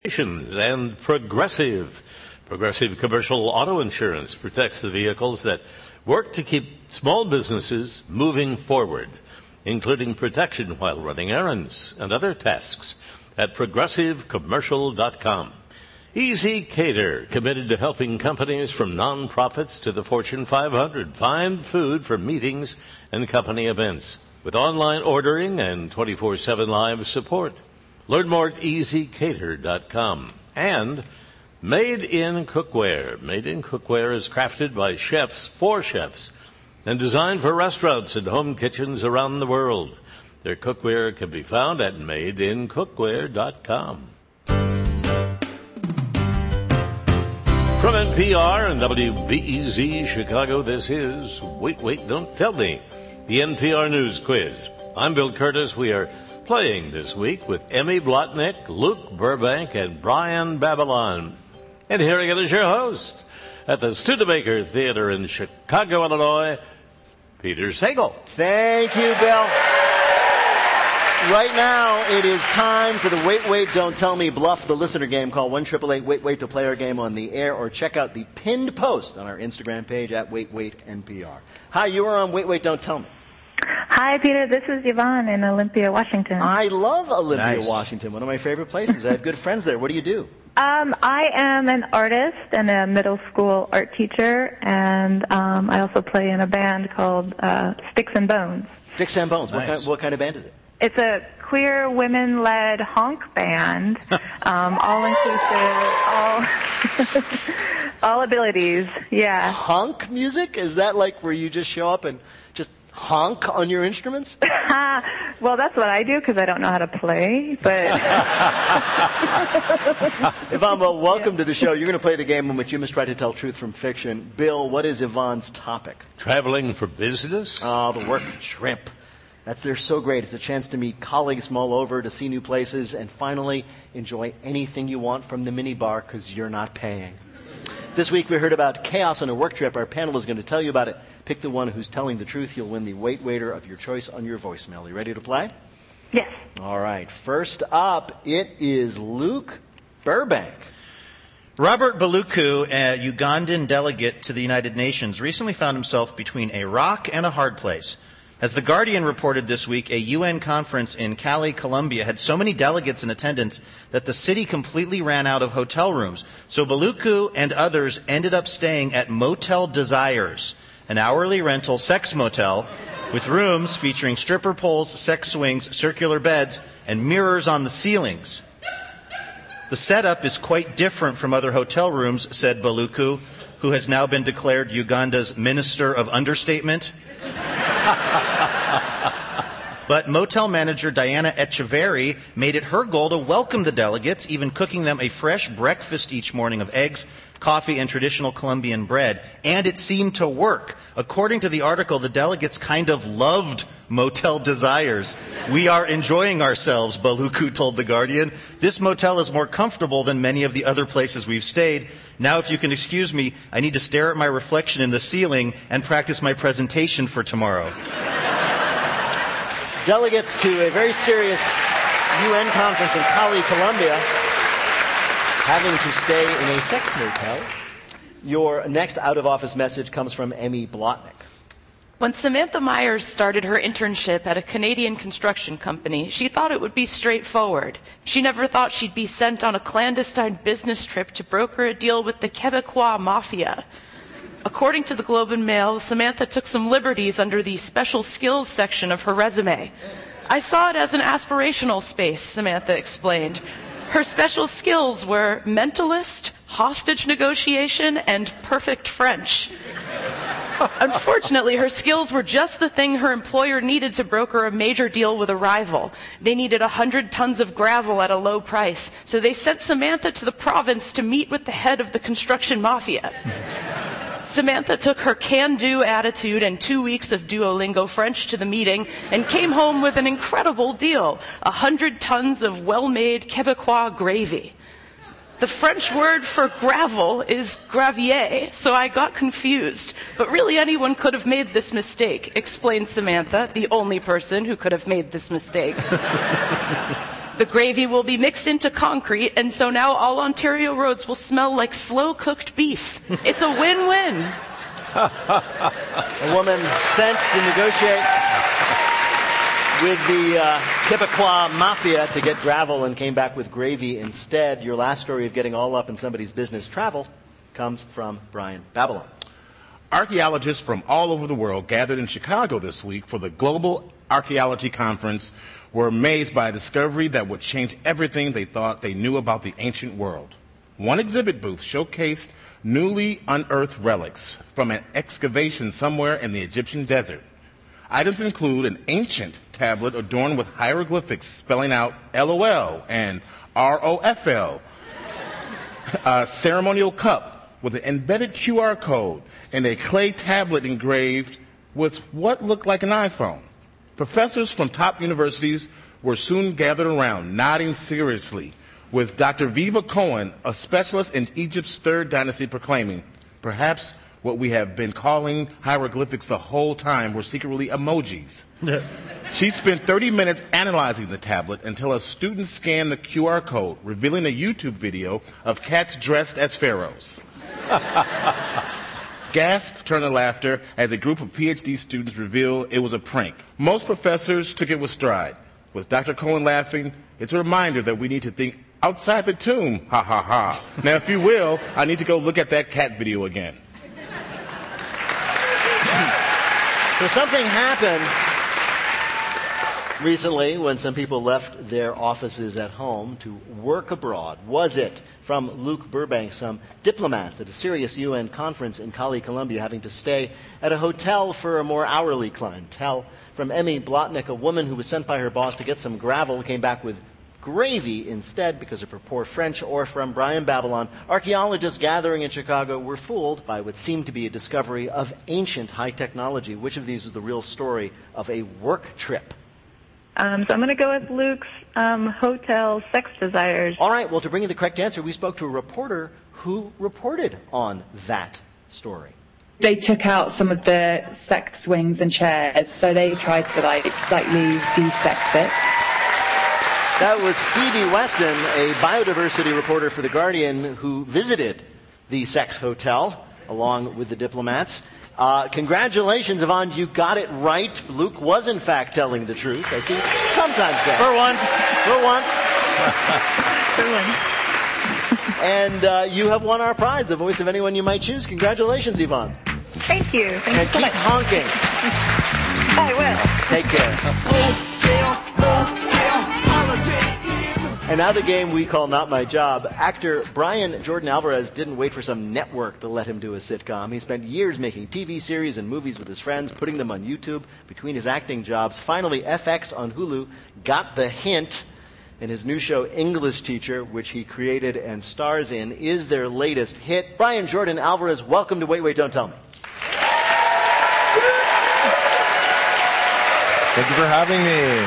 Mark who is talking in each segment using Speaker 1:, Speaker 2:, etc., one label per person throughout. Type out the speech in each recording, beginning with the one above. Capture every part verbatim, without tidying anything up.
Speaker 1: And Progressive. Progressive Commercial Auto Insurance protects the vehicles that work to keep small businesses moving forward, including protection while running errands and other tasks at progressive commercial dot com. Easy Cater, committed to helping companies from nonprofits to the Fortune five hundred find food for meetings and company events with online ordering and twenty-four seven live support. Learn more at easy cater dot com. And Made in Cookware. Made in Cookware is crafted by chefs for chefs and designed for restaurants and home kitchens around the world. Their cookware can be found at made in cookware dot com. From N P R and W B E Z Chicago, this is Wait, Wait, Don't Tell Me, the N P R News Quiz. I'm Bill Curtis. We are playing this week with Emmy Blotnick, Luke Burbank, and Brian Babylon. And here again is your host at the Studebaker Theater in Chicago, Illinois, Peter Sagal.
Speaker 2: Thank you, Bill. Right now, it is time for the Wait, Wait, Don't Tell Me Bluff the Listener game. Call one eight eight eight Wait, Wait to play our game on the air, or check out the pinned post on our Instagram page at Wait, Wait, N P R. Hi, you are on Wait, Wait, Don't Tell Me.
Speaker 3: Hi, Peter. This is Yvonne in Olympia, Washington.
Speaker 2: I love Olympia,
Speaker 4: Nice.
Speaker 2: Washington. One of my favorite places. I have good friends there. What do you do?
Speaker 3: Um, I am an artist and a middle school art teacher, and um, I also play in a band called uh, Sticks and Bones.
Speaker 2: Sticks and Bones. What,
Speaker 4: Nice.
Speaker 2: kind, what kind of band is it?
Speaker 3: It's a queer women-led honk band, um, all inclusive, all all abilities. Yeah.
Speaker 2: Honk music? Is that like where you just show up and just honk on your instruments?
Speaker 3: Well, that's what I do because I don't know how to play. But
Speaker 2: Yvonne, well, welcome to the show. You're going to play the game in which you must try to tell truth from fiction. Bill, what is Yvonne's topic?
Speaker 1: Traveling for business?
Speaker 2: Oh, the work trip. That's they're so great. It's a chance to meet colleagues from all over, to see new places, and finally enjoy anything you want from the minibar because you're not paying. This week we heard about chaos on a work trip. Our panel is going to tell you about it. Pick the one who's telling the truth. You'll win the Wait Waiter of your choice on your voicemail. You ready to play?
Speaker 3: yes.
Speaker 2: All right. First up, it is Luke Burbank.
Speaker 4: Robert Baluku, a Ugandan delegate to the United Nations, recently found himself between a rock and a hard place. As The Guardian reported this week, a U N conference in Cali, Colombia, had so many delegates in attendance that the city completely ran out of hotel rooms. So Baluku and others ended up staying at Motel Desires, an hourly rental sex motel with rooms featuring stripper poles, sex swings, circular beds, and mirrors on the ceilings. The setup is quite different from other hotel rooms, said Baluku, who has now been declared Uganda's Minister of Understatement. But motel manager Diana Echeverry made it her goal to welcome the delegates, even cooking them a fresh breakfast each morning of eggs, coffee, and traditional Colombian bread. And it seemed to work. According to the article, the delegates kind of loved Motel Desires. We are enjoying ourselves, Baluku told The Guardian. This motel is more comfortable than many of the other places we've stayed. Now, if you can excuse me, I need to stare at my reflection in the ceiling and practice my presentation for tomorrow.
Speaker 2: Delegates to a very serious U N conference in Cali, Colombia, having to stay in a sex motel. Your next out-of-office message comes from Emmy Blotnick.
Speaker 5: When Samantha Myers started her internship at a Canadian construction company, she thought it would be straightforward. She never thought she'd be sent on a clandestine business trip to broker a deal with the Quebecois mafia. According to the Globe and Mail, Samantha took some liberties under the special skills section of her resume. I saw it as an aspirational space, Samantha explained. Her special skills were mentalist, hostage negotiation, and perfect French. Unfortunately, her skills were just the thing her employer needed to broker a major deal with a rival. They needed one hundred tons of gravel at a low price, so they sent Samantha to the province to meet with the head of the construction mafia. Samantha took her can-do attitude and two weeks of Duolingo French to the meeting and came home with an incredible deal, one hundred tons of well-made Quebecois gravy. The French word for gravel is gravier, so I got confused. But really anyone could have made this mistake, explained Samantha, the only person who could have made this mistake. The gravy will be mixed into concrete, and so now all Ontario roads will smell like slow-cooked beef. It's a win-win.
Speaker 2: A woman sent to negotiate with the uh, Quebecois mafia to get gravel and came back with gravy instead. Your last story of getting all up in somebody's business travel comes from Brian Babylon.
Speaker 6: Archaeologists from all over the world gathered in Chicago this week for the Global Archaeology Conference were amazed by a discovery that would change everything they thought they knew about the ancient world. One exhibit booth showcased newly unearthed relics from an excavation somewhere in the Egyptian desert. Items include an ancient tablet adorned with hieroglyphics spelling out L O L and R O F L, a ceremonial cup with an embedded Q R code, and a clay tablet engraved with what looked like an iPhone. Professors from top universities were soon gathered around, nodding seriously, with Doctor Viva Cohen, a specialist in Egypt's third dynasty, proclaiming, perhaps what we have been calling hieroglyphics the whole time were secretly emojis. She spent thirty minutes analyzing the tablet until a student scanned the Q R code, revealing a YouTube video of cats dressed as pharaohs. Gasp turned to laughter as a group of PhD students revealed it was a prank. Most professors took it with stride. With Doctor Cohen laughing, it's a reminder that we need to think outside the tomb, ha ha ha. Now, if you will, I need to go look at that cat video again.
Speaker 2: So something happened recently when some people left their offices at home to work abroad. Was it, from Luke Burbank, some diplomats at a serious U N conference in Cali, Colombia, having to stay at a hotel for a more hourly clientele? From Emmy Blotnick, a woman who was sent by her boss to get some gravel, came back with gravy instead because of her poor French. Or from Brian Babylon, archaeologists gathering in Chicago were fooled by what seemed to be a discovery of ancient high technology. Which of these is the real story of a work trip?
Speaker 3: Um, so I'm going to go with Luke's um, hotel sex desires.
Speaker 2: All right, well, to bring you the correct answer, we spoke to a reporter who reported on that story.
Speaker 7: They took out some of the sex swings and chairs, so they tried to, like, slightly de-sex it.
Speaker 2: That was Phoebe Weston, a biodiversity reporter for The Guardian, who visited the sex hotel along with the diplomats. Uh, congratulations, Yvonne, you got it right. Luke was, in fact, telling the truth. I see sometimes that.
Speaker 4: For once.
Speaker 2: For once.
Speaker 3: For once.
Speaker 2: And uh, you have won our prize, the voice of anyone you might choose. Congratulations, Yvonne.
Speaker 3: Thank you. Thank
Speaker 2: And
Speaker 3: you so
Speaker 2: keep
Speaker 3: much.
Speaker 2: honking.
Speaker 3: I will.
Speaker 2: Take care.
Speaker 8: Hotel, motel, holiday inn.
Speaker 2: And now the game we call Not My Job. Actor Brian Jordan Alvarez didn't wait for some network to let him do a sitcom. He spent years making T V series and movies with his friends, putting them on YouTube between his acting jobs. Finally, F X on Hulu got the hint, and his new show, English Teacher, which he created and stars in, is their latest hit. Brian Jordan Alvarez, welcome to Wait, Wait, Don't Tell Me.
Speaker 9: Thank you for having me.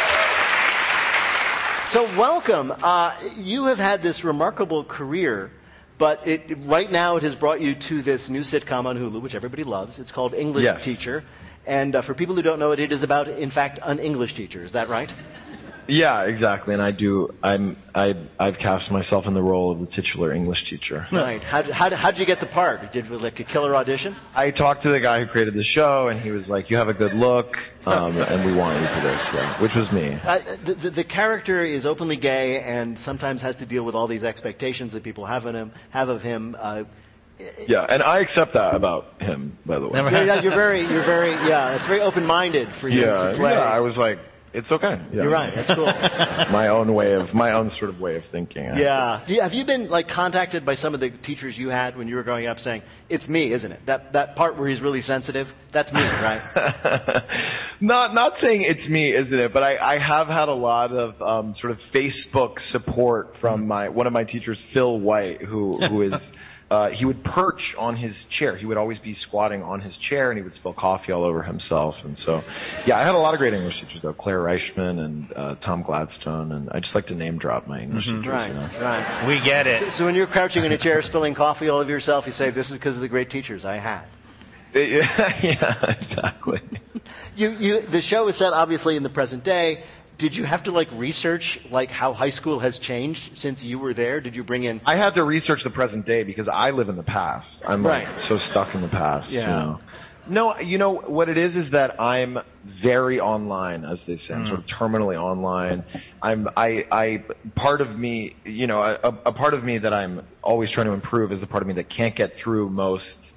Speaker 2: So welcome. Uh, you have had this remarkable career, but it, right now it has brought you to this new sitcom on Hulu, which everybody loves. It's called English
Speaker 9: Yes.
Speaker 2: Teacher. And uh, for people who don't know it, it is about, in fact, an English teacher. Is that right?
Speaker 9: Yeah, exactly. And I do. I'm. I. I've cast myself in the role of the titular English teacher.
Speaker 2: Right. How how how'd you get the part? Did you like a killer audition?
Speaker 9: I talked to the guy who created the show, and he was like, "You have a good look, um, and we want you for this." Yeah, which was me.
Speaker 2: Uh, the, the, the character is openly gay and sometimes has to deal with all these expectations that people have of him. Have of him. Uh,
Speaker 9: Yeah, and I accept that about him, by the way.
Speaker 2: yeah, yeah, you're very, you're very, yeah. It's very open-minded for you
Speaker 9: Yeah,
Speaker 2: to play.
Speaker 9: yeah. I was like, it's okay. Yeah.
Speaker 2: You're right. That's cool.
Speaker 9: My own way of, my own sort of way of thinking.
Speaker 2: Yeah. Do you, have you been like contacted by some of the teachers you had when you were growing up saying, "It's me, isn't it? That that part where he's really sensitive, that's me, right?"
Speaker 9: Not not saying it's me, isn't it? But I, I have had a lot of um, sort of Facebook support from my one of my teachers, Phil White, who who is. Uh, he would perch on his chair. He would always be squatting on his chair, and he would spill coffee all over himself. And so, yeah, I had a lot of great English teachers, though. Claire Reichman and uh, Tom Gladstone. And I just like to name drop my English
Speaker 2: Mm-hmm.
Speaker 9: teachers.
Speaker 2: Right,
Speaker 9: You know?
Speaker 2: right.
Speaker 4: We get it.
Speaker 2: So, so when you're crouching in a chair spilling coffee all over yourself, you say, "This is because of the great teachers I had."
Speaker 9: Yeah, exactly.
Speaker 2: You, you, the show is set obviously in the present day. did you have to like research like how high school has changed since you were there? Did you bring in?
Speaker 9: I had to research the present day because I live in the past. I'm like
Speaker 2: Right.
Speaker 9: so stuck in the past.
Speaker 2: Yeah.
Speaker 9: You know? No, you know what it is is that I'm very online, as they say. I'm sort of terminally online. I'm I I part of me, you know, a, a part of me that I'm always trying to improve is the part of me that can't get through most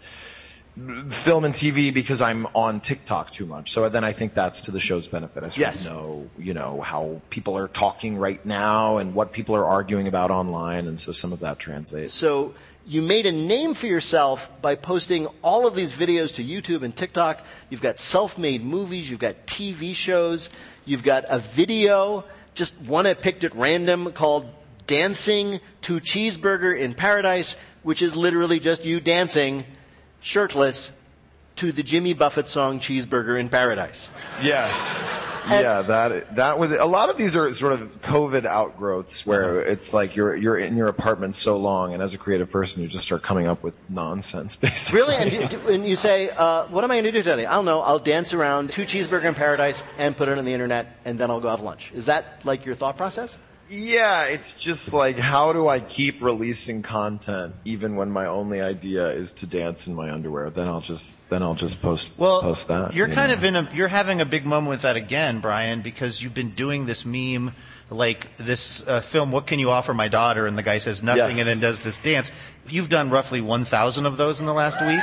Speaker 9: film and T V because I'm on TikTok too much. So then I think that's to the show's benefit. I sort
Speaker 2: Yes.
Speaker 9: of know, you know, how people are talking right now and what people are arguing about online, and so some of that translates.
Speaker 2: So you made a name for yourself by posting all of these videos to YouTube and TikTok. You've got self-made movies. You've got T V shows. You've got a video, just one I picked at random, called Dancing to Cheeseburger in Paradise, which is literally just you dancing shirtless to the Jimmy Buffett song Cheeseburger in Paradise.
Speaker 9: Yes.
Speaker 2: And-
Speaker 9: yeah, that that was a lot of these are sort of COVID outgrowths where it's like you're you're in your apartment so long, and as a creative person, you just start coming up with nonsense, basically.
Speaker 2: Really? And you, and you say, uh, what am I going to do today? I don't know. I'll dance around to Cheeseburger in Paradise and put it on the internet, and then I'll go have lunch. Is that like your thought process?
Speaker 9: Yeah, it's just like, how do I keep releasing content even when my only idea is to dance in my underwear? Then I'll just then I'll just post
Speaker 4: Well,
Speaker 9: post that.
Speaker 4: you're
Speaker 9: you
Speaker 4: kind
Speaker 9: know?
Speaker 4: of in a you're having a big moment with that again, Brian, because you've been doing this meme like this uh, film. What can you offer my daughter? And the guy says nothing,
Speaker 9: Yes.
Speaker 4: and then does this dance. You've done roughly one thousand of those in the last week.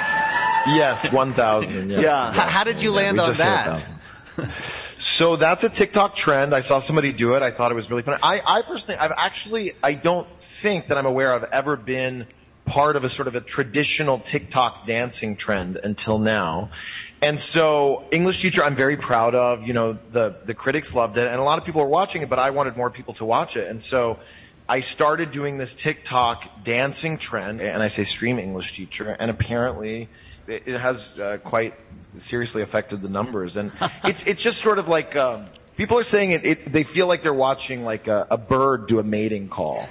Speaker 9: Yes, one thousand. Yes,
Speaker 2: Yeah.
Speaker 4: How, how did you land
Speaker 9: we
Speaker 4: on
Speaker 9: just hit
Speaker 4: that?
Speaker 9: one thousand. So that's a TikTok trend. I saw somebody do it. I thought it was really funny. I, I personally, I've actually, I don't think that I'm aware I've ever been part of a sort of a traditional TikTok dancing trend until now. And so, English Teacher, I'm very proud of. You know, the, the critics loved it, and a lot of people are watching it, but I wanted more people to watch it. And so, I started doing this TikTok dancing trend, and I say stream English Teacher, and apparently it, it has uh, quite seriously affected the numbers. And it's it's just sort of like um, people are saying it, it. They feel like they're watching like a, a bird do a mating call.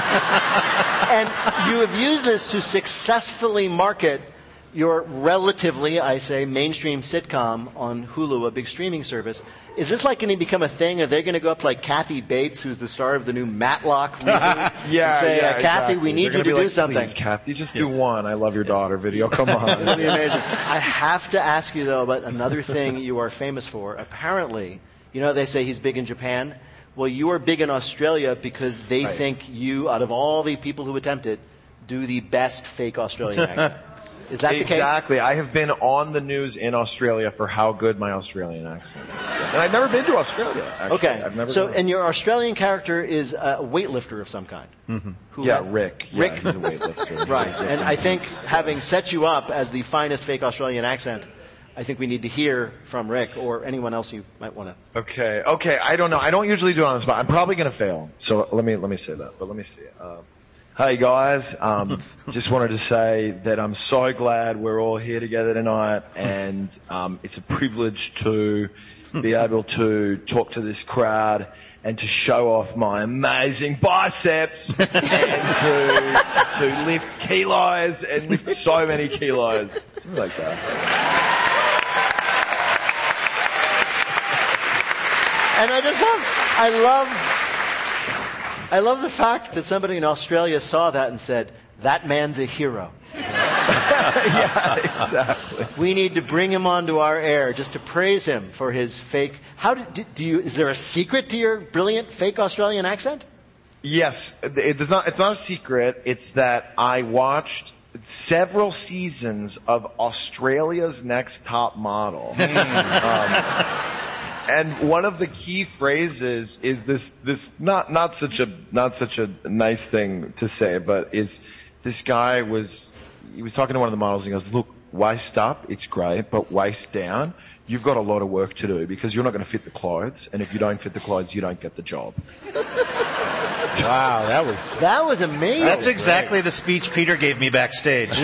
Speaker 2: And you have used this to successfully market your relatively, I say, mainstream sitcom on Hulu, a big streaming service. Is this like going to become a thing? Are they going to go up like Kathy Bates, who's the star of the new Matlock reboot,
Speaker 9: Yeah,
Speaker 2: and say,
Speaker 9: yeah,
Speaker 2: uh, Kathy,
Speaker 9: exactly.
Speaker 2: we need
Speaker 9: They're
Speaker 2: you to
Speaker 9: gonna be
Speaker 2: do
Speaker 9: like,
Speaker 2: something?
Speaker 9: Please, Kathy, just do one. I love your daughter video. Come on.
Speaker 2: That'd be amazing. I have to ask you, though, about another thing you are famous for. Apparently, you know, they say he's big in Japan. Well, you are big in Australia because they
Speaker 9: Right.
Speaker 2: think you, out of all the people who attempt it, do the best fake Australian accent. Is that the case?
Speaker 9: Exactly. I have been on the news in Australia for how good my Australian accent is. Yes. And I've never been to Australia, actually.
Speaker 2: Okay.
Speaker 9: I've never
Speaker 2: So,
Speaker 9: gone.
Speaker 2: and your Australian character is a weightlifter of some kind.
Speaker 9: Mm-hmm.
Speaker 2: Who
Speaker 9: Yeah,
Speaker 2: had-
Speaker 9: Rick. Yeah,
Speaker 2: Rick.
Speaker 9: he's a weightlifter.
Speaker 2: Right. And I think having set you up as the finest fake Australian accent, I think we need to hear from Rick or anyone else you might want to.
Speaker 9: Okay. Okay. I don't know. I don't usually do it on the spot. I'm probably going to fail. So let me let me say that. But let me see. Um, hey guys, um, just wanted to say that I'm so glad we're all here together tonight, and um, it's a privilege to be able to talk to this crowd and to show off my amazing biceps and to to lift kilos and lift so many kilos, something like that.
Speaker 2: And I just love, I love, I love the fact that somebody in Australia saw that and said, that man's a hero.
Speaker 9: Yeah, exactly.
Speaker 2: We need to bring him onto our air just to praise him for his fake. How do, do, do you? Is there a secret to your brilliant fake Australian accent?
Speaker 9: Yes, it does not. It's not a secret. It's that I watched several seasons of Australia's Next Top Model, um, and one of the key phrases is this. This not not such a not such a nice thing to say, but is this guy was he was talking to one of the models. And he goes, "Look, waist up, it's great, but waist down, you've got a lot of work to do because you're not going to fit the clothes, and if you don't fit the clothes, you don't get the job."
Speaker 6: Wow, that was
Speaker 2: That was amazing.
Speaker 4: That's exactly the speech Peter gave me backstage.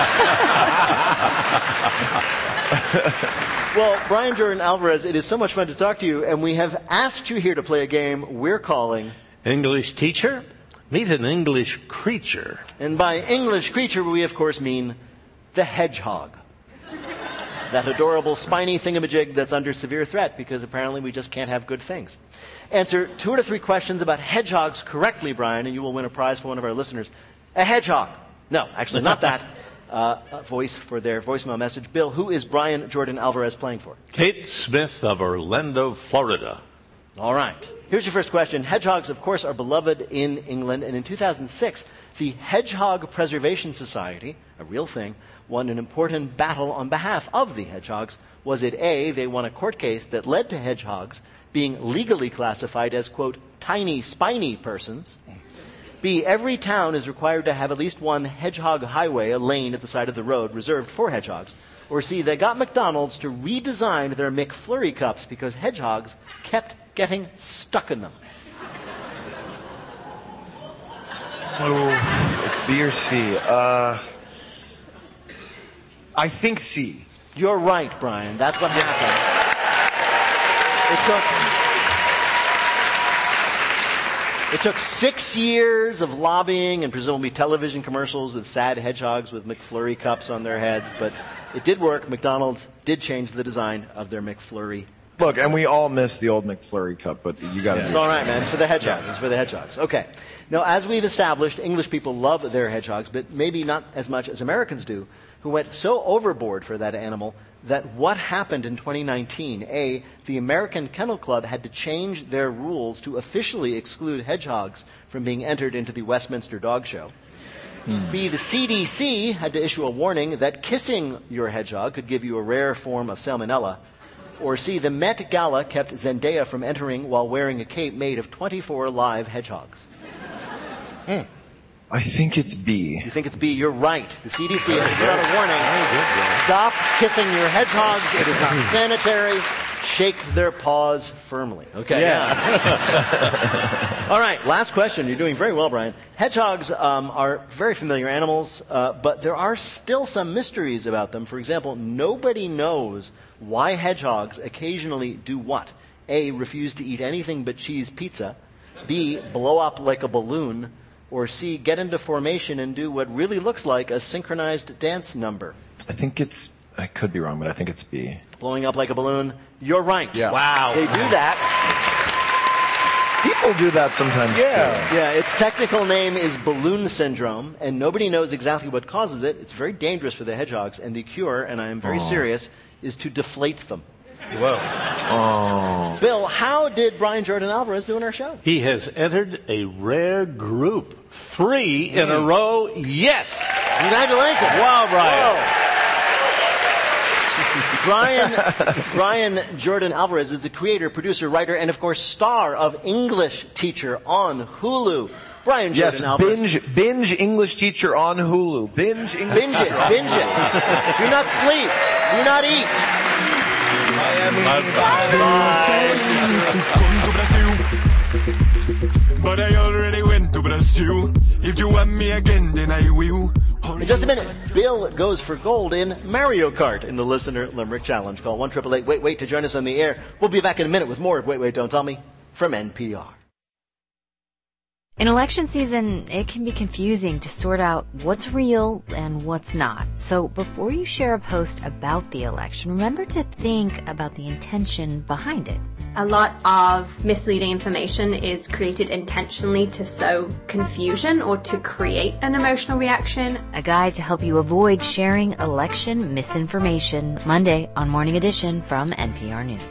Speaker 2: Well, Brian Jordan Alvarez, it is so much fun to talk to you, and we have asked you here to play a game we're calling.
Speaker 1: English teacher, meet an English creature.
Speaker 2: And by English creature, we of course mean the hedgehog. That adorable spiny thingamajig that's under severe threat because apparently we just can't have good things. Answer two or three questions about hedgehogs correctly, Brian, and you will win a prize for one of our listeners. A hedgehog. No, actually not that. Uh, a voice for their voicemail message. Bill, who is Brian Jordan Alvarez playing for?
Speaker 1: Kate Smith of Orlando, Florida.
Speaker 2: All right. Here's your first question. Hedgehogs, of course, are beloved in England, and in two thousand six, the Hedgehog Preservation Society, a real thing, won an important battle on behalf of the hedgehogs. Was it A, they won a court case that led to hedgehogs being legally classified as, quote, tiny, spiny persons? B, every town is required to have at least one hedgehog highway, a lane at the side of the road reserved for hedgehogs? Or C, they got McDonald's to redesign their McFlurry cups because hedgehogs kept getting stuck in them?
Speaker 9: Oh, it's B or C. Uh, I think C.
Speaker 2: You're right, Brian. That's what happened. It took, it took six years of lobbying and presumably television commercials with sad hedgehogs with McFlurry cups on their heads, but it did work. McDonald's did change the design of their McFlurry.
Speaker 9: Look, and we all miss the old McFlurry cup, but you got to.
Speaker 2: It's all right, man. It's for the hedgehogs. Yeah. It's for the hedgehogs. Okay. Now, as we've established, English people love their hedgehogs, but maybe not as much as Americans do, who went so overboard for that animal that what happened in twenty nineteen? A, the American Kennel Club had to change their rules to officially exclude hedgehogs from being entered into the Westminster Dog Show. Hmm. B, the C D C had to issue a warning that kissing your hedgehog could give you a rare form of salmonella. Or C, the Met Gala kept Zendaya from entering while wearing a cape made of twenty-four live hedgehogs.
Speaker 9: Mm. I think it's B.
Speaker 2: You think it's B? You're right. The C D C has put out a warning. Stop kissing your hedgehogs. It is not sanitary. Shake their paws firmly. Okay. Yeah. All right. Last question. You're doing very well, Brian. Hedgehogs um, are very familiar animals, uh, but there are still some mysteries about them. For example, nobody knows why hedgehogs occasionally do what? A, refuse to eat anything but cheese pizza. B, blow up like a balloon. Or C, get into formation and do what really looks like a synchronized dance number.
Speaker 9: I think it's, I could be wrong, but I think it's B.
Speaker 2: Blowing up like a balloon. You're right.
Speaker 9: Yeah.
Speaker 2: Wow. They do that.
Speaker 9: People do that sometimes,
Speaker 2: yeah.
Speaker 9: too.
Speaker 2: Yeah, its technical name is balloon syndrome, and nobody knows exactly what causes it. It's very dangerous for the hedgehogs, and the cure, and I am very oh. serious, is to deflate them.
Speaker 4: Whoa.
Speaker 9: Oh.
Speaker 2: Bill, how did Brian Jordan Alvarez do in our show?
Speaker 1: He has entered a rare group. Three mm. in a row. Yes.
Speaker 2: Congratulations.
Speaker 1: Wow, Brian.
Speaker 2: Brian, Brian Jordan Alvarez is the creator, producer, writer, and of course star of English Teacher on Hulu. Brian Jordan
Speaker 9: yes,
Speaker 2: Alvarez.
Speaker 9: binge, binge English Teacher on Hulu. Binge English
Speaker 2: Binge it, binge it. Do not sleep. Do not eat.
Speaker 8: But I already went to Brazil. If you want me again, then I will.
Speaker 2: In just a minute, Bill goes for gold in Mario Kart in the Listener Limerick Challenge. Call one eight eight eight wait wait to join us on the air. We'll be back in a minute with more of Wait Wait Don't Tell Me from N P R.
Speaker 10: In election season, it can be confusing to sort out what's real and what's not. So before you share a post about the election, remember to think about the intention behind it.
Speaker 11: A lot of misleading information is created intentionally to sow confusion or to create an emotional reaction.
Speaker 10: A guide to help you avoid sharing election misinformation. Monday on Morning Edition from N P R News.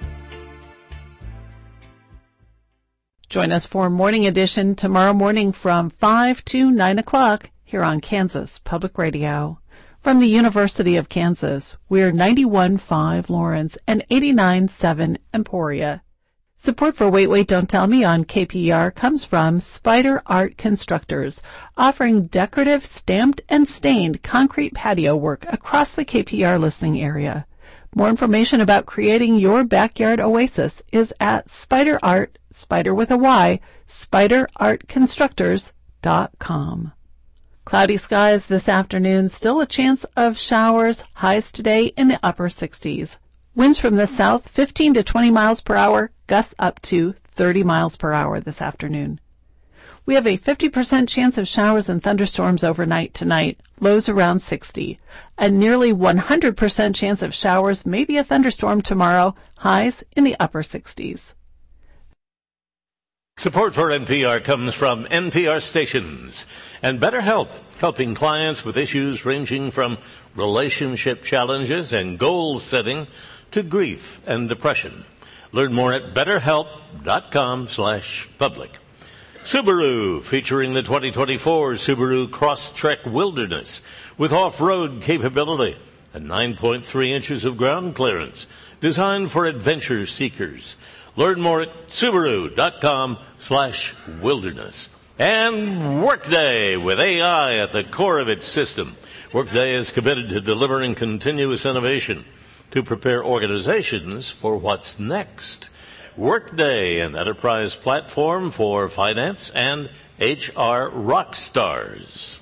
Speaker 12: Join us for Morning Edition tomorrow morning from five to nine o'clock here on Kansas Public Radio. From the University of Kansas, we're ninety-one point five Lawrence and eighty-nine point seven Emporia. Support for Wait Wait Don't Tell Me on K P E R comes from Spider Art Constructors, offering decorative, stamped, and stained concrete patio work across the K P E R listening area. More information about creating your backyard oasis is at Spider Art, Spider with a Y, spider art constructors dot com. Cloudy skies this afternoon, still a chance of showers, highs today in the upper sixties. Winds from the south fifteen to twenty miles per hour, gusts up to thirty miles per hour this afternoon. We have a fifty percent chance of showers and thunderstorms overnight tonight, lows around sixty. A nearly one hundred percent chance of showers, maybe a thunderstorm tomorrow, highs in the upper sixties.
Speaker 1: Support for N P R comes from N P R stations and BetterHelp, helping clients with issues ranging from relationship challenges and goal setting to grief and depression. Learn more at betterhelp.com slash public. Subaru, featuring the twenty twenty-four Subaru Crosstrek Wilderness with off-road capability and nine point three inches of ground clearance, designed for adventure seekers. Learn more at Subaru.com slash wilderness. And Workday, with A I at the core of its system. Workday is committed to delivering continuous innovation to prepare organizations for what's next. Workday, an enterprise platform for finance and H R rock stars.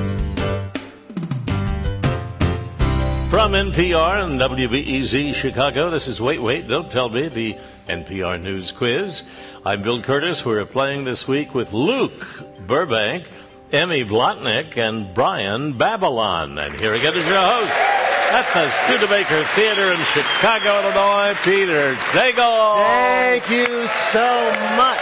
Speaker 1: From N P R and W B E Z Chicago, this is Wait, Wait, Don't Tell Me, the N P R News Quiz. I'm Bill Curtis. We're playing this week with Luke Burbank, Emmy Blotnick, and Brian Babylon. And here again is your host at the Studebaker Theater in Chicago, Illinois, Peter Sagal.
Speaker 2: Thank you so much.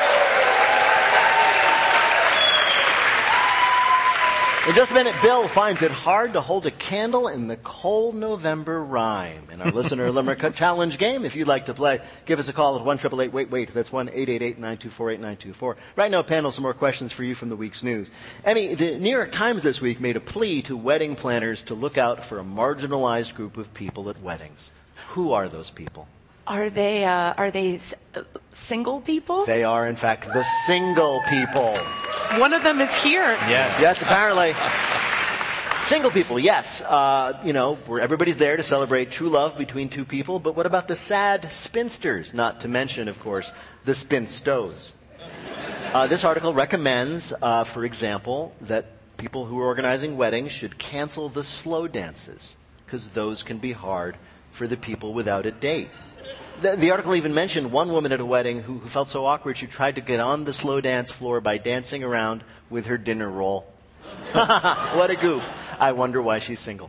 Speaker 2: In just a minute, Bill finds it hard to hold a candle in the cold November rime. In our Listener Limerick Challenge game, if you'd like to play, give us a call at one eight eight eight, wait, wait. That's one eight eight eight, nine two four, eight nine two four. Right now, panel, some more questions for you from the week's news. Emmy, the New York Times this week made a plea to wedding planners to look out for a marginalized group of people at weddings. Who are those people?
Speaker 5: Are they, uh, are they uh, single people?
Speaker 2: They are, in fact, the single people.
Speaker 5: One of them is here.
Speaker 2: Yes. Yes, apparently. Single people, yes. Uh, you know, where everybody's there to celebrate true love between two people. But what about the sad spinsters? Not to mention, of course, the spinstos. Uh, this article recommends, uh, for example, that people who are organizing weddings should cancel the slow dances, because those can be hard for the people without a date. The, the article even mentioned one woman at a wedding who, who felt so awkward she tried to get on the slow dance floor by dancing around with her dinner roll. What a goof. I wonder why she's single.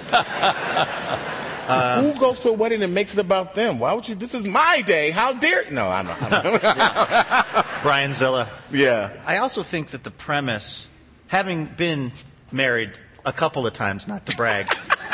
Speaker 6: Uh, Who goes to a wedding and makes it about them? Why would you? This is my day. How dare? No, I'm not. I'm not.
Speaker 4: Brian Zilla.
Speaker 6: Yeah.
Speaker 4: I also think that the premise, having been married a couple of times, not to brag,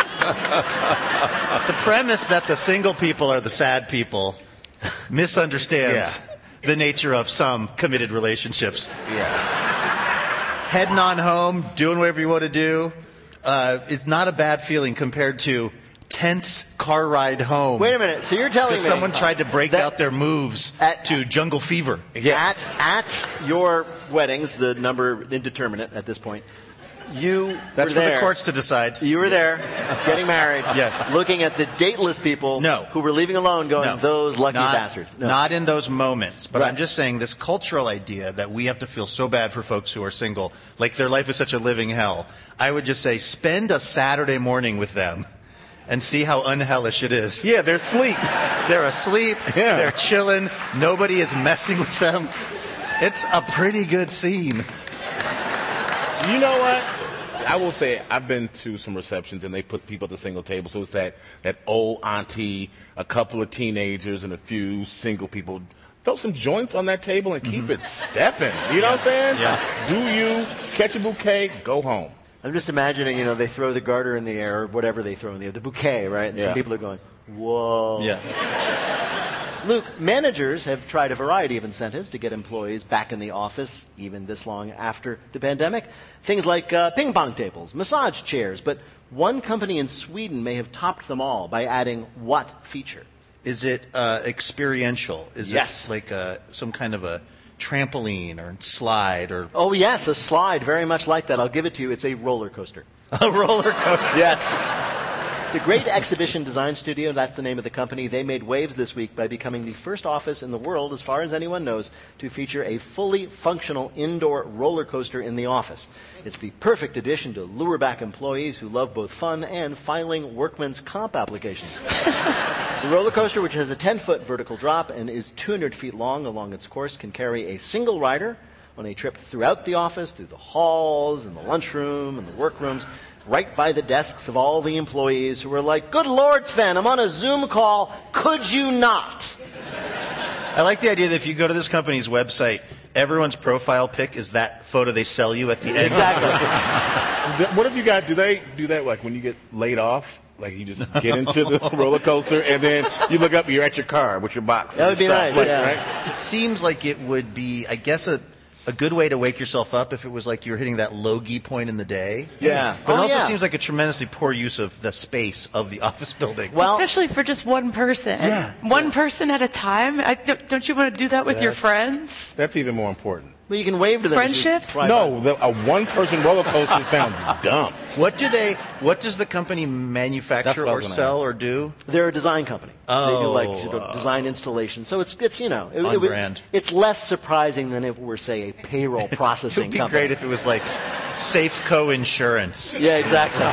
Speaker 4: the premise that the single people are the sad people misunderstands yeah. the nature of some committed relationships.
Speaker 6: Yeah.
Speaker 4: Heading on home, doing whatever you want to do, uh, is not a bad feeling compared to tense car ride home.
Speaker 2: Wait a minute. So you're telling me
Speaker 4: someone tried to break
Speaker 2: that
Speaker 4: out their moves
Speaker 2: at,
Speaker 4: to Jungle Fever.
Speaker 2: Yeah. At at your weddings, the number indeterminate at this point. You
Speaker 4: That's
Speaker 2: were
Speaker 4: for
Speaker 2: there.
Speaker 4: the courts to decide.
Speaker 2: You were there, getting married.
Speaker 4: Yes.
Speaker 2: Looking at the dateless people
Speaker 4: no.
Speaker 2: who were leaving alone, going,
Speaker 4: no.
Speaker 2: those lucky
Speaker 4: not,
Speaker 2: bastards. No.
Speaker 4: Not in those moments. But
Speaker 2: right.
Speaker 4: I'm just saying this cultural idea that we have to feel so bad for folks who are single, like their life is such a living hell. I would just say spend a Saturday morning with them and see how unhellish it is.
Speaker 6: Yeah, they're asleep.
Speaker 4: They're asleep.
Speaker 6: Yeah.
Speaker 4: They're chilling. Nobody is messing with them. It's a pretty good scene.
Speaker 6: You know what? I will say I've been to some receptions and they put people at the single table. So it's that, that old auntie, a couple of teenagers, and a few single people. Throw some joints on that table and keep mm-hmm. it stepping. You know
Speaker 4: yeah.
Speaker 6: what I'm saying?
Speaker 4: Yeah.
Speaker 6: Do you catch a bouquet, go home.
Speaker 2: I'm just imagining, you know, they throw the garter in the air, or whatever they throw in the air, the bouquet, right? And
Speaker 6: yeah.
Speaker 2: some people are going, whoa.
Speaker 4: Yeah.
Speaker 2: Luke, managers have tried a variety of incentives to get employees back in the office, even this long after the pandemic. Things like uh, ping pong tables, massage chairs, but one company in Sweden may have topped them all by adding what feature?
Speaker 4: Is it uh, experiential? Is
Speaker 2: yes.
Speaker 4: it like a, some kind of a trampoline or slide? Or
Speaker 2: Oh, yes, a slide, very much like that. I'll give it to you. It's a roller coaster.
Speaker 4: A roller coaster?
Speaker 2: Yes. The Great Exhibition Design Studio, that's the name of the company, they made waves this week by becoming the first office in the world, as far as anyone knows, to feature a fully functional indoor roller coaster in the office. It's the perfect addition to lure back employees who love both fun and filing workman's comp applications. The roller coaster, which has a ten-foot vertical drop and is two hundred feet long along its course, can carry a single rider, on a trip throughout the office, through the halls and the lunchroom and the workrooms, right by the desks of all the employees who were like, "Good Lord, Sven, I'm on a Zoom call. Could you not?"
Speaker 4: I like the idea that if you go to this company's website, everyone's profile pic is that photo they sell you at the end.
Speaker 2: Exactly.
Speaker 6: What if you got, do they do that like when you get laid off? Like you just get into the roller coaster and then you look up, you're at your car with your box.
Speaker 2: That would be nice,
Speaker 6: like,
Speaker 2: yeah.
Speaker 6: Right?
Speaker 4: It seems like it would be, I guess, a, a good way to wake yourself up if it was like you were hitting that low-key point in the day.
Speaker 2: Yeah.
Speaker 4: But
Speaker 2: Oh,
Speaker 4: it also
Speaker 2: yeah.
Speaker 4: seems like a tremendously poor use of the space of the office building.
Speaker 2: Well,
Speaker 5: Especially for just one person.
Speaker 4: Yeah.
Speaker 5: One person at a time. I, don't you want to do that with your
Speaker 6: That's-
Speaker 5: friends?
Speaker 6: That's even more important.
Speaker 2: well, you can wave to them. as you
Speaker 5: Friendship?
Speaker 2: fly by.
Speaker 6: No, the, a one-person roller coaster sounds dumb.
Speaker 4: What do they? What does the company manufacture
Speaker 6: That's what I
Speaker 4: or
Speaker 6: was gonna
Speaker 4: sell
Speaker 6: ask.
Speaker 4: or do?
Speaker 2: They're a design company. They do
Speaker 4: Oh,
Speaker 2: like you know, design installation. So it's it's you know it,
Speaker 4: On
Speaker 2: it would-
Speaker 4: brand.
Speaker 2: it's less surprising than if it were say a payroll
Speaker 4: It
Speaker 2: processing
Speaker 4: would be
Speaker 2: company.
Speaker 4: great if it was like Safeco Insurance.
Speaker 2: Yeah, exactly.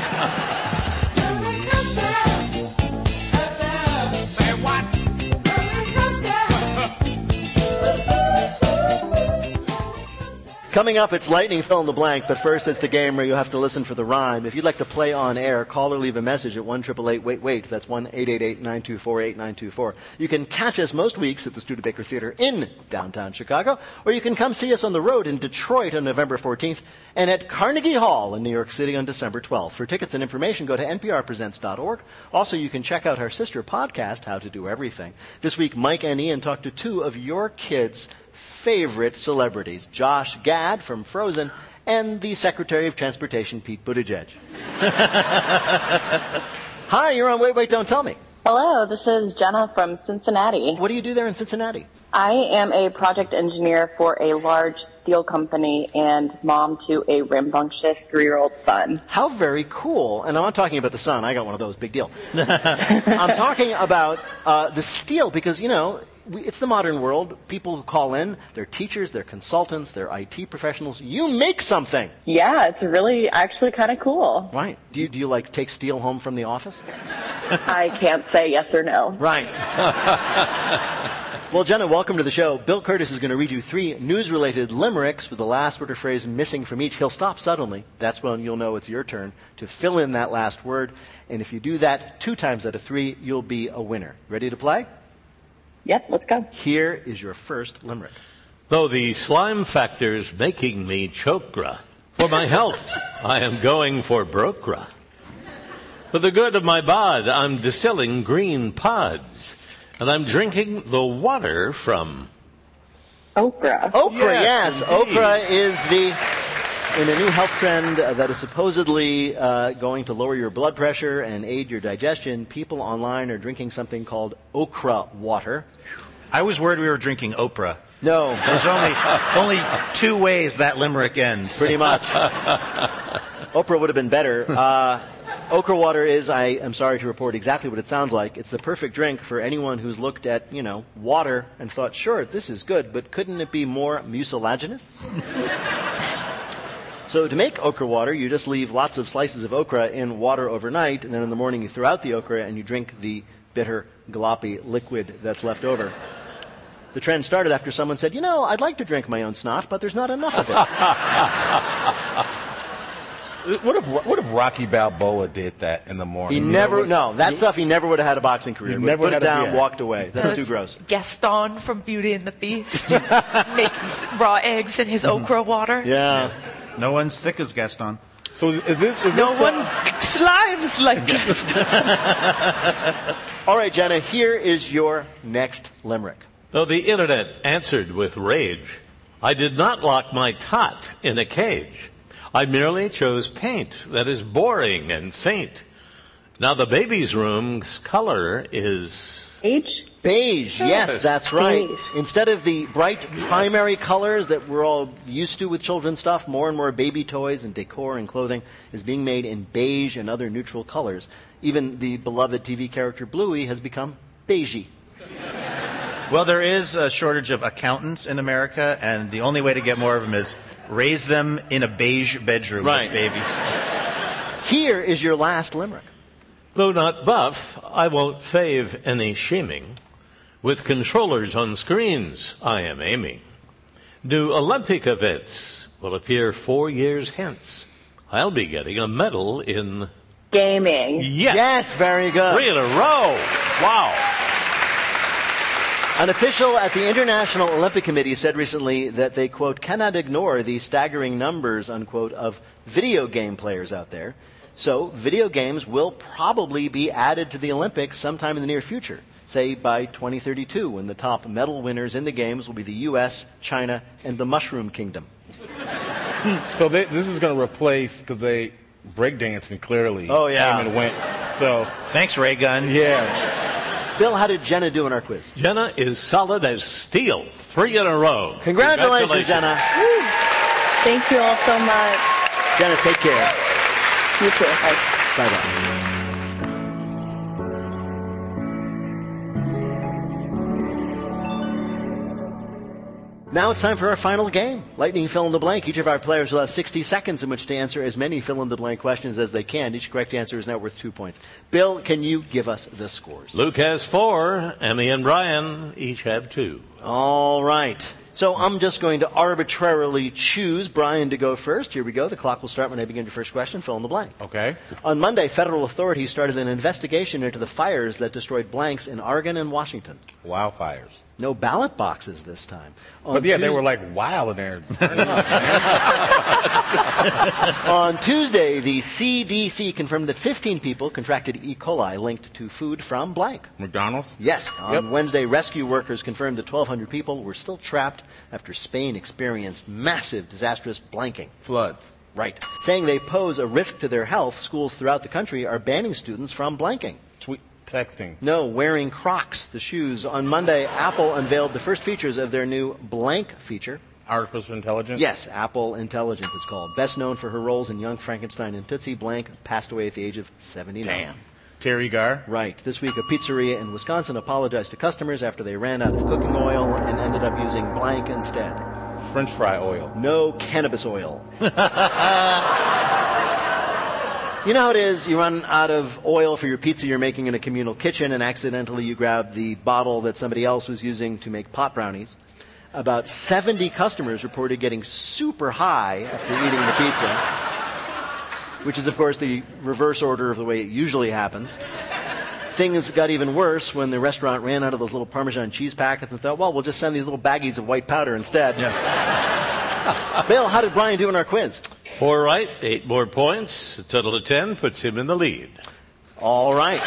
Speaker 2: Coming up, it's Lightning Fill in the Blank, but first it's the game where you have to listen for the rhyme. If you'd like to play on air, call or leave a message at one eight eight eight wait wait. That's one eight eight eight nine two four eight nine two four. You can catch us most weeks at the Studebaker Theater in downtown Chicago, or you can come see us on the road in Detroit on November fourteenth and at Carnegie Hall in New York City on December twelfth. For tickets and information, go to N P R presents dot org. Also, you can check out our sister podcast, How to Do Everything. This week, Mike and Ian talked to two of your kids' favorite celebrities, Josh Gad from Frozen and the Secretary of Transportation, Pete Buttigieg. Hi, you're on Wait, Wait, Don't Tell Me.
Speaker 13: Hello, this is Jenna from Cincinnati.
Speaker 2: What do you do there in Cincinnati?
Speaker 13: I am a project engineer for a large steel company and mom to a rambunctious three-year-old son.
Speaker 2: How very cool. And I'm not talking about the son. I got one of those. Big deal. I'm talking about uh, the steel because, you know, we, it's the modern world. People who call in, they're teachers, they're consultants, they're I T professionals. You make something.
Speaker 13: Yeah, it's really actually kind of cool.
Speaker 2: Right. Do you, do you like take steel home from the office?
Speaker 13: I can't say yes or no.
Speaker 2: Right. Well, Jenna, welcome to the show. Bill Curtis is going to read you three news-related limericks with the last word or phrase missing from each. He'll stop suddenly. That's when you'll know it's your turn to fill in that last word. And if you do that two times out of three, you'll be a winner. Ready to play?
Speaker 13: Yep, let's go.
Speaker 2: Here is your first limerick.
Speaker 1: Though the slime factor's making me chokra, for my health I am going for brokra. For the good of my bod, I'm distilling green pods, and I'm drinking the water from
Speaker 13: Okra.
Speaker 2: Okra, yes.
Speaker 1: Yes, indeed.
Speaker 2: Okra is the, in a new health trend uh, that is supposedly uh, going to lower your blood pressure and aid your digestion, people online are drinking something called okra water.
Speaker 4: I was worried we were drinking Oprah.
Speaker 2: No.
Speaker 4: There's only only two ways that limerick ends.
Speaker 2: Pretty much. Oprah would have been better. Uh, okra water is, I am sorry to report, exactly what it sounds like. It's the perfect drink for anyone who's looked at, you know, water and thought, sure, this is good, but couldn't it be more mucilaginous? So to make okra water, you just leave lots of slices of okra in water overnight, and then in the morning you throw out the okra and you drink the bitter, gloppy liquid that's left over. The trend started after someone said, you know, I'd like to drink my own snot, but there's not enough of it.
Speaker 6: What if what if Rocky Balboa did that in the morning?
Speaker 2: He
Speaker 6: You
Speaker 2: never,
Speaker 6: know what-
Speaker 2: no, that stuff he never would have had a boxing career.
Speaker 6: He
Speaker 2: Would
Speaker 6: never
Speaker 2: put it
Speaker 6: had a-
Speaker 2: down,
Speaker 6: yeah.
Speaker 2: walked away. That's too gross.
Speaker 5: Gaston from Beauty and the Beast makes raw eggs in his okra water.
Speaker 2: Yeah.
Speaker 4: No one's thick as Gaston.
Speaker 6: So is this is
Speaker 5: No
Speaker 6: this
Speaker 5: one slimes like Gaston.
Speaker 2: All right, Jenna, here is your next limerick.
Speaker 1: Though the internet answered with rage, I did not lock my tot in a cage. I merely chose paint that is boring and faint. Now the baby's room's color is...
Speaker 13: Beige?
Speaker 2: Beige, yes,
Speaker 1: Yes.
Speaker 2: that's right.
Speaker 13: Beige.
Speaker 2: Instead of the bright primary colors that we're all used to with children's stuff, more and more baby toys and decor and clothing is being made in beige and other neutral colors. Even the beloved T V character Bluey has become beigey.
Speaker 4: Well, there is a shortage of accountants in America, and the only way to get more of them is raise them in a beige bedroom
Speaker 2: Right.
Speaker 4: with babies.
Speaker 2: Here is your last limerick.
Speaker 1: Though not buff, I won't fave any shaming. With controllers on screens, I am aiming. New Olympic events will appear four years hence. I'll be getting a medal in
Speaker 13: gaming.
Speaker 1: Yes.
Speaker 2: Yes, very good.
Speaker 1: Three in a row. Wow.
Speaker 2: An official at the International Olympic Committee said recently that they, quote, cannot ignore the staggering numbers, unquote, of video game players out there. So video games will probably be added to the Olympics sometime in the near future, say by twenty thirty-two, when the top medal winners in the games will be the U S, China, and the Mushroom Kingdom.
Speaker 6: So they, this is going to replace, because they breakdancing clearly
Speaker 2: Oh, yeah.
Speaker 6: came and went. So
Speaker 4: thanks, Ray Gun.
Speaker 6: Yeah.
Speaker 2: Bill, how did Jenna do in our quiz?
Speaker 1: Jenna is solid as steel. Three in a row.
Speaker 2: Congratulations, Jenna.
Speaker 13: Woo. Thank you all so much.
Speaker 2: Jenna, take care.
Speaker 13: You too. Bye.
Speaker 2: Bye-bye. Now it's time for our final game. Lightning fill in the blank. Each of our players will have sixty seconds in which to answer as many fill in the blank questions as they can. Each correct answer is now worth two points. Bill, can you give us the scores?
Speaker 1: Luke has four. Emmy and Brian each have two.
Speaker 2: All right. So I'm just going to arbitrarily choose Brian to go first. Here we go. The clock will start when I begin your first question. Fill in the blank.
Speaker 6: Okay.
Speaker 2: On Monday, federal authorities started an investigation into the fires that destroyed blanks in Oregon and Washington.
Speaker 6: Wildfires.
Speaker 2: No ballot boxes this time. On
Speaker 6: But yeah, they
Speaker 2: Tues-
Speaker 6: were like wild in there.
Speaker 2: On Tuesday, the C D C confirmed that fifteen people contracted E. coli linked to food from blank.
Speaker 6: McDonald's?
Speaker 2: Yes. On
Speaker 6: Yep.
Speaker 2: Wednesday, rescue workers confirmed that twelve hundred people were still trapped after Spain experienced massive, disastrous blanking.
Speaker 6: Floods.
Speaker 2: Right. Saying they pose a risk to their health, schools throughout the country are banning students from blanking.
Speaker 6: Tweet. Texting.
Speaker 2: No, wearing Crocs, the shoes. On Monday, Apple unveiled the first features of their new blank feature.
Speaker 6: Artificial intelligence?
Speaker 2: Yes, Apple Intelligence is called. Best known for her roles in Young Frankenstein and Tootsie, Blank passed away at the age of seventy-nine.
Speaker 6: Damn. Terry Garr?
Speaker 2: Right. This week, a pizzeria in Wisconsin apologized to customers after they ran out of cooking oil and ended up using blank instead.
Speaker 6: French fry oil.
Speaker 2: No cannabis oil. You know how it is, you run out of oil for your pizza you're making in a communal kitchen and accidentally you grab the bottle that somebody else was using to make pot brownies. About seventy customers reported getting super high after eating the pizza, which is, of course, the reverse order of the way it usually happens. Things got even worse when the restaurant ran out of those little Parmesan cheese packets and thought, well, we'll just send these little baggies of white powder instead.
Speaker 1: Yeah.
Speaker 2: Bill, how did Brian do in our quiz?
Speaker 1: Four right, eight more points. A total of ten puts him in the lead.
Speaker 2: All right.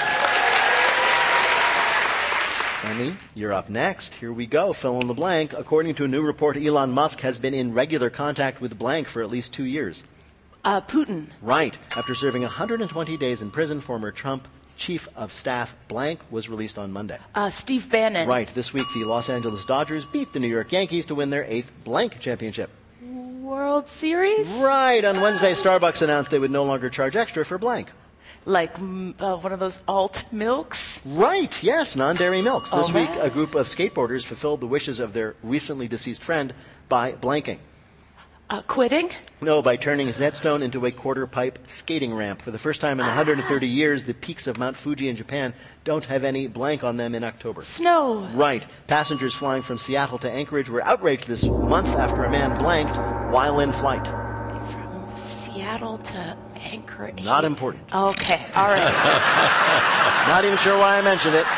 Speaker 2: Emmy, you're up next. Here we go. Fill in the blank. According to a new report, Elon Musk has been in regular contact with blank for at least two years.
Speaker 5: Uh, Putin.
Speaker 2: Right. After serving one hundred twenty days in prison, former Trump chief of staff blank was released on Monday.
Speaker 5: Uh, Steve Bannon.
Speaker 2: Right. This week, the Los Angeles Dodgers beat the New York Yankees to win their eighth blank championship.
Speaker 5: World Series?
Speaker 2: Right. On Wednesday, Starbucks announced they would no longer charge extra for blank.
Speaker 5: Like mm, uh, one of those alt milks?
Speaker 2: Right, yes, non-dairy milks. This
Speaker 5: Oh,
Speaker 2: week,
Speaker 5: man.
Speaker 2: a group of skateboarders fulfilled the wishes of their recently deceased friend by blanking.
Speaker 5: Uh, quitting?
Speaker 2: No, by turning his headstone into a quarter-pipe skating ramp. For the first time in one hundred thirty years, the peaks of Mount Fuji in Japan don't have any blank on them in October.
Speaker 5: Snow.
Speaker 2: Right. Passengers flying from Seattle to Anchorage were outraged this month after a man blanked while in flight.
Speaker 5: From Seattle to Anchorage.
Speaker 2: Not important.
Speaker 5: Okay, all right.
Speaker 2: Not even sure why I mentioned it.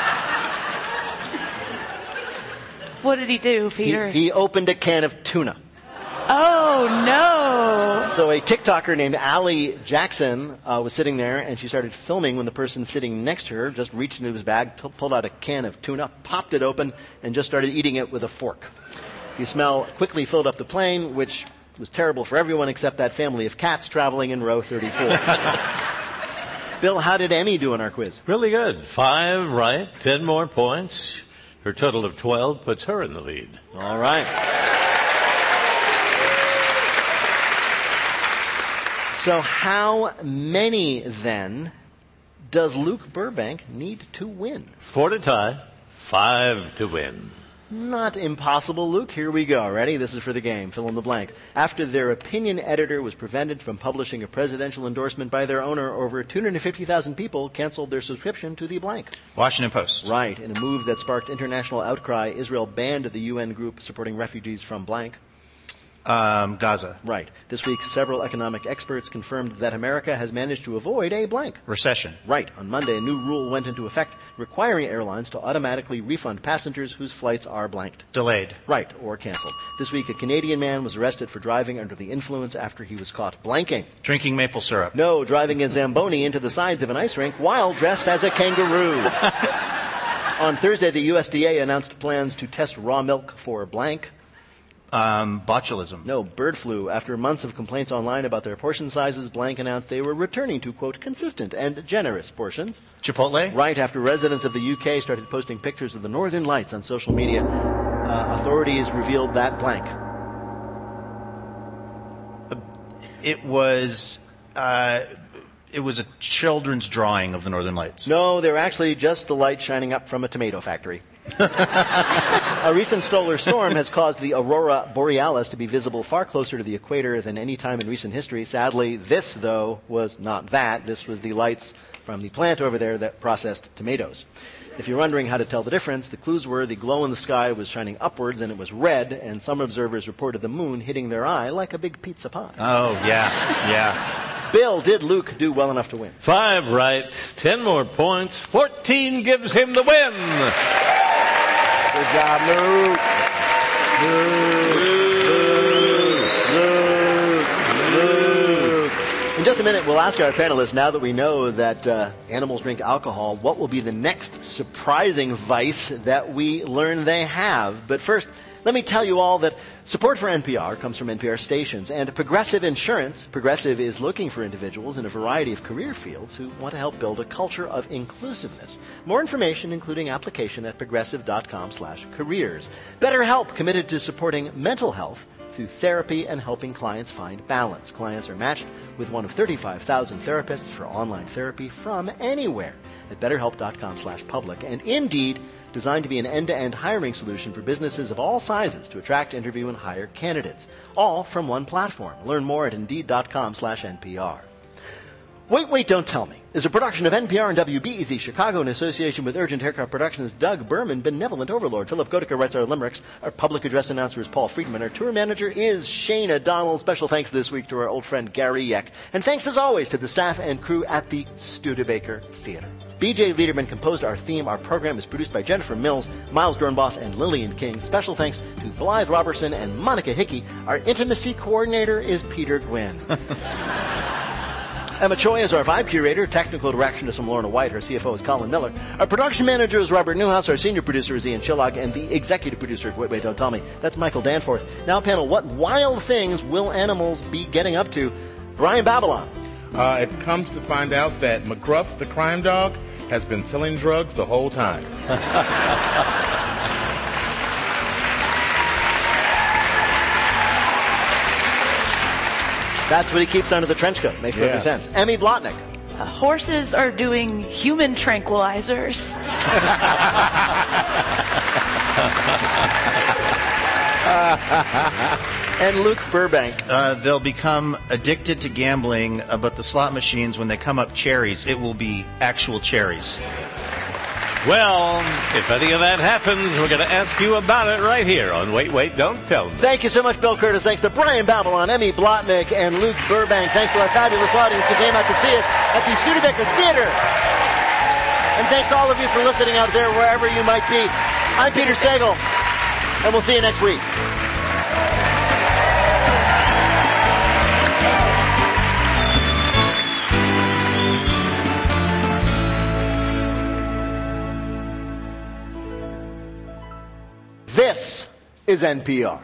Speaker 5: What did he do,
Speaker 2: He,
Speaker 5: Peter?
Speaker 2: he opened a can of tuna.
Speaker 5: Oh, no.
Speaker 2: So a TikToker named Allie Jackson uh, was sitting there, and she started filming when the person sitting next to her just reached into his bag, t- pulled out a can of tuna, popped it open, and just started eating it with a fork. The smell quickly filled up the plane, which was terrible for everyone except that family of cats traveling in row thirty-four. Bill, how did Emmy do in our quiz?
Speaker 1: Really good. Five right, ten more points. Her total of twelve puts her in the lead.
Speaker 2: All right. So how many, then, does Luke Burbank need to win?
Speaker 1: Four to tie, five to win.
Speaker 2: Not impossible, Luke. Here we go. Ready? This is for the game. Fill in the blank. After their opinion editor was prevented from publishing a presidential endorsement by their owner, over two hundred fifty thousand people canceled their subscription to the blank.
Speaker 4: Washington Post.
Speaker 2: Right. In a move that sparked international outcry, Israel banned the U N group supporting refugees from blank.
Speaker 4: Um, Gaza.
Speaker 2: Right. This week, several economic experts confirmed that America has managed to avoid a blank.
Speaker 4: Recession.
Speaker 2: Right. On Monday, a new rule went into effect requiring airlines to automatically refund passengers whose flights are blanked.
Speaker 4: Delayed.
Speaker 2: Right, or canceled. This week, a Canadian man was arrested for driving under the influence after he was caught blanking.
Speaker 4: Drinking maple syrup.
Speaker 2: No, driving a Zamboni into the sides of an ice rink while dressed as a kangaroo. On Thursday, the U S D A announced plans to test raw milk for blank.
Speaker 4: Um, botulism.
Speaker 2: No, bird flu. After months of complaints online about their portion sizes, Blank announced they were returning to, quote, consistent and generous portions.
Speaker 4: Chipotle?
Speaker 2: Right after residents of the U K started posting pictures of the Northern Lights on social media, uh, authorities revealed that blank.
Speaker 4: It was... Uh, it was a children's drawing of the Northern Lights.
Speaker 2: No, they're actually just the light shining up from a tomato factory. A recent solar storm has caused the aurora borealis to be visible far closer to the equator than any time in recent history. Sadly, this, though, was not that. This was the lights from the plant over there that processed tomatoes. If you're wondering how to tell the difference, the clues were the glow in the sky was shining upwards and it was red, and some observers reported the moon hitting their eye like a big pizza pie.
Speaker 4: Oh, yeah, yeah.
Speaker 2: Bill, did Luke do well enough to win?
Speaker 1: Five right, ten more points, fourteen gives him the win.
Speaker 2: Good job, Luke. Luke. Luke. Luke. In just a minute, we'll ask our panelists, now that we know that uh, animals drink alcohol, what will be the next surprising vice that we learn they have. But first, let me tell you all that support for N P R comes from N P R stations, and Progressive Insurance. Progressive is looking for individuals in a variety of career fields who want to help build a culture of inclusiveness. More information, including application, at progressive.com slash careers. BetterHelp, committed to supporting mental health through therapy and helping clients find balance. Clients are matched with one of thirty-five thousand therapists for online therapy from anywhere at betterhelp.com slash public. And Indeed, designed to be an end-to-end hiring solution for businesses of all sizes to attract, interview, and hire candidates, all from one platform. Learn more at indeed.com slash NPR. Wait, Wait, Don't Tell Me is a production of N P R and W B E Z Chicago in association with Urgent Haircut Productions. Doug Berman, benevolent overlord. Philip Goedeke writes our limericks. Our public address announcer is Paul Friedman. Our tour manager is Shana Donald. Special thanks this week to our old friend Gary Yeck. And thanks as always to the staff and crew at the Studebaker Theater. B J Liederman composed our theme. Our program is produced by Jennifer Mills, Miles Dornbos, and Lillian King. Special thanks to Blythe Robertson and Monica Hickey. Our intimacy coordinator is Peter Gwynn. Emma Choi is our vibe curator. Technical direction is from Lorna White. Our C F O is Colin Miller. Our production manager is Robert Newhouse. Our senior producer is Ian Chillog. And the executive producer of Wait, Wait, Don't Tell Me, that's Michael Danforth. Now, panel, what wild things will animals be getting up to? Brian Babylon.
Speaker 6: Uh, it comes to find out that McGruff, the crime dog, has been selling drugs the whole time.
Speaker 2: That's what he keeps under the trench coat. Makes perfect
Speaker 6: Yes.
Speaker 2: sense. Emmy Blotnick.
Speaker 5: Uh, horses are doing human tranquilizers.
Speaker 2: And Luke Burbank.
Speaker 4: Uh, they'll become addicted to gambling, uh, but the slot machines, when they come up cherries, it will be actual cherries.
Speaker 1: Well, if any of that happens, we're going to ask you about it right here on Wait, Wait, Don't Tell Me.
Speaker 2: Thank you so much, Bill Curtis. Thanks to Brian Babylon, Emmy Blotnick, and Luke Burbank. Thanks to our fabulous audience who came out to see us at the Studebaker Theater. And thanks to all of you for listening out there, wherever you might be. I'm Peter Sagal, and we'll see you next week. This is N P R.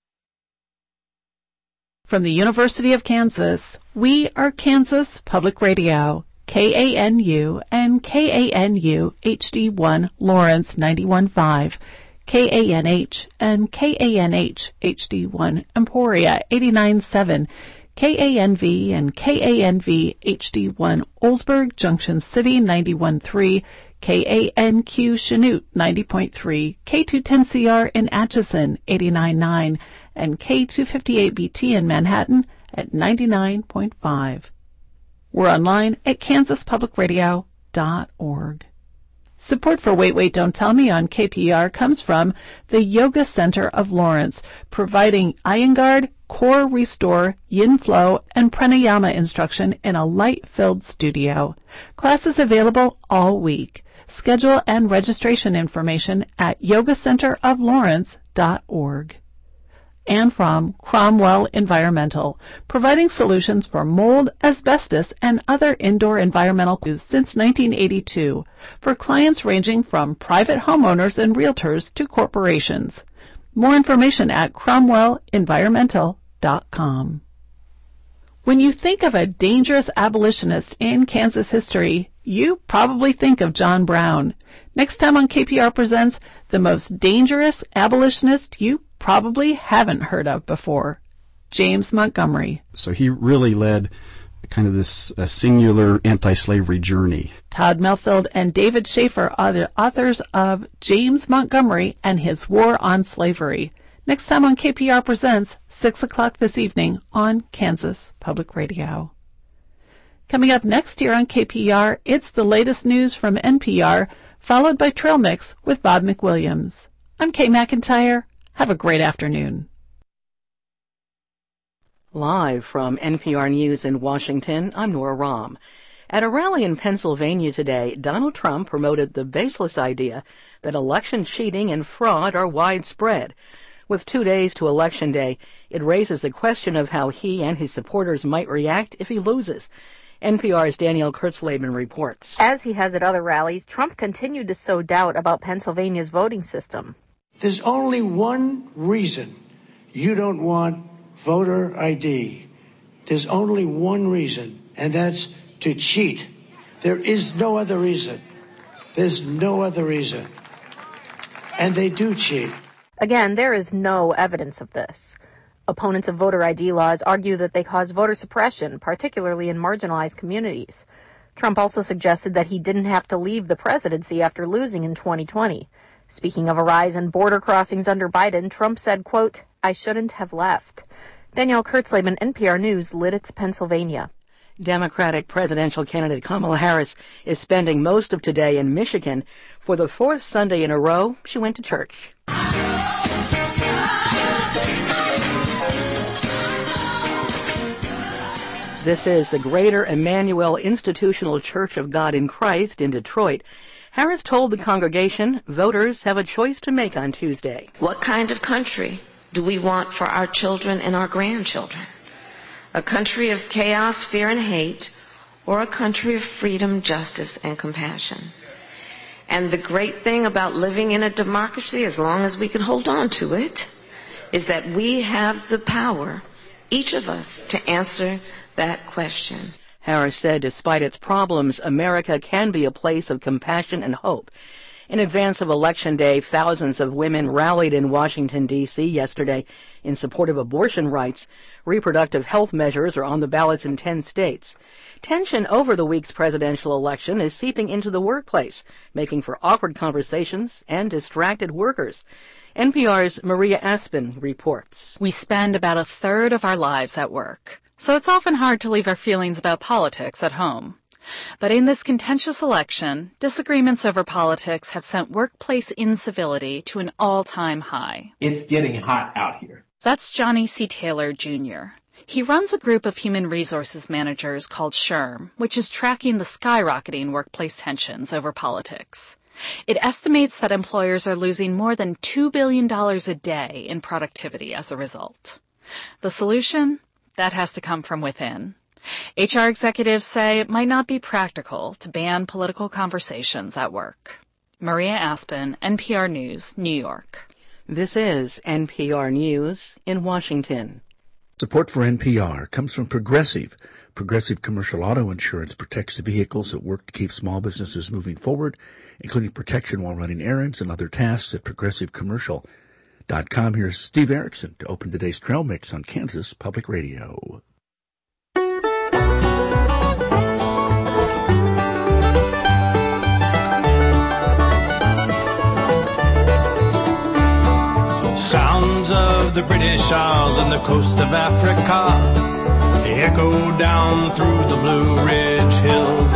Speaker 12: From the University of Kansas, we are Kansas Public Radio, K A N U and K A N U H D one Lawrence ninety-one point five, K A N H and K A N H H D one Emporia eighty-nine point seven, K A N V and K A N V H D one Oldsburg Junction City ninety-one point three, K A N Q Chanute ninety point three, K two ten C R in Atchison eighty-nine point nine, and K two fifty-eight B T in Manhattan at ninety-nine point five. We're online at kansas public radio dot org. Support for Wait, Wait, Don't Tell Me on K P R comes from the Yoga Center of Lawrence, providing Iyengar, core, restore, yin flow, and pranayama instruction in a light-filled studio. Classes available all week. Schedule and registration information at yoga center of lawrence dot org. And from Cromwell Environmental, providing solutions for mold, asbestos, and other indoor environmental issues since nineteen eighty-two for clients ranging from private homeowners and realtors to corporations. More information at cromwell environmental dot com. When you think of a dangerous abolitionist in Kansas history, you probably think of John Brown. Next time on K P R Presents, the most dangerous abolitionist you probably haven't heard of before, James Montgomery.
Speaker 14: So he really led kind of this uh, singular anti-slavery journey.
Speaker 12: Todd Melfield and David Schaefer are the authors of James Montgomery and His War on Slavery. Next time on K P R Presents, six o'clock this evening on Kansas Public Radio. Coming up next here on K P R, it's the latest news from N P R, followed by Trail Mix with Bob McWilliams. I'm Kay McIntyre. Have a great afternoon.
Speaker 15: Live from N P R News in Washington, I'm Nora Rahm. At a rally in Pennsylvania today, Donald Trump promoted the baseless idea that election cheating and fraud are widespread. With two days to Election Day, it raises the question of how he and his supporters might react if he loses. N P R's Danielle Kurtzleben reports.
Speaker 16: As he has at other rallies, Trump continued to sow doubt about Pennsylvania's voting system.
Speaker 17: There's only one reason you don't want voter I D. There's only one reason, and that's to cheat. There is no other reason. There's no other reason. And they do cheat.
Speaker 16: Again, there is no evidence of this. Opponents of voter I D laws argue that they cause voter suppression, particularly in marginalized communities. Trump also suggested that he didn't have to leave the presidency after losing in twenty twenty. Speaking of a rise in border crossings under Biden, Trump said, quote, "I shouldn't have left." Danielle Kurtzleben, N P R News, Lidditz, Pennsylvania.
Speaker 15: Democratic presidential candidate Kamala Harris is spending most of today in Michigan. For the fourth Sunday in a row, she went to church. This is the Greater Emmanuel Institutional Church of God in Christ in Detroit. Harris told the congregation voters have a choice to make on Tuesday.
Speaker 18: What kind of country do we want for our children and our grandchildren? A country of chaos, fear, and hate, or a country of freedom, justice, and compassion? And the great thing about living in a democracy, as long as we can hold on to it, is that we have the power, each of us, to answer that question.
Speaker 15: Harris said despite its problems, America can be a place of compassion and hope. In advance of Election Day, thousands of women rallied in Washington, D C yesterday in support of abortion rights. Reproductive health measures are on the ballots in ten states. Tension over the week's presidential election is seeping into the workplace, making for awkward conversations and distracted workers. N P R's Maria Aspen reports.
Speaker 19: We spend about a third of our lives at work, so it's often hard to leave our feelings about politics at home. But in this contentious election, disagreements over politics have sent workplace incivility to an all-time high.
Speaker 20: It's getting hot out here.
Speaker 19: That's Johnny C. Taylor, Junior He runs a group of human resources managers called SHRM, which is tracking the skyrocketing workplace tensions over politics. It estimates that employers are losing more than two billion dollars a day in productivity as a result. The solution? That has to come from within. H R executives say it might not be practical to ban political conversations at work. Maria Aspen, N P R News, New York.
Speaker 15: This is N P R News in Washington.
Speaker 21: Support for N P R comes from Progressive. Progressive Commercial Auto Insurance protects the vehicles that work to keep small businesses moving forward, including protection while running errands and other tasks at progressive commercial dot com. Here's Steve Erickson to open today's Trail Mix on Kansas Public Radio.
Speaker 22: Sounds of the British Isles and the coast of Africa echo down through the Blue Ridge Hills.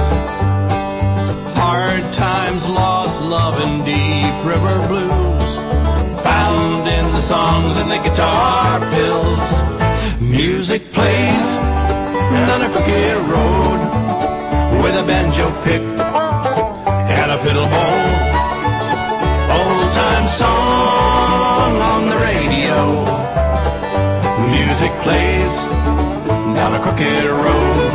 Speaker 22: Hard times, lost love, and deep river blues found in the songs and the guitar fills. Music plays down a crooked road with a banjo pick and a fiddle bow. Old time song on the radio. Music plays down a crooked road.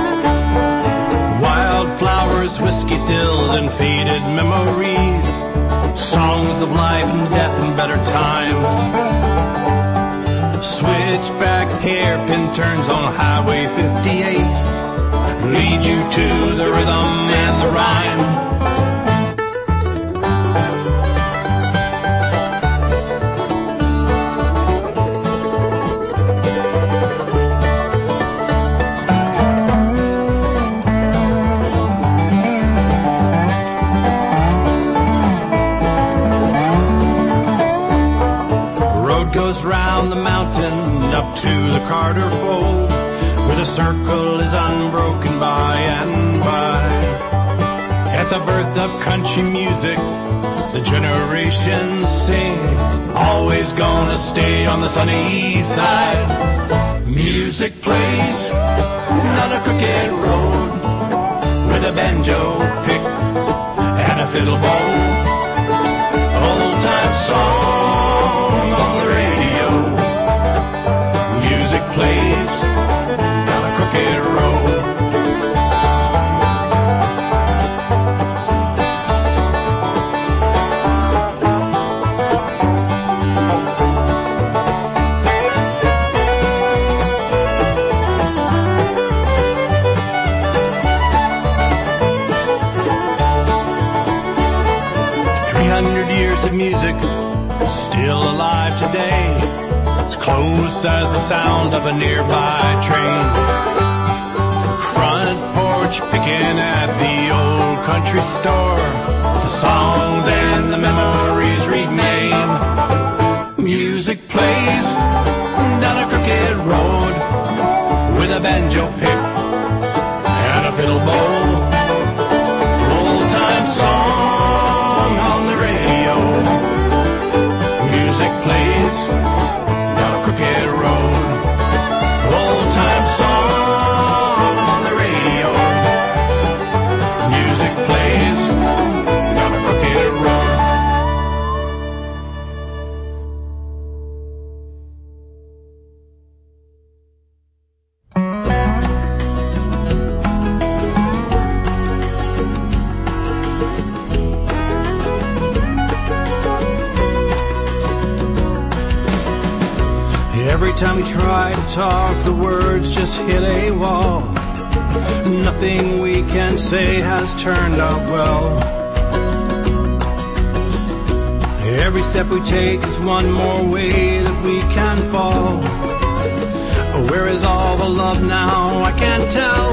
Speaker 22: Wildflowers, whiskey stills, and faded memories. Songs of life and death and better times. Switchback hairpin turns on Highway fifty-eight. Lead you to the rhythm and the rhyme. Goes round the mountain up to the Carter Fold, where the circle is unbroken by and by. At the birth of country music, the generations sing, always gonna stay on the sunny side. Music plays down a crooked road with a banjo pick and a fiddle bow. Old time song on the radio. Music plays down a crooked road. Three hundred years of music still alive today, as close as the sound of a nearby train. Front porch picking at the old country store, the songs and the memories remain. Music plays down a crooked road with a banjo pick and a fiddle bow. Old time song on the radio. Music plays down a crooked road. Old time song on the radio. Music plays down a crooked road. Every time we try to talk, the words just hit a wall. Nothing we can say has turned out well. Every step we take is one more way that we can fall. Where is all the love now? I can't tell.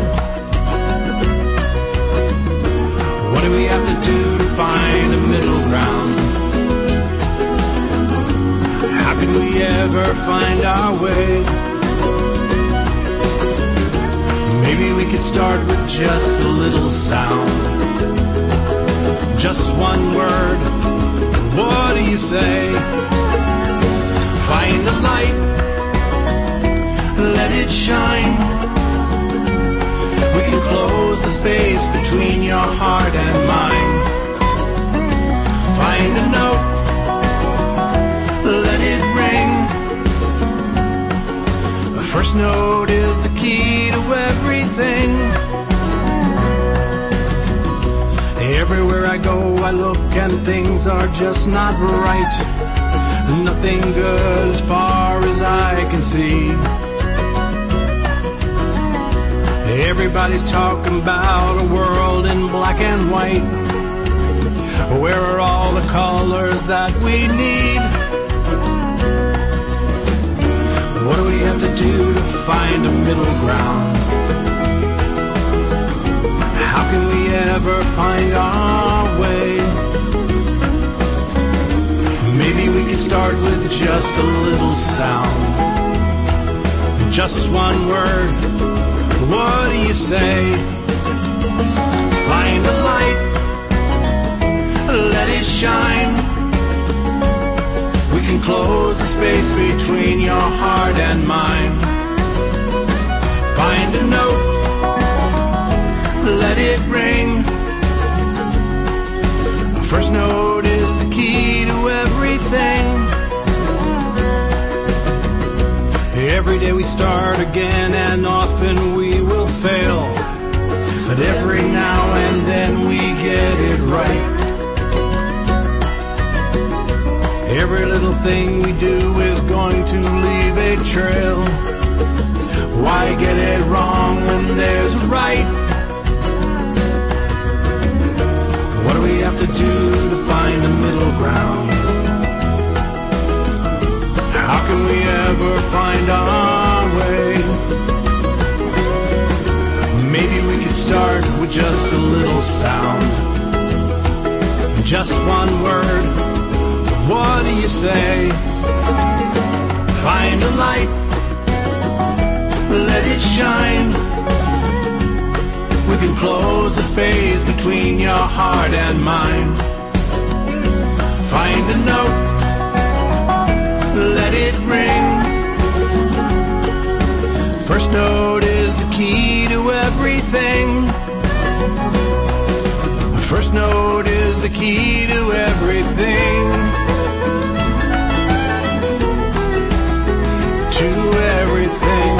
Speaker 22: What do we have to do to find a middle ground? How can we ever find our way? Maybe we could start with just a little sound. Just one word. What do you say? Find the light. Let it shine. We can close the space between your heart and mine. Find a note. Let it ring. The first note is the key to everything. Everywhere I go, I look and things are just not right. Nothing good as far as I can see. Everybody's talking about a world in black and white. Where are all the colors that we need? What do we have to do to find a middle ground? How can we ever find our way? Maybe we could start with just a little sound. Just one word. What do you say? Find the light. Let it shine. We can close the space between your heart and mine. Find a note, let it ring. First note is the key to everything. Every day we start again, and often we will fail, but every now and then we get it right. Every little thing we do is going to leave a trail. Why get it wrong when there's a right? What do we have to do to find a middle ground? How can we ever find our way? Maybe we could start with just a little sound, just one word. What do you say? Find a light, let it shine. We can close the space between your heart and mine. Find a note, let it ring. First note is the key to everything. First note is the key to everything. To everything.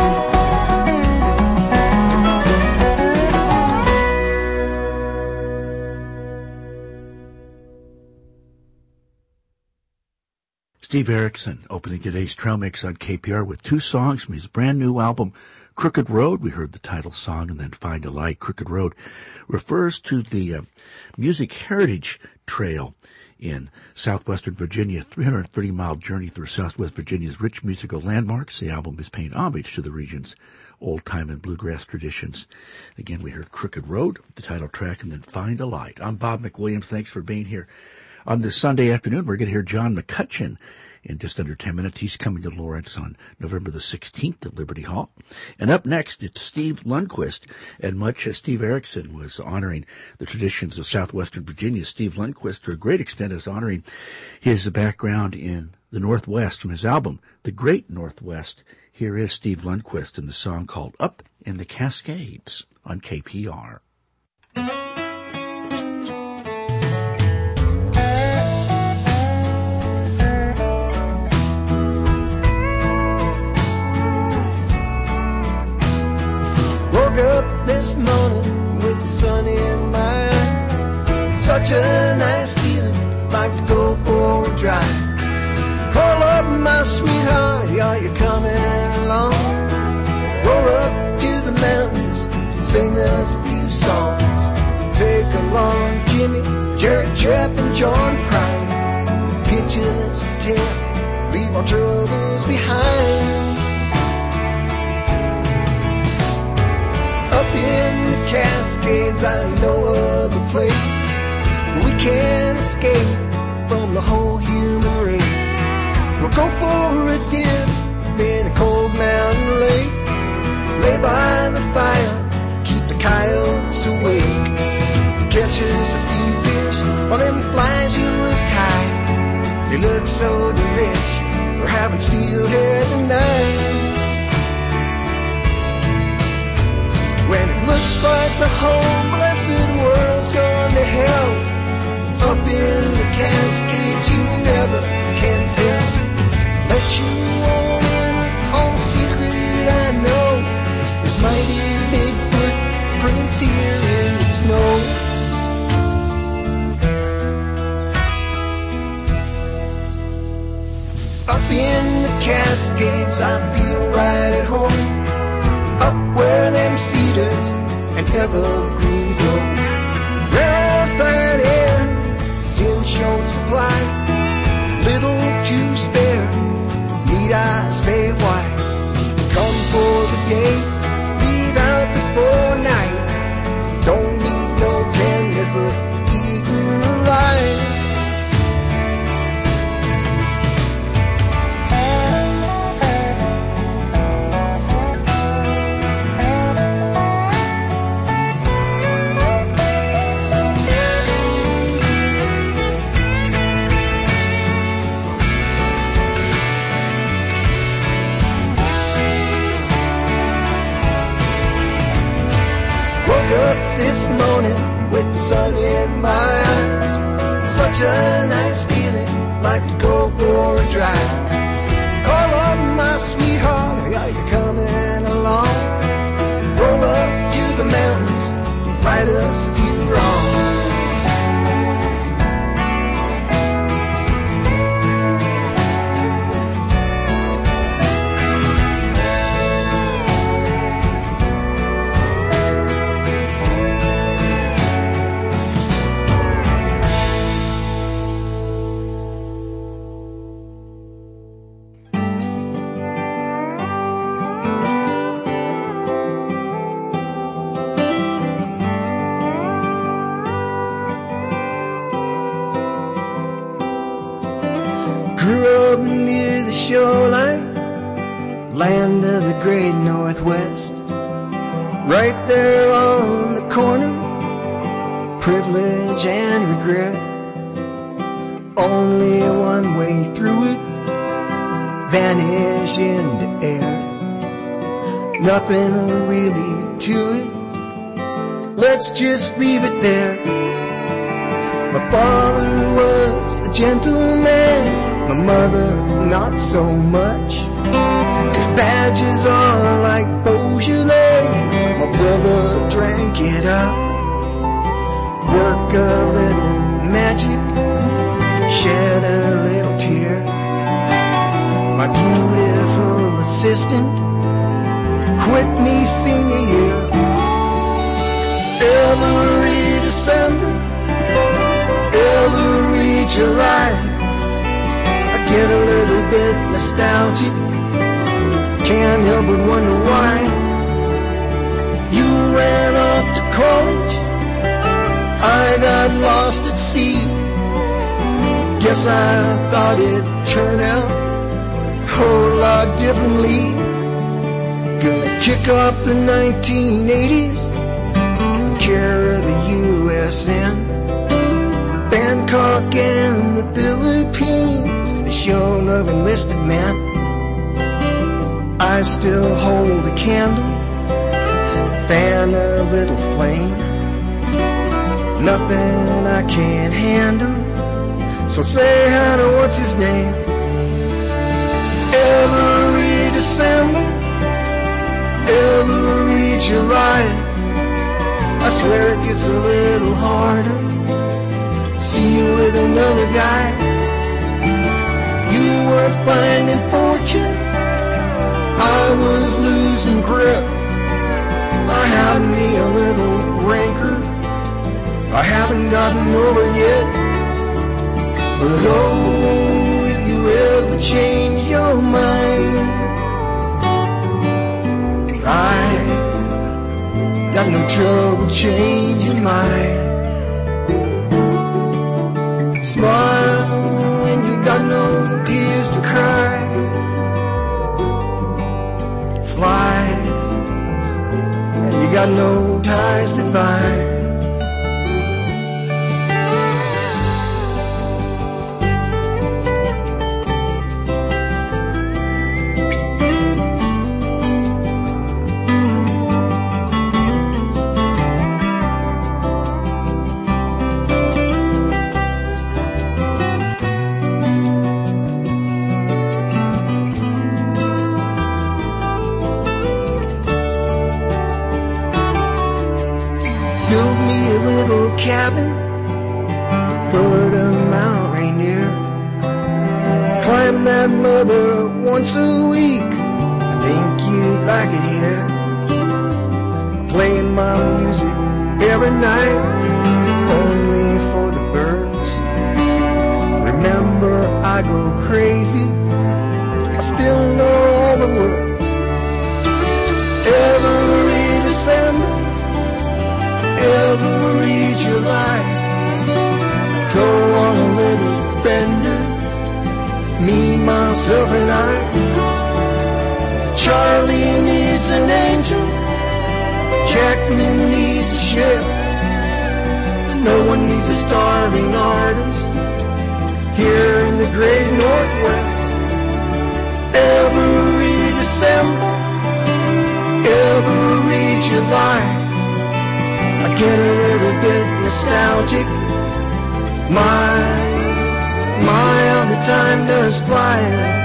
Speaker 21: Steve Erickson opening today's Trail Mix on K P R with two songs from his brand new album, Crooked Road. We heard the title song and then Find a Light. Crooked Road refers to the uh, Music Heritage Trail in southwestern Virginia, three hundred thirty mile journey through southwest Virginia's rich musical landmarks. The album is paying homage to the region's old-time and bluegrass traditions. Again, we heard Crooked Road, the title track, and then Find a Light. I'm Bob McWilliams. Thanks for being here. On this Sunday afternoon, we're going to hear John McCutcheon in just under ten minutes. He's coming to Lawrence on November the sixteenth at Liberty Hall. And up next, it's Steve Lundquist. And much as Steve Erickson was honoring the traditions of southwestern Virginia, Steve Lundquist, to a great extent, is honoring his background in the Northwest from his album, The Great Northwest. Here is Steve Lundquist in the song called Up in the Cascades on K P R.
Speaker 3: Woke up this morning with the sun in my eyes. Such a nice feeling, like to go for a drive. Call up my sweetheart, are you coming along? Roll up to the mountains, sing us a few songs. Take along Jimmy, Jerry Trepp, and John Prine. Pitch us a tent, leave our troubles behind. Up in the Cascades, I know of a place where we can escape from the whole human race. We'll go for a dip in a cold mountain lake. Lay by the fire, keep the coyotes awake. Catch us a few fish while them flies you were tied. They look so delish, we're having steelhead tonight. When it looks like the whole blessed world's gone to hell, up in the Cascades you never can tell. Let you on in on a secret I know. There's mighty big footprints here in the snow. Up in the Cascades I feel right at home. Up where them cedars and evergreen grow. Rarefied air is in short supply. Little to spare, need I say why? Come for the day, leave out before night. Don't need no tenderfoot eating alive. up this morning with the sun in my eyes. Such a nice feeling, like to go for a drive. Call up my sweetheart, are you coming along? Roll up to the mountains, right us a few wrongs. Shoreline, land of the great Northwest, right there on the corner, privilege and regret. Only one way through it, vanish into air. Nothing really to it, let's just leave it there. My father was a gentleman, my mother not so much. If badges are like Beaujolais, my brother drank it up. Work a little magic, shed a little tear. My beautiful assistant quit me senior year. Every December, every July, get a little bit nostalgic, can't help but wonder why. You ran off to college, I got lost at sea. Guess I thought it'd turn out a whole lot differently. Gonna kick off the nineteen eighties, care of the U S N, Bangkok and the Philippines, they show love enlisted men. I still hold a candle, fan a little flame. Nothing I can't handle, so say hi to what's his name. Every December, every July, I swear it gets a little harder. See you with another guy. You were finding fortune, I was losing grip. I have me a little rancor I haven't gotten over yet. But oh, if you ever change your mind, I got no trouble changing mine. Smile when you got no tears to cry. Fly and you got no ties that bind. Build me a little cabin, put a Mount Rainier, climb that mother once a week, I think you'd like it here. Playing my music every night, only for the birds. Remember, I go crazy, I still know all the words. Every December, every July, go on a little bender, me, myself and I. Charlie needs an angel, Jackman needs a ship. No one needs a starving artist here in the great Northwest. Every December, every July, I get a little bit nostalgic. My, my, how the time does fly.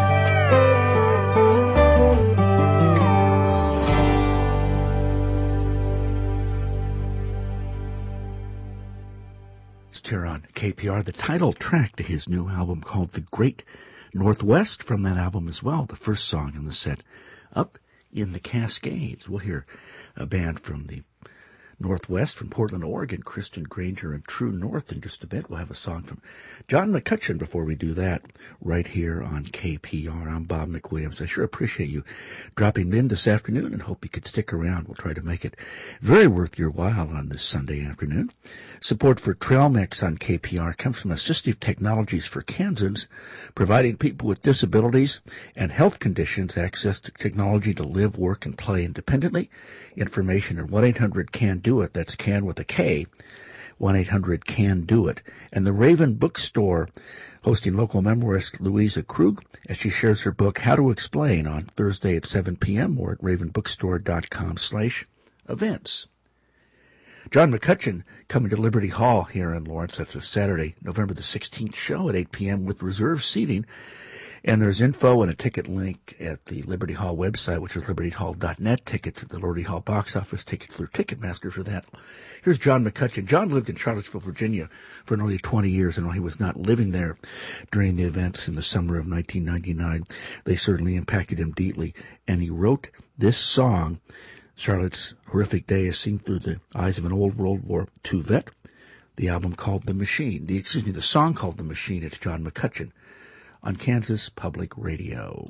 Speaker 21: Here on K P R, the title track to his new album called The Great Northwest, from that album as well, the first song in the set, Up in the Cascades. We'll hear a band from the Northwest, from Portland, Oregon, Kristen Granger and True North in just a bit. We'll have a song from John McCutcheon before we do that, right here on K P R. I'm Bob McWilliams. I sure appreciate you dropping in this afternoon and hope you could stick around. We'll try to make it very worth your while on this Sunday afternoon. Support for Trail Mix on K P R comes from Assistive Technologies for Kansans, providing people with disabilities and health conditions access to technology to live, work, and play independently. Information at one eight hundred can do it. That's CAN with a K. one eight hundred can do it. And the Raven Bookstore, hosting local memoirist Louisa Krug as she shares her book, How to Explain, on Thursday at seven p.m. or at ravenbookstore.com slash events. John McCutcheon coming to Liberty Hall here in Lawrence. That's a Saturday, November the sixteenth show at eight p.m. with reserved seating. And there's info and a ticket link at the Liberty Hall website, which is liberty hall dot net. Tickets at the Liberty Hall box office, tickets through Ticketmaster for that. Here's John McCutcheon. John lived in Charlottesville, Virginia for nearly twenty years, and while he was not living there during the events in the summer of nineteen ninety-nine, they certainly impacted him deeply. And he wrote this song, Charlotte's horrific day is seen through the eyes of an old World War Two vet. The album called The Machine. The, excuse me, the song called The Machine. It's John McCutcheon on Kansas Public Radio.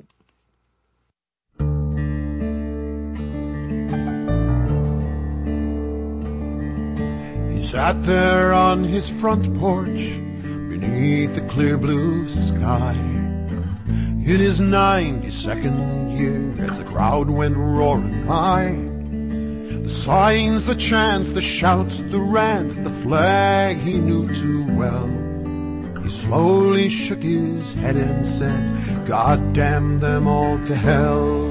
Speaker 22: He sat there on his front porch beneath the clear blue sky in his ninety-second year as the crowd went roaring by. The signs, the chants, the shouts, the rants, the flag he knew too well. He slowly shook his head and said, God damn them all to hell.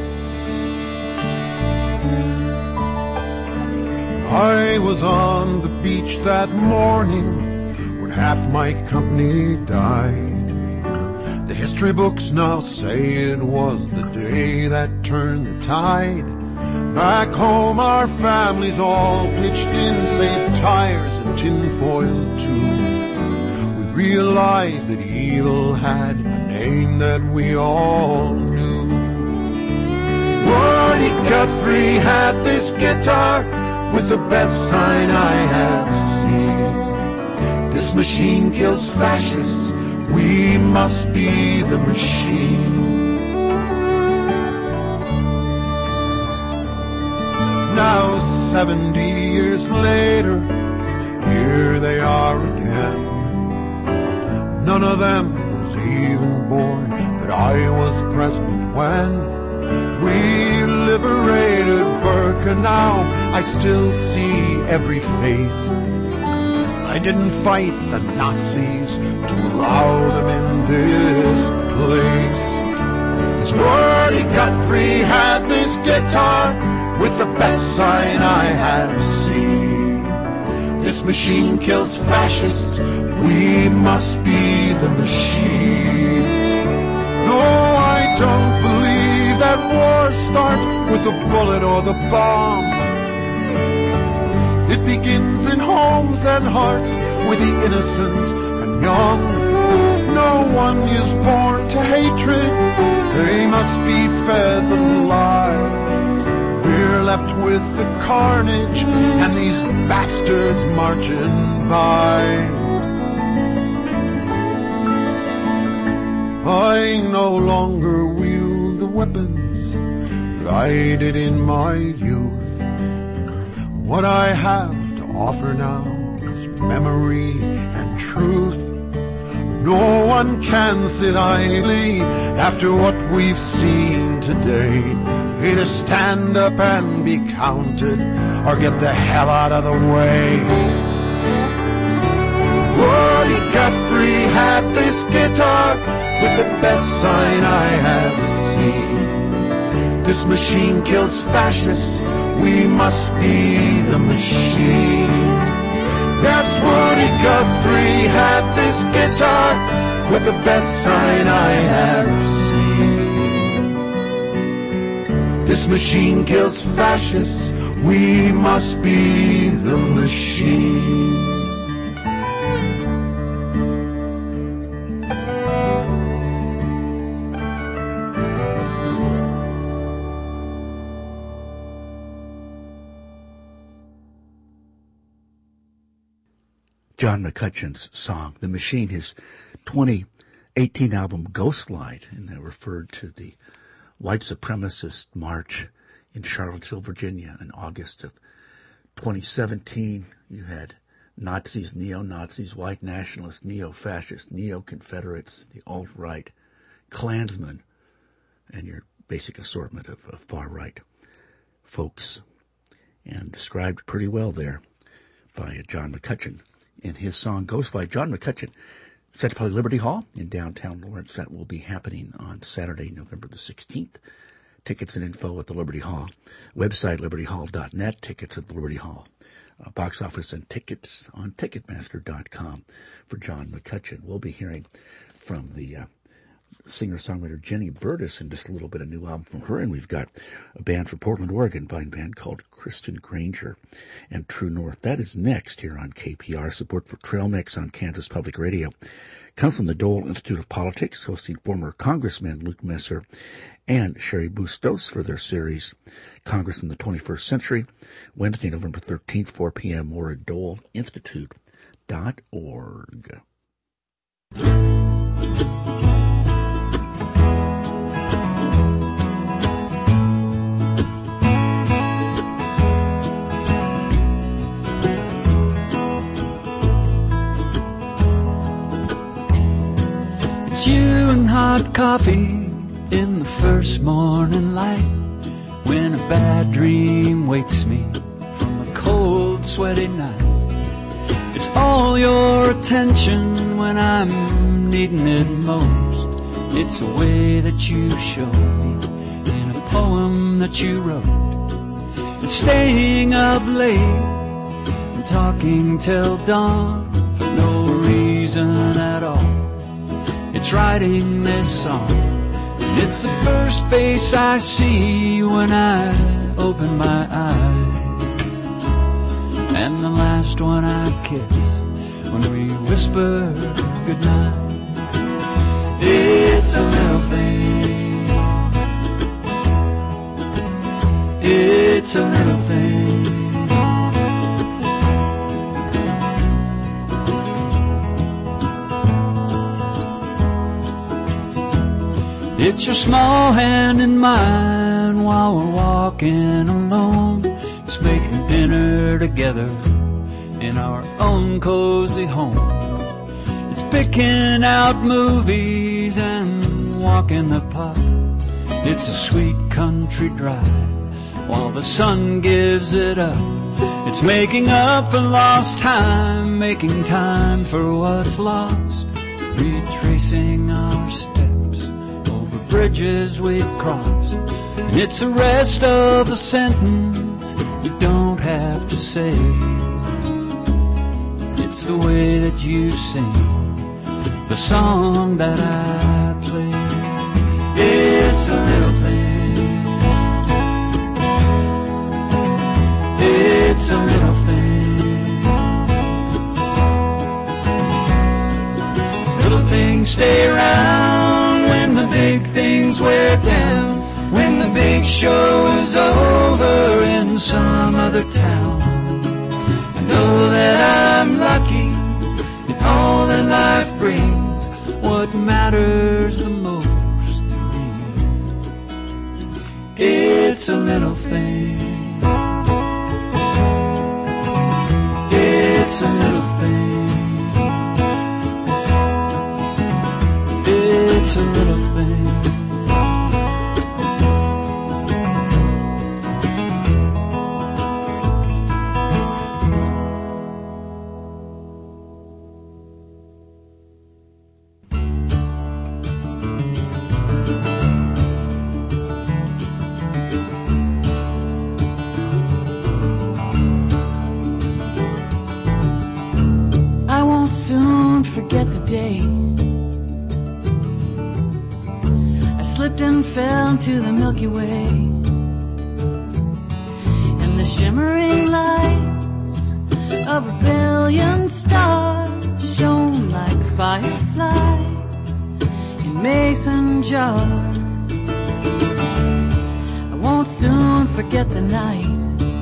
Speaker 22: I was on the beach that morning when half my company died. The history books now say it was the day that turned the tide. Back home our families all pitched in, save tires and tinfoil too. Realized that evil had a name that we all knew. Woody Guthrie had this guitar with the best sign I have seen. This machine kills fascists, we must be the machine. Now seventy years later, here they are again. None of them was even born, but I was present when we liberated Birkenau. I still see every face. I didn't fight the Nazis to allow them in this place. This Woody Guthrie had this guitar with the best sign I have seen. This machine kills fascists, we must be the machine. No, I don't believe that wars start with a bullet or the bomb. It begins in homes and hearts with the innocent and young. No one is born to hatred, they must be fed the lie. We're left with the carnage and these bastards marching by. I no longer wield the weapons that I did in my youth. What I have to offer now is memory and truth. No one can sit idly after what we've seen today. Either stand up and be counted or get the hell out of the way. Woody Guthrie had this guitar with the best sign I have seen. This machine kills fascists, we must be the machine.
Speaker 3: with the best sign I have seen. This machine kills fascists, we must be the machine.
Speaker 21: John McCutcheon's song, The Machine, his twenty eighteen album Ghostlight, and that referred to the white supremacist march in Charlottesville, Virginia in August of twenty seventeen. You had Nazis, neo-Nazis, white nationalists, neo-fascists, neo-Confederates, the alt-right, Klansmen, and your basic assortment of, of far-right folks, and described pretty well there by uh, John McCutcheon in his song Ghostlight. John McCutcheon set to play Liberty Hall in downtown Lawrence. That will be happening on Saturday, November the sixteenth. Tickets and info at the Liberty Hall website, liberty hall dot net. Tickets at the Liberty Hall uh, box office, and tickets on ticketmaster dot com for John McCutcheon. We'll be hearing from the uh, singer-songwriter Jenny Burtis in just a little bit of new album from her, and we've got a band from Portland, Oregon, a band called Kristen Granger and True North. That is next here on K P R. Support for Trail Mix on Kansas Public Radio comes from the Dole Institute of Politics, hosting former Congressman Luke Messer and Sherry Bustos for their series Congress in the twenty-first century, Wednesday, November thirteenth, four p.m. more at dole institute dot org.
Speaker 7: It's you and hot coffee in the first morning light, when a bad dream wakes me from a cold, sweaty night. It's all your attention when I'm needing it most. It's the way that you show me in a poem that you wrote. It's staying up late and talking till dawn for no reason at all. It's writing this song, and it's the first face I see when I open my eyes, and the last one I kiss when we whisper goodnight. It's a little thing, it's a little thing. It's your small hand in mine while we're walking alone. It's making dinner together in our own cozy home. It's picking out movies and walking the park. It's a sweet country drive while the sun gives it up. It's making up for lost time, making time for what's lost, retracing our steps, bridges we've crossed. And it's the rest of the sentence you don't have to say. It's the way that you sing the song that I play. It's a little thing, it's a little thing. Little things stay around when the big things wear down, when the big show is over in some other town. I know that I'm lucky in all that life brings. What matters the most to me, it's a little thing, it's a little thing, it's a little thing. I won't soon forget the day slipped and fell into the Milky Way. And the shimmering lights of a billion stars shone like fireflies in mason jars. I won't soon forget the night.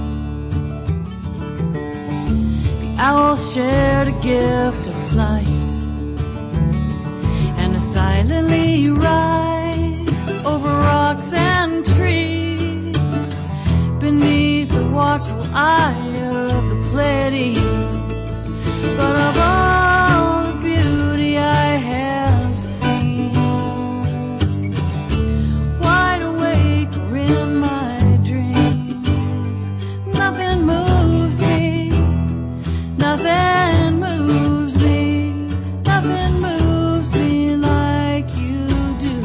Speaker 7: The owls shared a gift of flight, and to silently rise over rocks and trees beneath the watchful eye of the Pleiades. But of all the beauty I have seen, wide awake or in my dreams, nothing moves me, nothing moves me, nothing moves me like you do.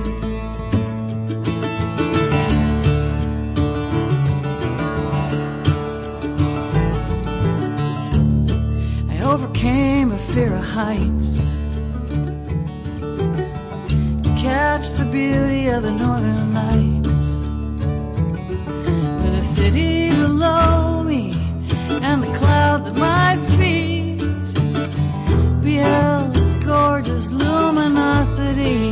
Speaker 7: I overcame a fear of heights to catch the beauty of the northern lights. With a city below me and the clouds at my feet, beheld its gorgeous luminosity.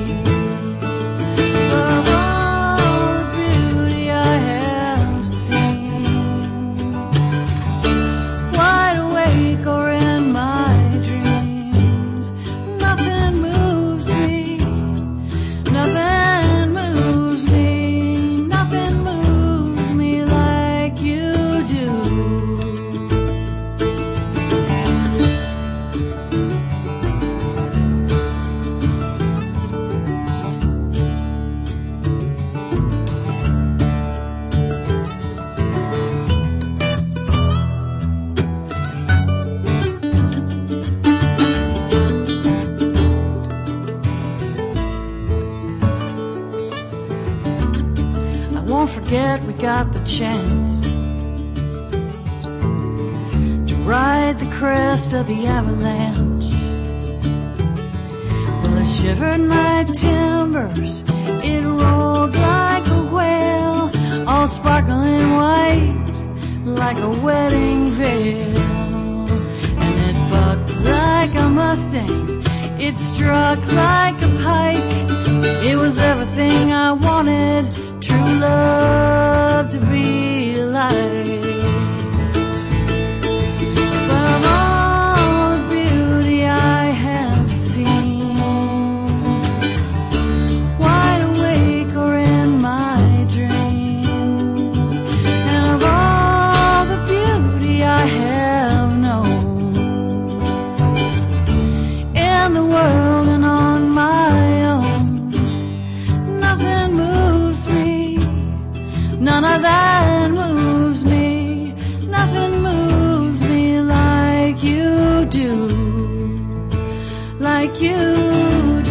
Speaker 7: Of all the beauty I have seen, wide awake or in my dreams, nothing moves me, nothing moves me, nothing moves me like you do. I won't forget we got the chance to ride the crest of the avalanche. Well, it shivered my timbers, it rolled like a whale, all sparkling white like a wedding veil. And it bucked like a Mustang, it struck like a pike. It was everything I wanted true love to be like. But of all the beauty I have seen, wide awake or in my dreams, and of all the beauty I have known in the world and on my own, nothing moves me, none of that moves me, nothing moves me like you do, like you do.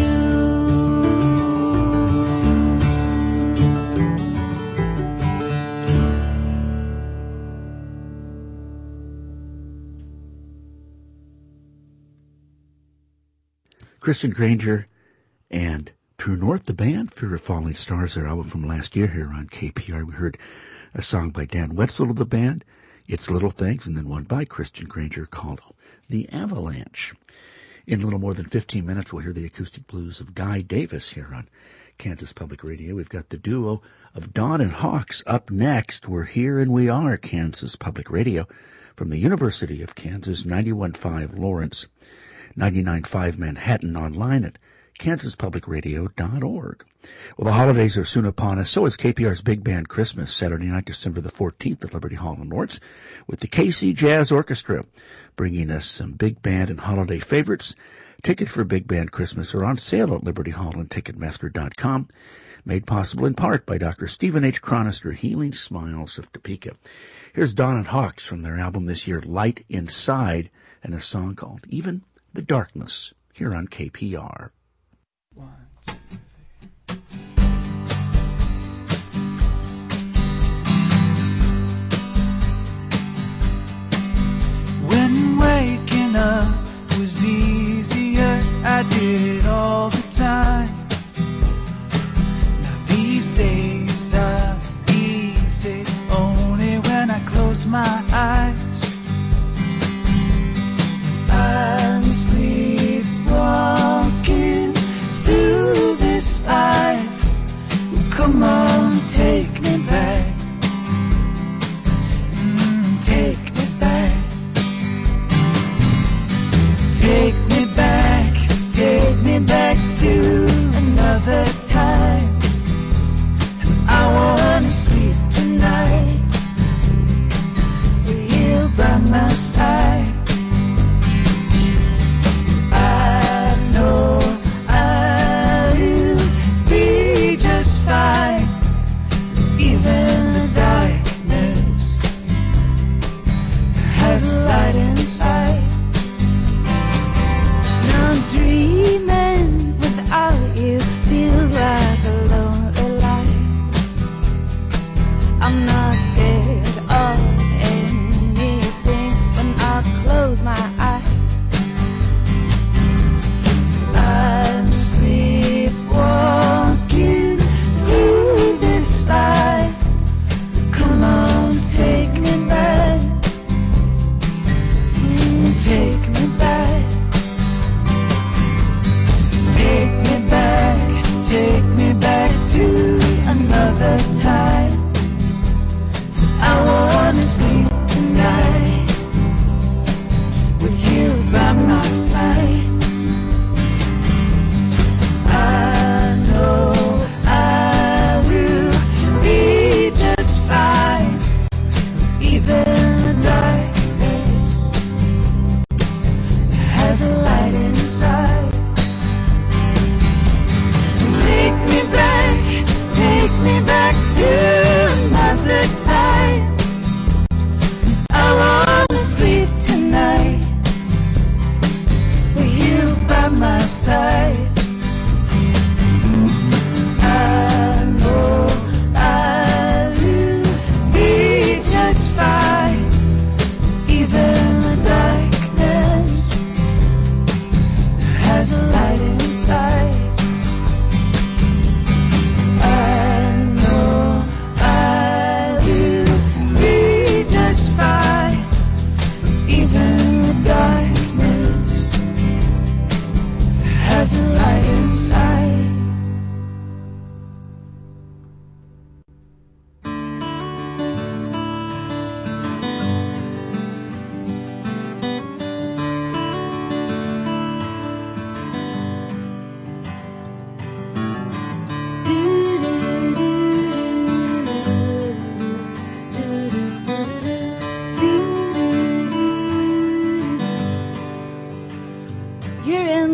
Speaker 21: Kristen Granger and True North, the band, Fear of Falling Stars, their album from last year here on K P R. We heard a song by Dan Wetzel of the band, It's Little Things, and then one by Kristen Granger called The Avalanche. In a little more than fifteen minutes, we'll hear the acoustic blues of Guy Davis here on Kansas Public Radio. We've got the duo of Don and Hawks up next. We're here and we are Kansas Public Radio from the University of Kansas, ninety-one point five Lawrence, ninety-nine point five Manhattan, online at kansas public radio dot org. Well, the holidays are soon upon us. So is K P R's Big Band Christmas, Saturday night, December the fourteenth at Liberty Hall in Lawrence, with the K C Jazz Orchestra, bringing us some big band and holiday favorites. Tickets for Big Band Christmas are on sale at Liberty Hall and Ticketmaster dot com, made possible in part by Doctor Stephen H. Chronister, Healing Smiles of Topeka. Here's Don and Hawks from their album this year, Light Inside, and a song called Even the Darkness, here on K P R.
Speaker 7: One, two, three. When waking up was easier, I did it all the time.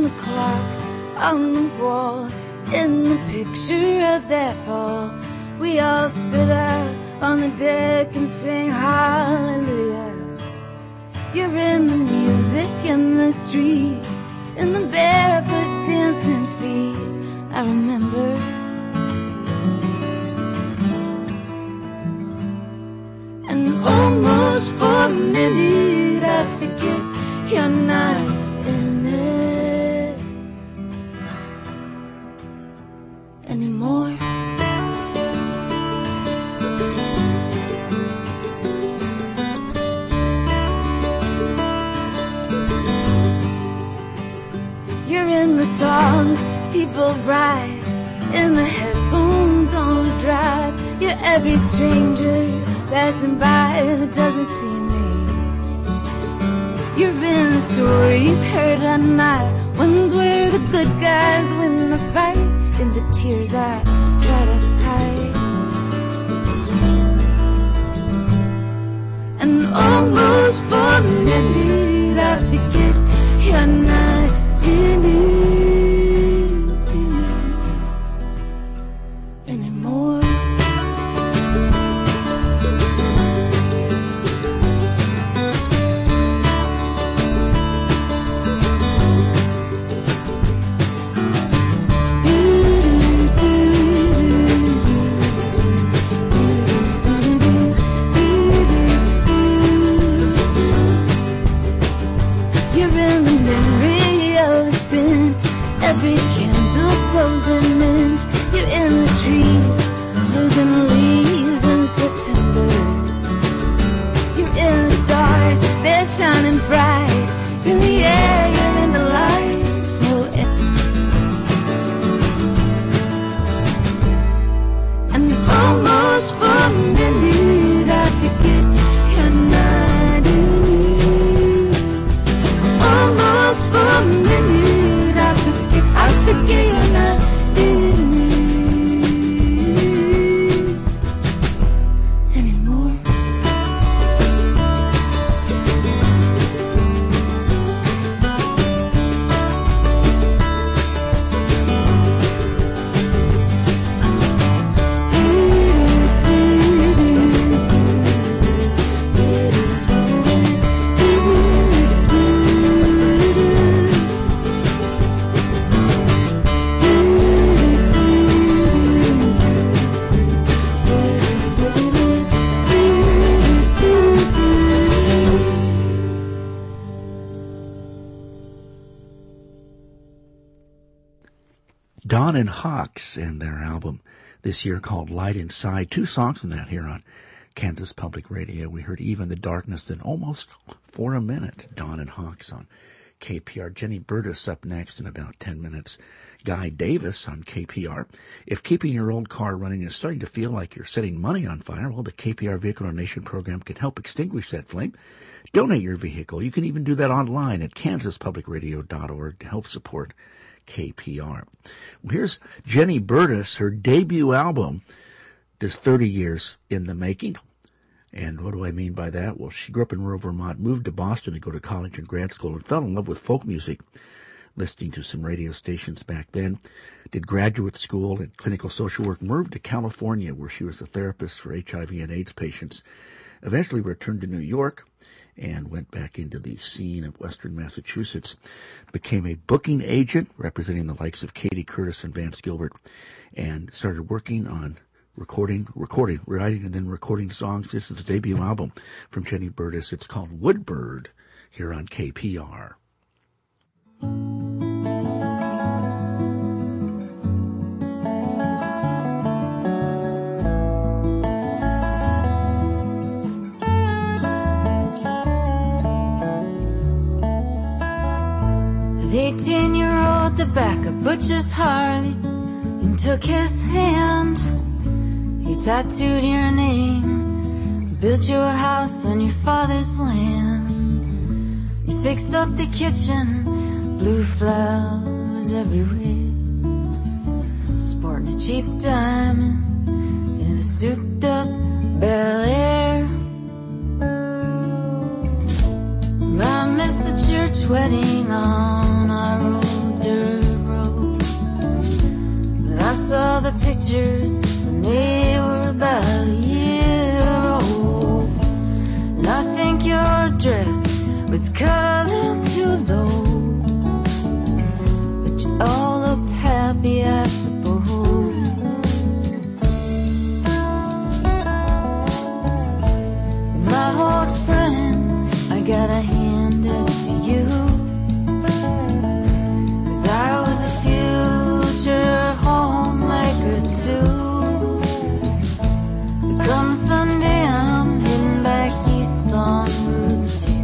Speaker 8: the clock on the wall, in the picture of that fall. We all stood out on the deck and sang hallelujah. You're in the music in the street, in the barefoot dancing feet. I remember. And almost for a minute I forget you're not in it anymore. You're in the songs people write, in the headphones on the drive. You're every stranger passing by that doesn't see me. You're in the stories heard at night, ones where the good guys win the fight, in the tears I try to hide. And almost for a minute I forget you're not in it anymore. Every candle frozen mint. You're in the trees, losing leaves in September. You're in the stars, they're shining bright. In the air, you're in the light. So and almost for a minute I forget you're not in it. Almost for a minute I forget you're not in it anymore.
Speaker 21: Dawn and Hawks and their album this year called Light Inside. Two songs from that here on Kansas Public Radio. We heard Even the Darkness and Almost for a Minute. Dawn and Hawks on K P R. Jenny Burtis up next in about ten minutes. Guy Davis on K P R. If keeping your old car running is starting to feel like you're setting money on fire, well, the K P R Vehicle Donation Program can help extinguish that flame. Donate your vehicle. You can even do that online at kansas public radio dot org to help support K P R. Well, here's Jenny Burtis. Her debut album is thirty years in the making. And what do I mean by that? Well, she grew up in rural Vermont, moved to Boston to go to college and grad school, and fell in love with folk music, listening to some radio stations back then. Did graduate school in clinical social work, moved to California, where she was a therapist for H I V and AIDS patients. Eventually returned to New York and went back into the scene of Western Massachusetts, became a booking agent representing the likes of Katie Curtis and Vance Gilbert, and started working on recording, recording, writing, and then recording songs. This is a debut album from Jenny Burtis. It's called Woodbird here on K P R.
Speaker 8: eighteen-year-old tobacco butcher's Harley and took his hand. He tattooed your name, built you a house on your father's land. You fixed up the kitchen, blue flowers everywhere. Sporting a cheap diamond in a souped-up Bel Air. I missed the church wedding on our old dirt I saw the pictures when they were about a year old. And I think your dress was cut a little too low, but you all looked happy, I suppose. My old friend, I gotta hand it to you, 'cause I was a future homemaker too. Come Sunday, I'm heading back east on Route two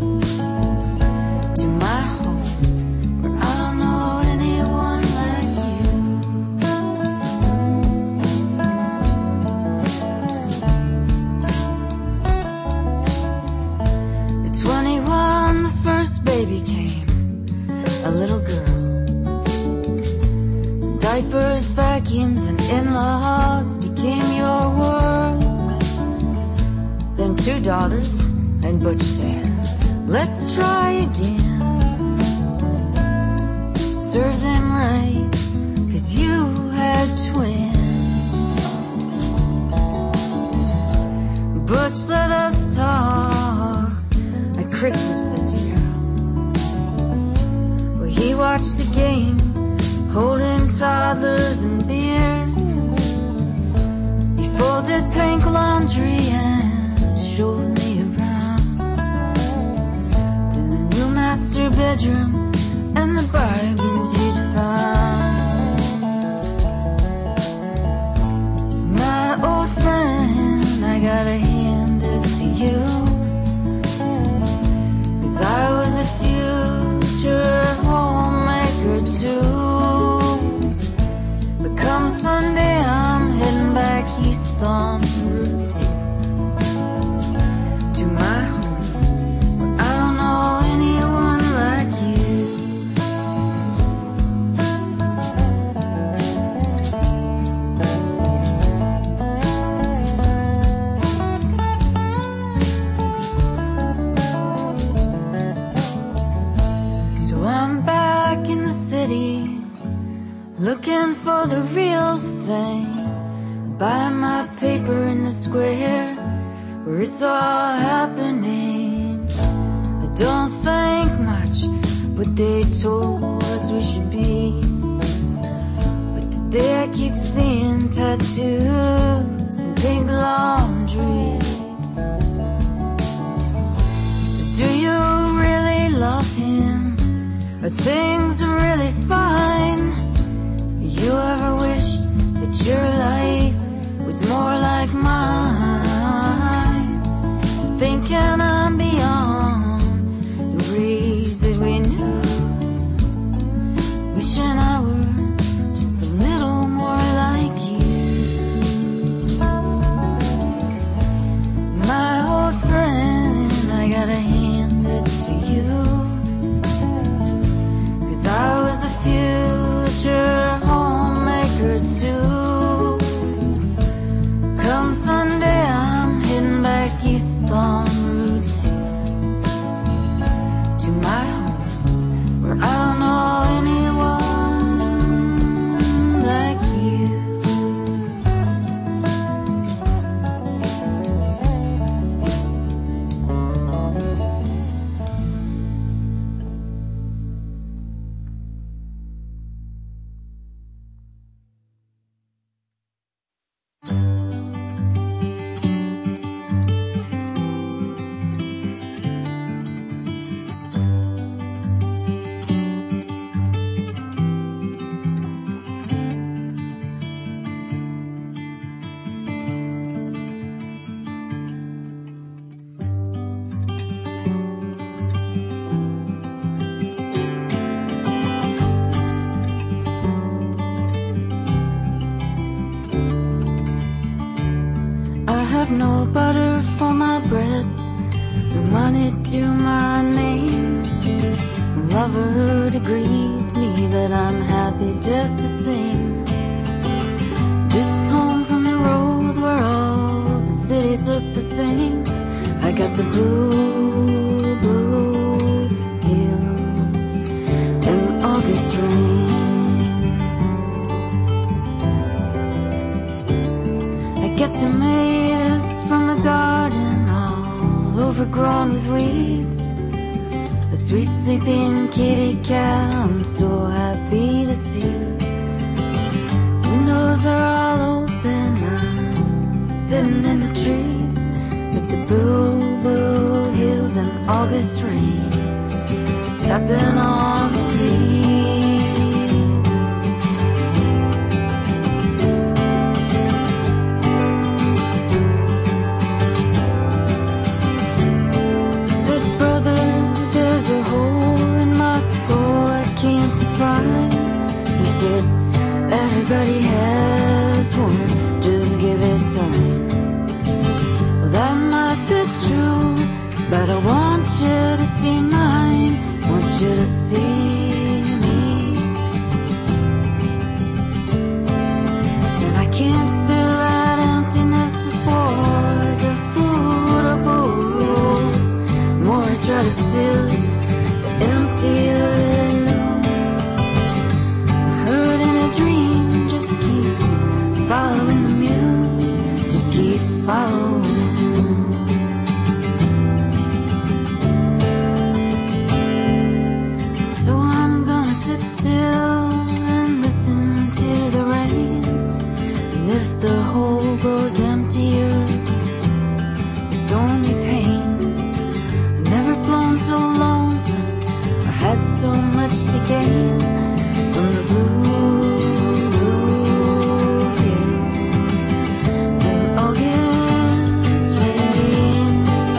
Speaker 8: to my home, where I don't know anyone like you. At twenty-one, the first baby came, a little girl. Diapers, vacuums, and in-laws became your world. Then two daughters, and Butch said, let's try again. Serves him right, 'cause you had twins. Butch let us talk at Christmas this year. Well, he watched the game, holding toddlers and beers. He folded pink laundry and showed me around to the new master bedroom and the bargains he'd found. My old friend, I gotta hand it to you, 'cause I was a future homemaker too. Come Sunday, I'm heading back east on Route two to my home, where I don't know anyone like you. So I'm back in the city, looking for the real thing. Buy my paper in the square where it's all happening. I don't think much what they told us we should be, but today I keep seeing tattoos and pink laundry. So do you really love him? Are things really fine? You ever wish that your life was more like mine? Thinking I'm beyond the ways that we knew, wishing I were just a little more like you. My old friend, I gotta hand it to you, 'cause I was a future homemaker too. Come Sunday, I'm heading back east on Route two to my home, where I don't know anyone like you. have no butter for my bread, no money to my name. A lover to greet me, but I'm happy just the same. Just home from the road where all the cities look the same. I got the blue, blue hills and August rain. Sweet sleeping kitty cat, I'm so happy to see. Windows are all open, I'm sitting in the trees with the blue, blue hills and August rain tapping on the leaves. I said, brother, there's a hole in my soul I can't define. He said, everybody has one, just give it time. Well, that might be true, but I want you to see mine, want you to see me. And I can't fill that emptiness with wars or food or booze. The more I try to fill it, the emptier it looms. I heard in a dream, just keep following the muse, just keep following. So I'm gonna sit still and listen to the rain. And if the hole grows emptier, it's only pain. I've never flown so lonesome or had so much to gain from the blue, blue hills and August rain.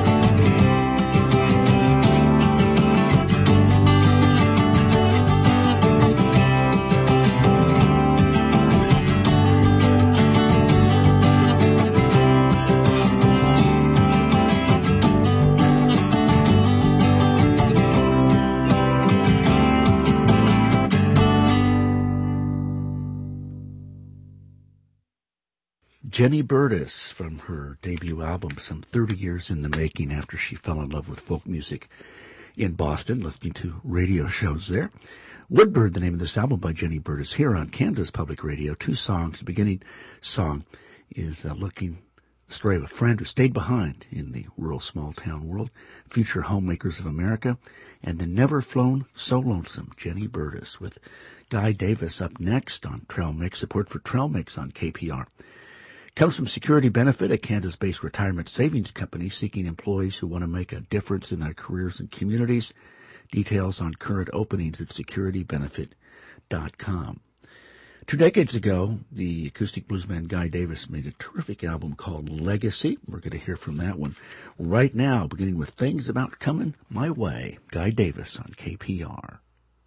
Speaker 21: Jenny Burtis from her debut album, some thirty years in the making after she fell in love with folk music in Boston, listening to radio shows there. Woodbird, the name of this album by Jenny Burtis, here on Kansas Public Radio. Two songs. The beginning song is uh, looking the story of a friend who stayed behind in the rural small-town world, future homemakers of America, and the Never Flown So Lonesome, Jenny Burtis, with Guy Davis up next on Trail Mix. Support for Trail Mix on K P R comes from Security Benefit, a Kansas-based retirement savings company seeking employees who want to make a difference in their careers and communities. Details on current openings at security benefit dot com. Two decades ago, the acoustic bluesman Guy Davis made a terrific album called Legacy. We're going to hear from that one right now, beginning with Things About Coming My Way. Guy Davis on K P R.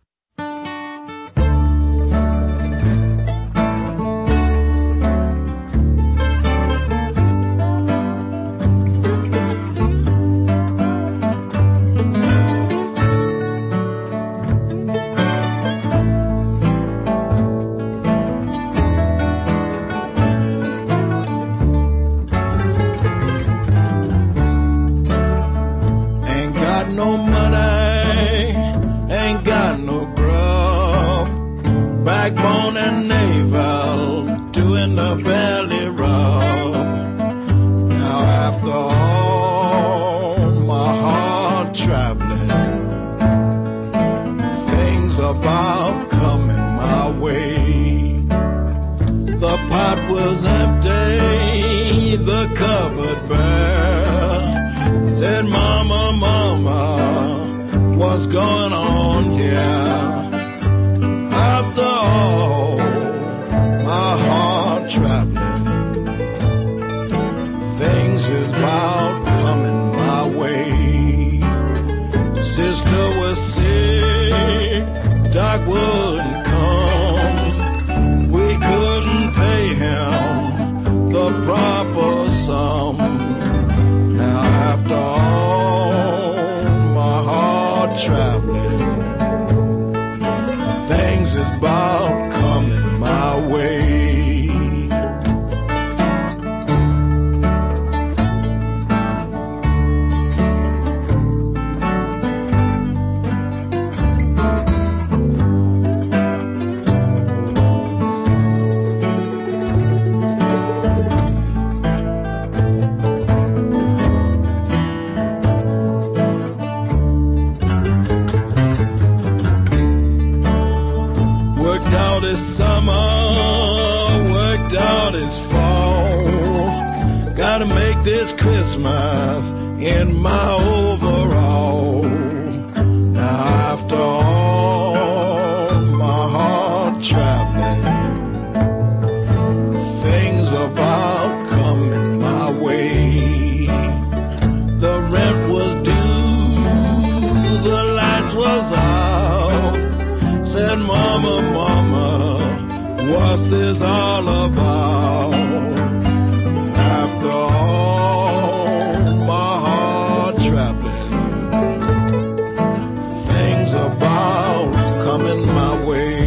Speaker 22: No money, ain't got no grub, backbone and navel, doing the belly rub. Now after all my hard traveling, things about coming my way. The pot was empty, the cupboard bare. Said mama, mama, what's going on here? After all my hard traveling, things is about coming my way. Sister was sick, doc wouldn't come. We couldn't pay him the proper sum. Now after all my hard traveling, things is about coming my way.
Speaker 9: summer, worked out his fall. Gotta make this Christmas in my overall. Now after all my hard traveling, things about coming my way. The rent was due, the lights was out. Said, Mama, Mama, what's this all about? After all my hard traveling, things about coming my way.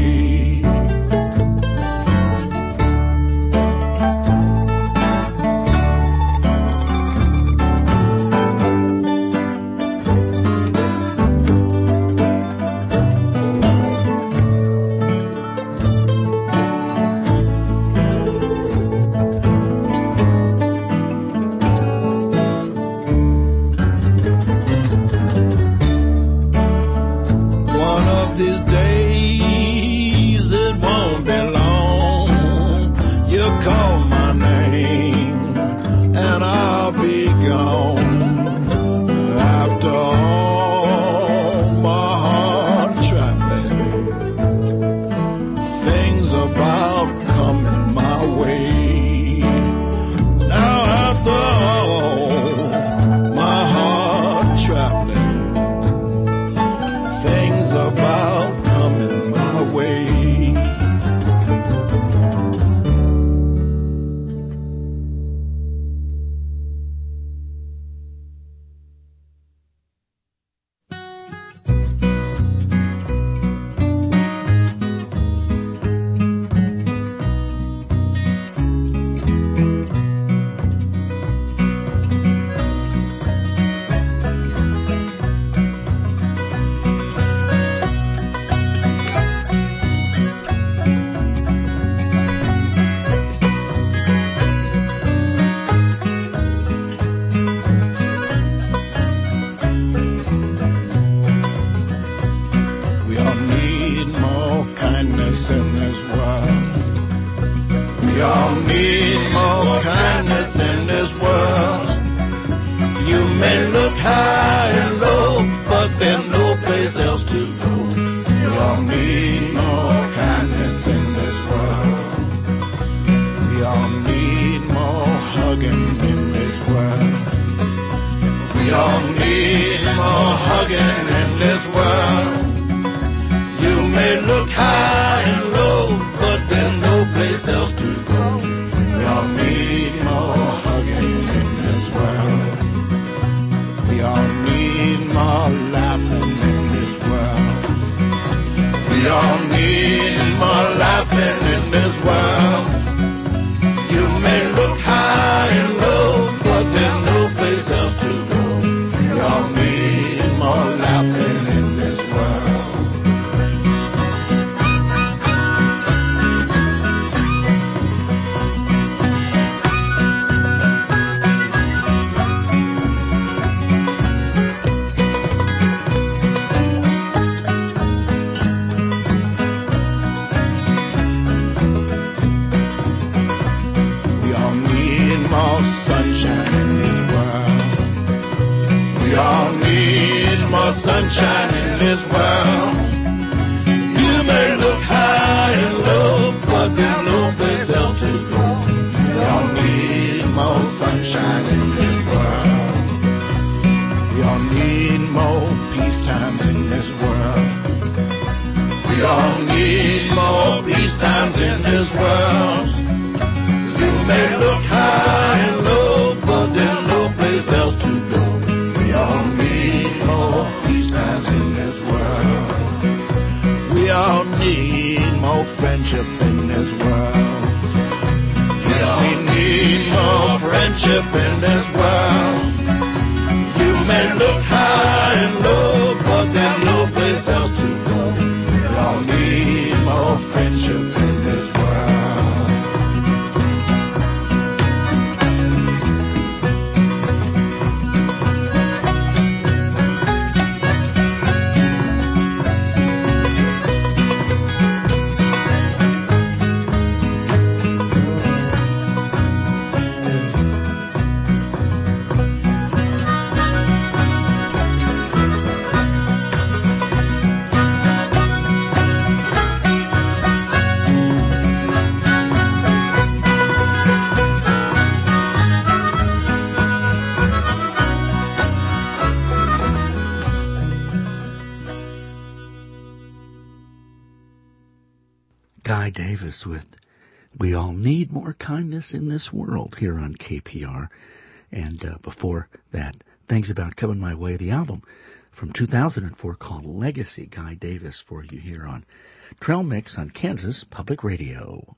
Speaker 21: Guy Davis with We All Need More Kindness in This World here on K P R. And uh, before that, Things About Coming My Way, the album from two thousand four called Legacy. Guy Davis for you here on Trail Mix on Kansas Public Radio.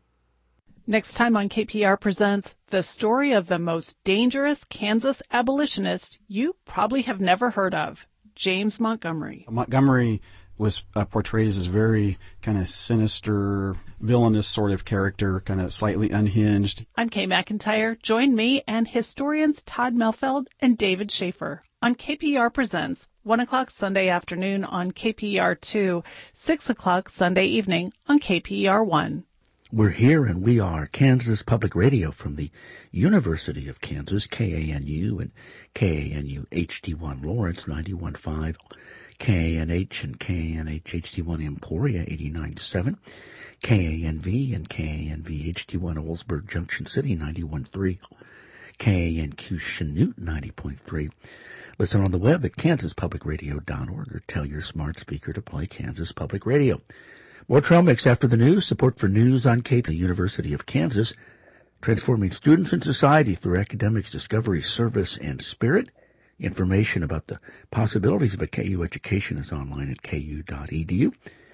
Speaker 12: Next time on K P R presents the story of the most dangerous Kansas abolitionist you probably have never heard of, James Montgomery.
Speaker 14: Montgomery was uh, portrayed as this very kind of sinister, villainous sort of character, kind of slightly unhinged.
Speaker 12: I'm Kay McIntyre. Join me and historians Todd Melfeld and David Schaefer on K P R Presents, one o'clock Sunday afternoon on K P R two, six o'clock Sunday evening on K P R one.
Speaker 21: We're here and we are Kansas Public Radio from the University of Kansas, K A N U and K A N U H D one Lawrence, ninety-one point five, K A N H and K A N H H D one Emporia, eighty-nine point seven, K A N V and K A N V H D one Oldsburg Junction City, ninety-one point three, K A N Q Chanute, ninety point three. Listen on the web at kansas public radio dot org or tell your smart speaker to play Kansas Public Radio. More Trail Mix after the news. Support for news on K P, the University of Kansas, transforming students and society through academics, discovery, service, and spirit. Information about the possibilities of a K U education is online at k u dot e d u.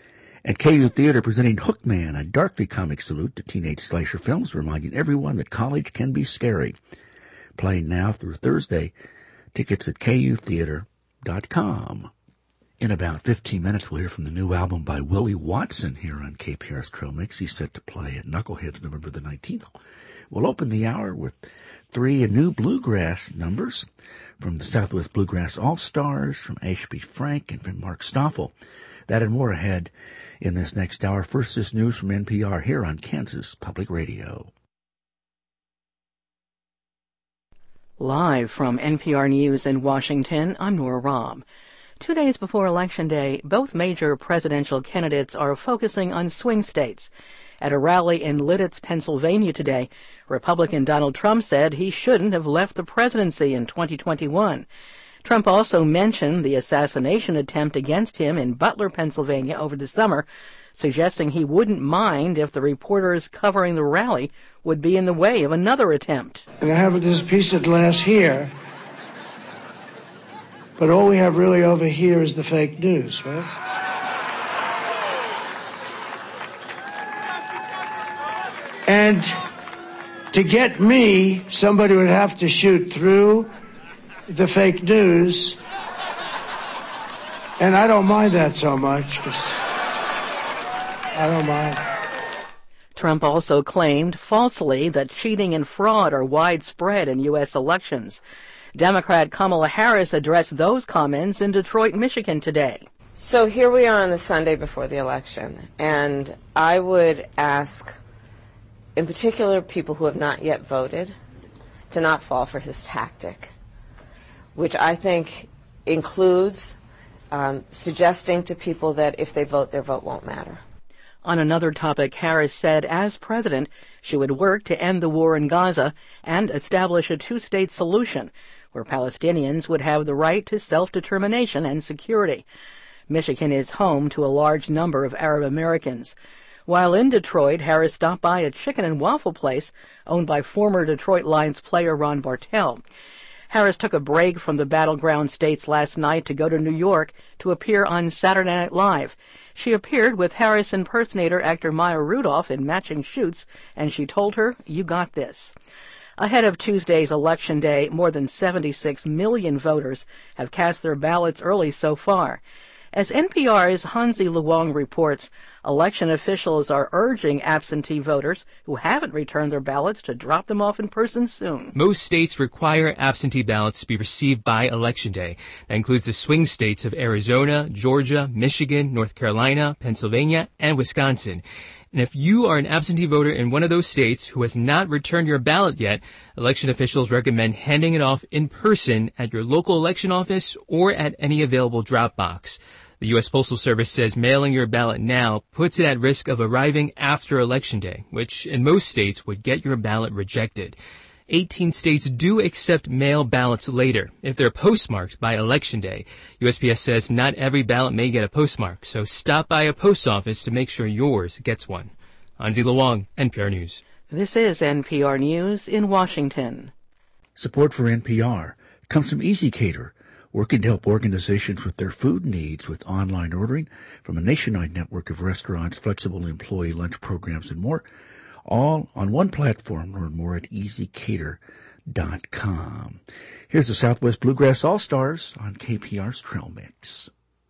Speaker 21: And K U Theater presenting Hookman, a darkly comic salute to teenage slasher films, reminding everyone that college can be scary. Playing now through Thursday. Tickets at k u theater dot com. In about fifteen minutes, we'll hear from the new album by Willie Watson here on K P R's Trail Mix. He's set to play at Knuckleheads November the nineteenth. We'll open the hour with three new bluegrass numbers from the Southwest Bluegrass All-Stars, from Ashby Frank, and from Mark Stoffel. That and more ahead in this next hour. First, this news from N P R here on Kansas Public Radio.
Speaker 15: Live from N P R News in Washington, I'm Nora Rahm. Two days before Election Day, both major presidential candidates are focusing on swing states. At a rally in Lidditz, Pennsylvania today, Republican Donald Trump said he shouldn't have left the presidency in twenty twenty-one. Trump also mentioned the assassination attempt against him in Butler, Pennsylvania over the summer, suggesting he wouldn't mind if the reporters covering the rally would be in the way of another attempt.
Speaker 17: And I have this piece of glass here, but all we have really over here is the fake news, right? And to get me, somebody would have to shoot through the fake news. And I don't mind that so much, because I don't mind.
Speaker 15: Trump also claimed falsely that cheating and fraud are widespread in U S elections. Democrat Kamala Harris addressed those comments in Detroit, Michigan today.
Speaker 18: So here we are on the Sunday before the election, and I would ask, in particular, people who have not yet voted, to not fall for his tactic, which I think includes um, suggesting to people that if they vote, their vote won't matter.
Speaker 15: On another topic, Harris said as president, she would work to end the war in Gaza and establish a two-state solution where Palestinians would have the right to self-determination and security. Michigan is home to a large number of Arab Americans. While in Detroit, Harris stopped by a chicken and waffle place owned by former Detroit Lions player Ron Bartell. Harris took a break from the battleground states last night to go to New York to appear on Saturday Night Live. She appeared with Harris impersonator actor Maya Rudolph in matching shoots, and she told her, "You got this." Ahead of Tuesday's Election Day, more than seventy-six million voters have cast their ballots early so far. As N P R's Hansi Luong reports, election officials are urging absentee voters who haven't returned their ballots to drop them off in person soon.
Speaker 10: Most states require absentee ballots to be received by Election Day. That includes the swing states of Arizona, Georgia, Michigan, North Carolina, Pennsylvania, and Wisconsin. And if you are an absentee voter in one of those states who has not returned your ballot yet, election officials recommend handing it off in person at your local election office or at any available drop box. The U S Postal Service says mailing your ballot now puts it at risk of arriving after Election Day, which in most states would get your ballot rejected. eighteen states do accept mail ballots later if they're postmarked by Election Day. U S P S says not every ballot may get a postmark, so stop by a post office to make sure yours gets one. Han Zila Wang, N P R News.
Speaker 15: This is N P R News in Washington.
Speaker 21: Support for N P R comes from EasyCater, working to help organizations with their food needs with online ordering from a nationwide network of restaurants, flexible employee lunch programs, and more, all on one platform. Learn more at easy cater dot com. Here's the Southwest Bluegrass All-Stars on K P R's Trail Mix.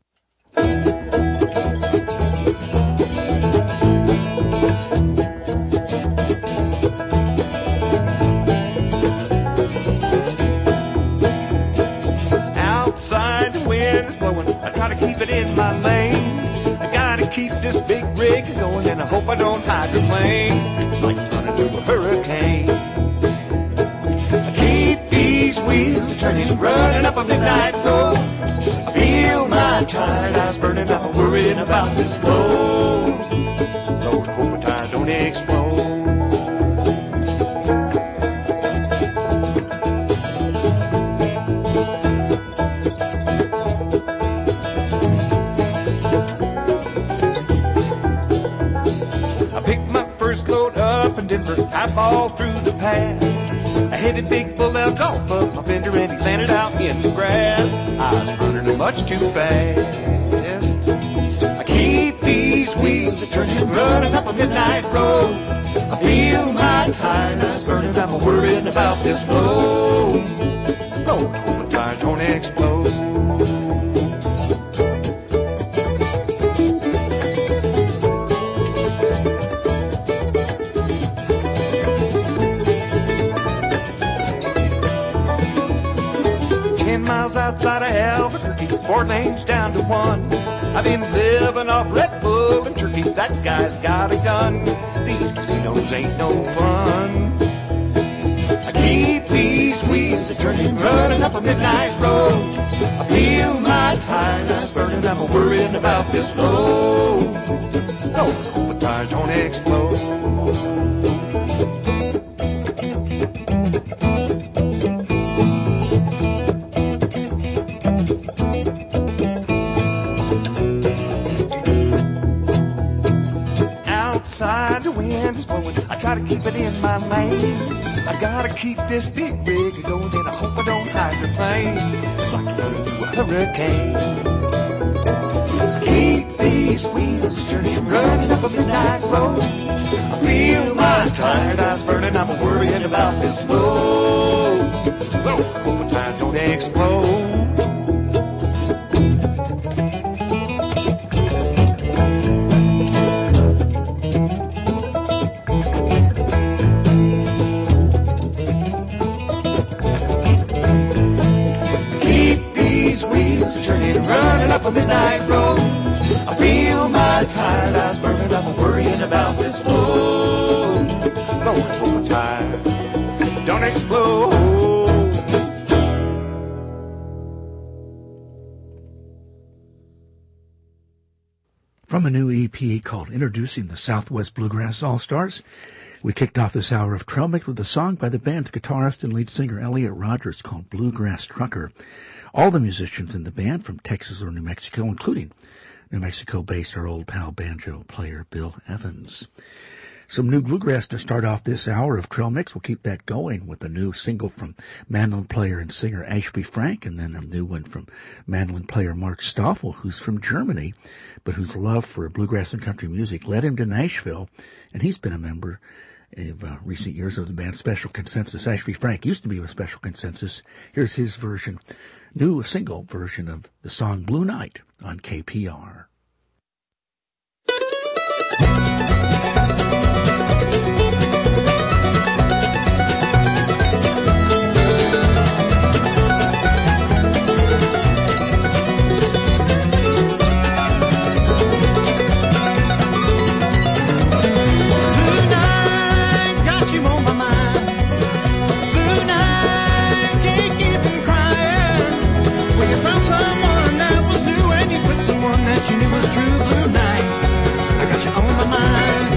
Speaker 11: Outside the wind is blowing, I try to keep it in my lane. I gotta keep this big rig going, and I hope I don't hydroplane. It's like running through a hurricane. I keep these wheels turning, running up a midnight road. I feel my tired eyes burning, I'm worrying about this road. Lord, hope my tire don't explode. I balled through the pass. I hit a big bull elk off of my fender and he landed out in the grass. I was running much too fast. I keep these wheels turning, running up a midnight road. I feel my tire eyes burning, I'm worrying about this road. Lord, hope my tire don't explode. Outside of Albuquerque, four lanes down to one. I've been living off Red Bull and turkey, that guy's got a gun. These casinos ain't no fun. I keep these wheels turning, running up a midnight road. I feel my tire eyes burning, I'm worrying about this road. Lord, hope my tire don't explode. The wind is blowing, I try to keep it in my lane. I gotta keep this big rig going, and I hope I don't hydroplane. It's like running through a hurricane. I keep these wheels turning, running up a midnight road. I feel my tired eyes burning, I'm worrying about this road. Lord, hope my tire don't explode. Running up a midnight road, I feel my tired eyes burning, I'm worrying about this road. Lord, hope my tire don't explode.
Speaker 21: From a new E P called Introducing the Southwest Bluegrass All-Stars, we kicked off this hour of Trail Mix with a song by the band's guitarist and lead singer Elliot Rogers called Bluegrass Trucker. All the musicians in the band from Texas or New Mexico, including New Mexico-based our old pal banjo player Bill Evans. Some new bluegrass to start off this hour of Trail Mix. We'll keep that going with a new single from mandolin player and singer Ashby Frank, and then a new one from mandolin player Mark Stoffel, who's from Germany, but whose love for bluegrass and country music led him to Nashville, and he's been a member of uh, recent years of the band Special Consensus. Ashby Frank used to be with Special Consensus. Here's his version. New single version of the song Blue Night on K P R.
Speaker 11: You knew was true, blue night. I got you on my mind.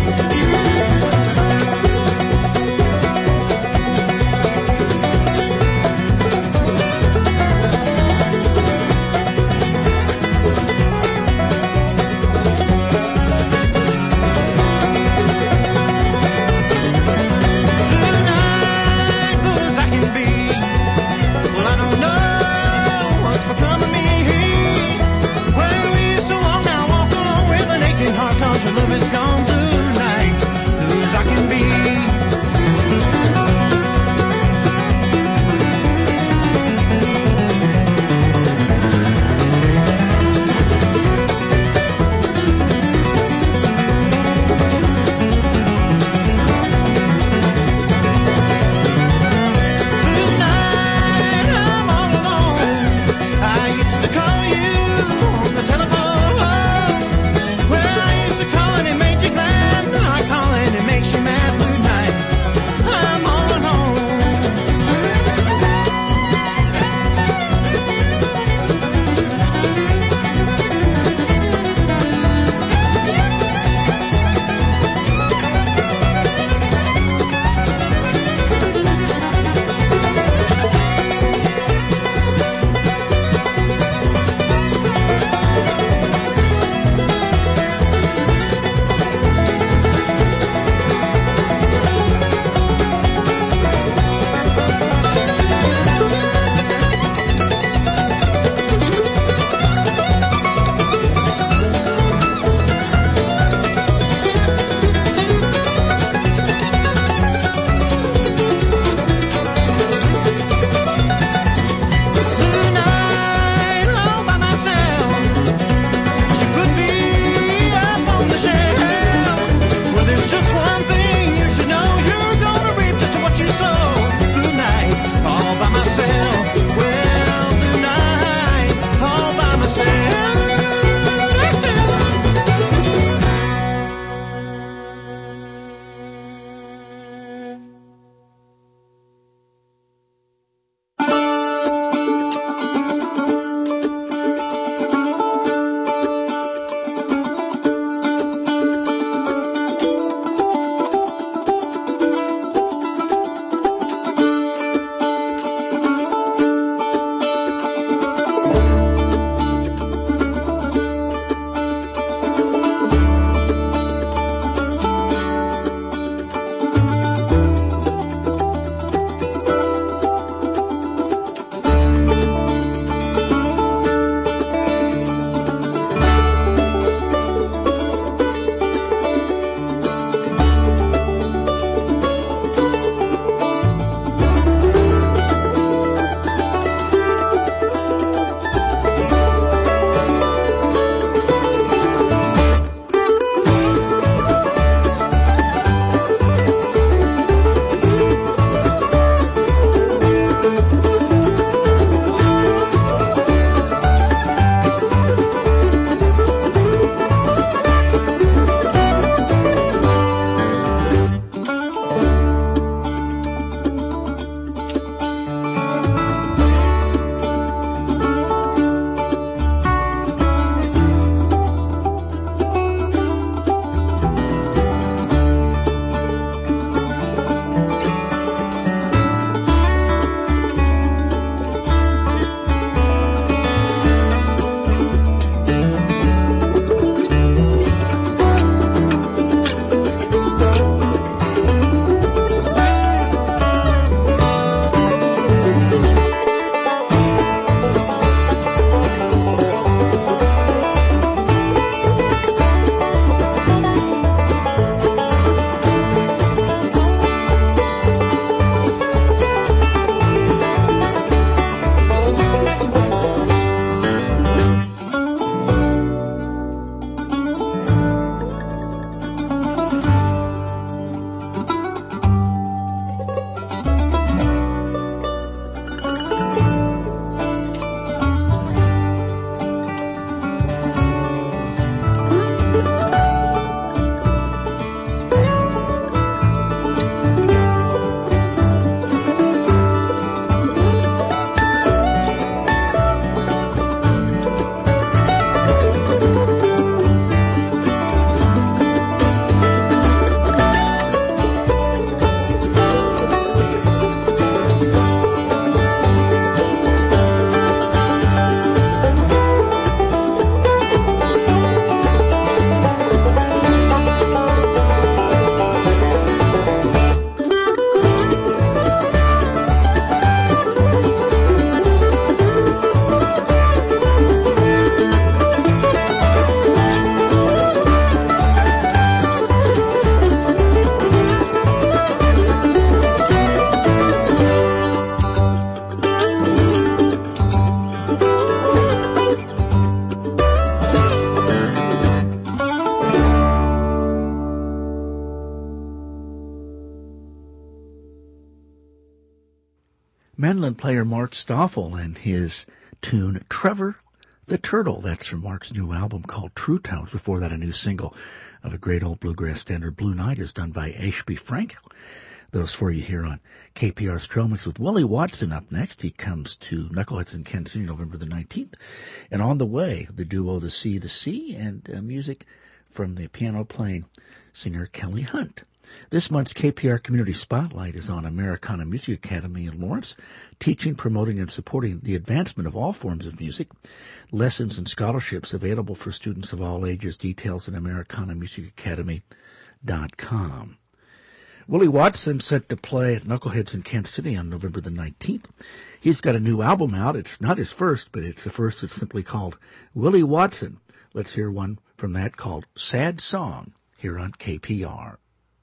Speaker 21: mandolin player Mark Stoffel and his tune Trevor the Turtle. That's from Mark's new album called True Tones. Before that, a new single of a great old bluegrass standard, Blue Night, is done by Ashby Frank. Those for you here on K P R's Trail Mix with Willie Watson up next. He comes to Knuckleheads in Kansas City November the nineteenth. And on the way, the duo The Sea, The Sea, and uh, music from the piano-playing singer Kelly Hunt. This month's K P R Community Spotlight is on Americana Music Academy in Lawrence, teaching, promoting, and supporting the advancement of all forms of music. Lessons and scholarships available for students of all ages. Details at americana music academy dot com. Willie Watson set to play at Knuckleheads in Kansas City on November the nineteenth. He's got a new album out. It's not his first, but it's the first that's simply called Willie Watson. Let's hear one from that called Sad Song here on K P R.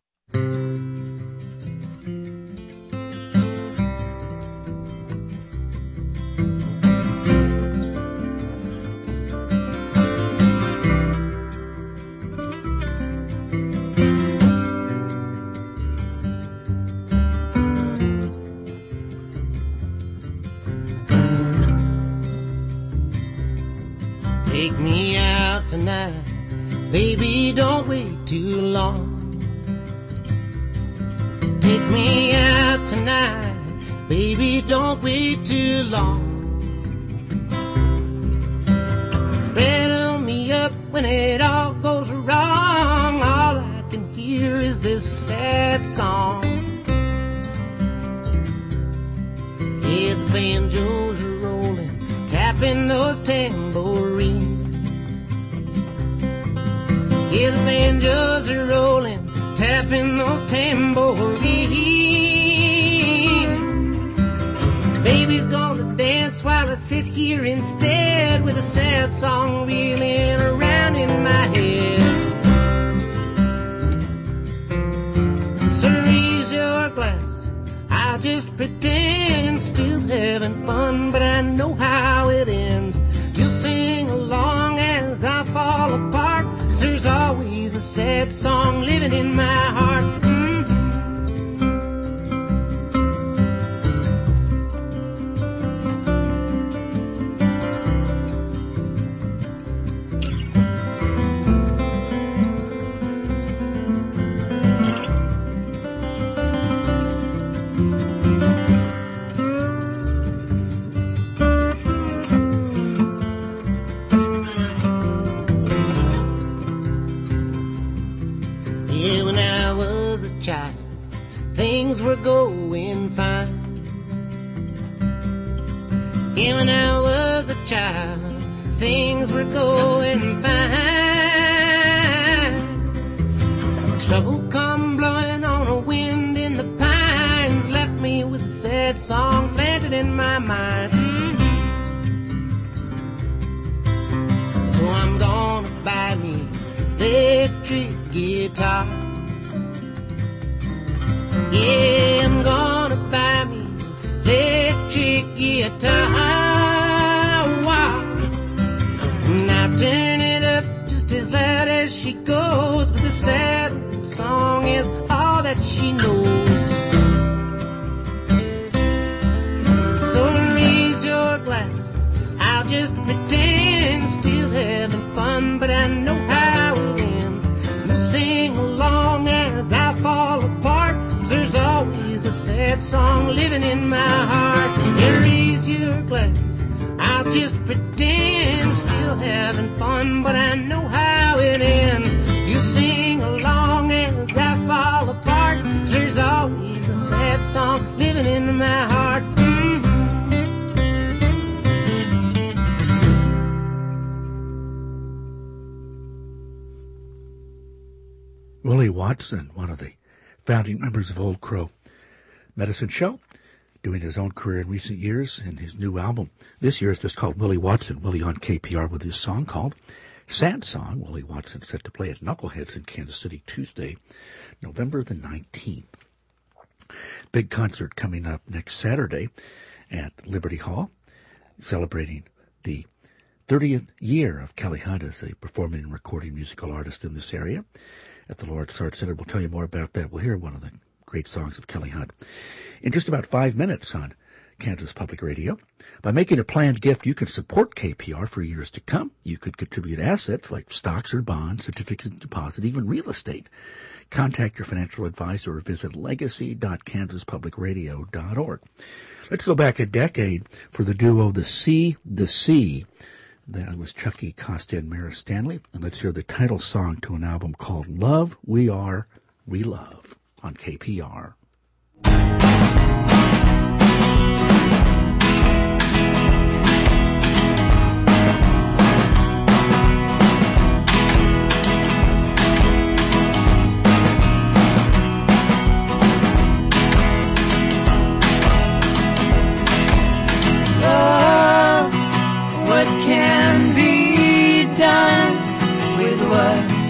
Speaker 6: Take me out tonight, baby, don't wait too long. Take me out tonight, baby, don't wait too long. Rattle me up when it all goes wrong. All I can hear is this sad song. Yeah, the banjos are rolling, tapping those tambourines. Yeah, the banjos are rolling, tapping those tambourines. Baby's gonna dance while I sit here instead with a sad song reeling around in my head. So raise your glass, I'll just pretend still having fun, but I know how it ends. You'll sing along as I fall apart. There's always a sad song living in my heart. Mm. Things were going fine. Yeah, when I was a child, things were going fine. Trouble come blowing on a wind in the pines, left me with a sad song planted in my mind. So I'm gonna buy me electric guitar. Yeah, I'm gonna buy me electric guitar. Wow. And I'll turn it up just as loud as she goes, but the sad song is all that she knows. So raise your glass, I'll just pretend still having fun, but I know how it ends. You sing along as I fall apart. There's always a sad song living in my heart. Yeah, raise your glass, I'll just pretend still having fun, but I know how it ends. You sing along as I fall apart. There's always a sad song living in my heart. Mm-hmm.
Speaker 21: Willie Watson, one of the founding members of Old Crow Medicine Show, doing his own career in recent years, and his new album this year is just called Willie Watson. Willie on K P R with his song called Sad Song. Willie Watson set to play at Knuckleheads in Kansas City Tuesday, November the nineteenth. Big concert coming up next Saturday at Liberty Hall, celebrating the thirtieth year of Kelly Hunt as a performing and recording musical artist in this area at the Lawrence Arts Center. We'll tell you more about that. We'll hear one of the great songs of Kelly Hunt in just about five minutes on Kansas Public Radio. By making a planned gift, you can support K P R for years to come. You could contribute assets like stocks or bonds, certificates of deposit, even real estate. Contact your financial advisor or visit legacy dot kansas public radio dot org. Let's go back a decade for the duo The Sea, The Sea. That was Chucky Costa and Mara Stanley. And let's hear the title song to an album called Love, We Are, We Love on K P R.
Speaker 8: What can be done with what's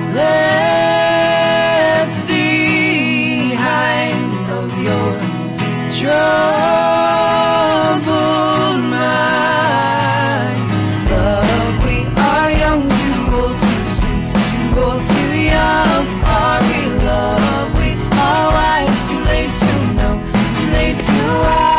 Speaker 8: left behind of your troubled mind? Love, we are young, too old, too soon, too old, too young. Are we love? We are wise, too late to know, too late to wise.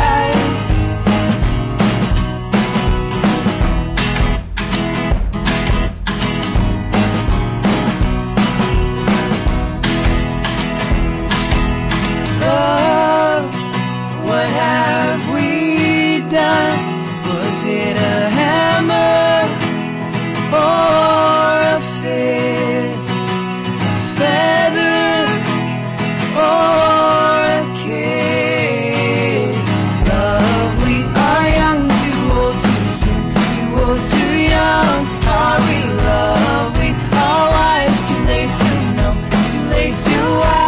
Speaker 8: Was it a hammer or a fist, a feather or a kiss? Love, we are young, too old, too soon, too old, too young. Are we love? We are wise, too late to know, too late to wise.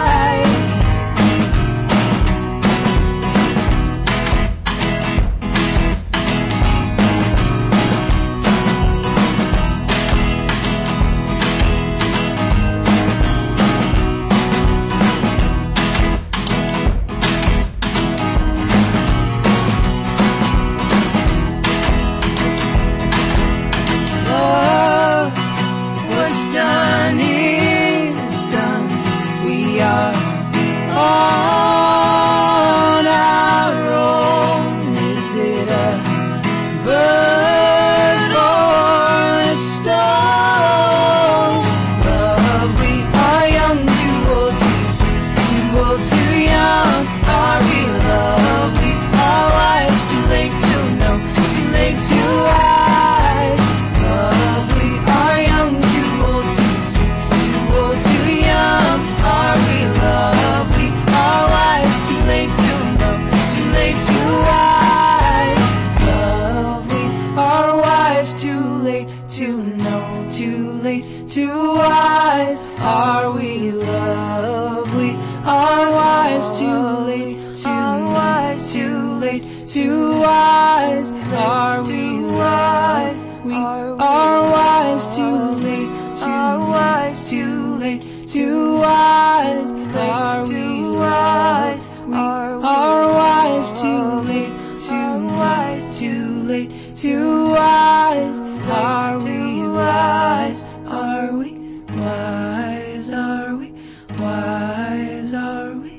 Speaker 8: Too wise, are we wise? We are wise, too late, too wise, too late, too wise. Are we wise? We are wise, too late, too wise, too late, too wise. Are we wise? Are we wise? Are we wise? Are we?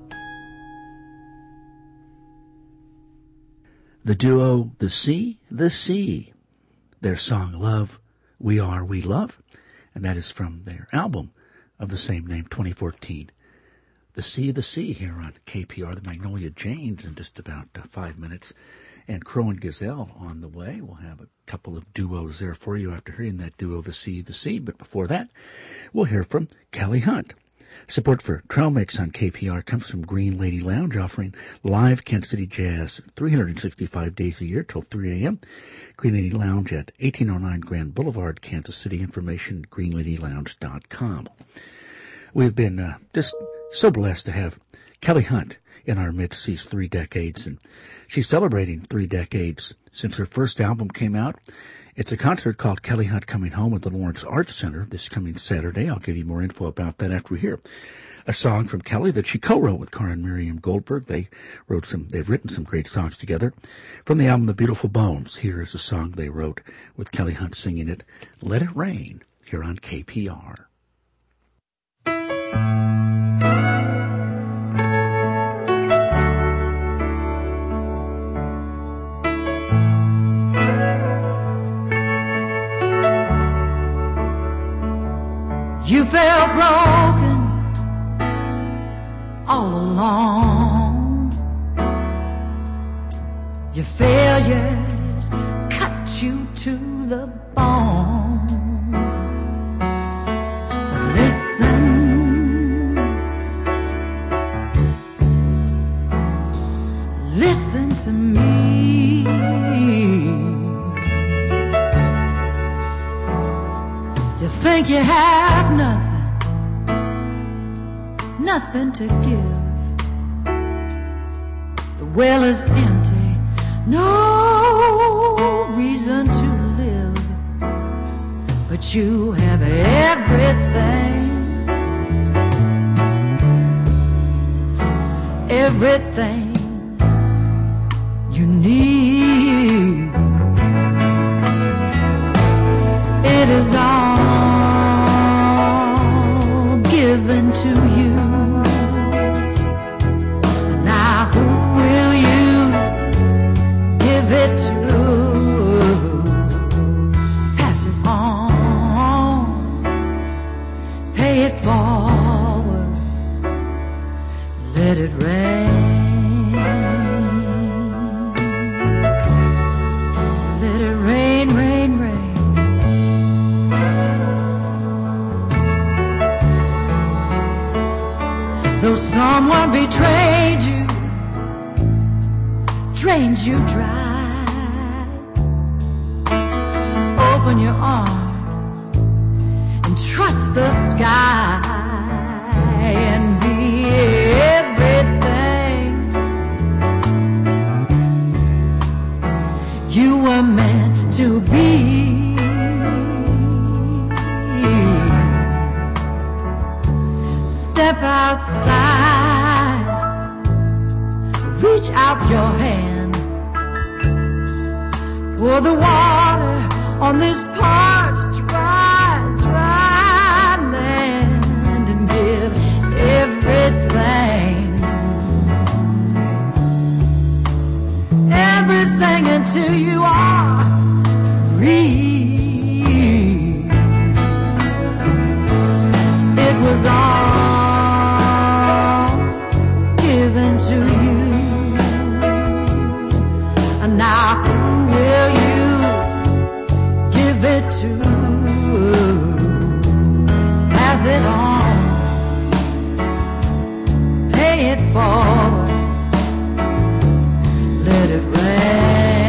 Speaker 21: The duo The Sea, The Sea. Their song Love, We Are, We Love. And that is from their album of the same name, twenty fourteen. The Sea, The Sea here on K P R, the Magnolia Janes in just about uh, five minutes. And Crow and Gazelle on the way. We'll have a couple of duos there for you after hearing that duo, The Sea, The Sea. But before that, we'll hear from Kelly Hunt. Support for Trail Mix on K P R comes from Green Lady Lounge, offering live Kansas City jazz three hundred sixty-five days a year till three a.m. Green Lady Lounge at eighteen oh nine Grand Boulevard, Kansas City. Information, green lady lounge dot com. We've been uh, just so blessed to have Kelly Hunt in our midst these three decades, and she's celebrating three decades since her first album came out. It's a concert called Kelly Hunt Coming Home at the Lawrence Arts Center this coming Saturday. I'll give you more info about that after we hear a song from Kelly that she co-wrote with Karen Miriam Goldberg. They wrote some, they've written some great songs together. From the album The Beautiful Bones, here is a song they wrote with Kelly Hunt singing it, Let It Rain, here on K P R.
Speaker 8: You felt broken all along. Your failures cut you to the bone. But listen, listen to me. You think you have nothing, nothing to give. The well is empty, no reason to live. But you have everything, everything you need. It is all given to you. Now who will you give it to? Pass it on, pay it forward, let it rain. Let it rain, rain, rain. Though someone betrayed you, drained you dry, open your arms and trust the sky and be everything you were meant to be. Step outside, reach out your hand, pour the water on this parched, dry, dry land and give everything, everything until you are free. It was all given to you, and now who will you give it to? Pass it on, pay it forward, let it rain.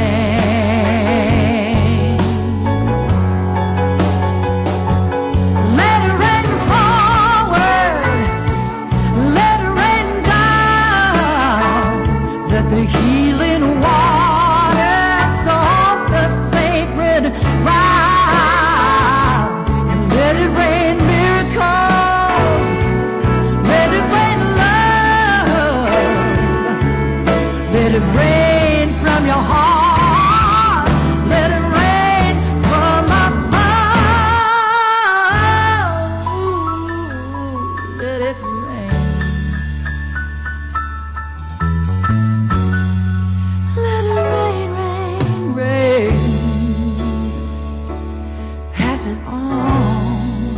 Speaker 8: Let it rain forward, let it rain down, let the healing water soak the sacred ground, and let it rain miracles, let it rain love, let it rain from your heart, let it rain from above, let it rain. Let it rain, rain, rain. Pass it on,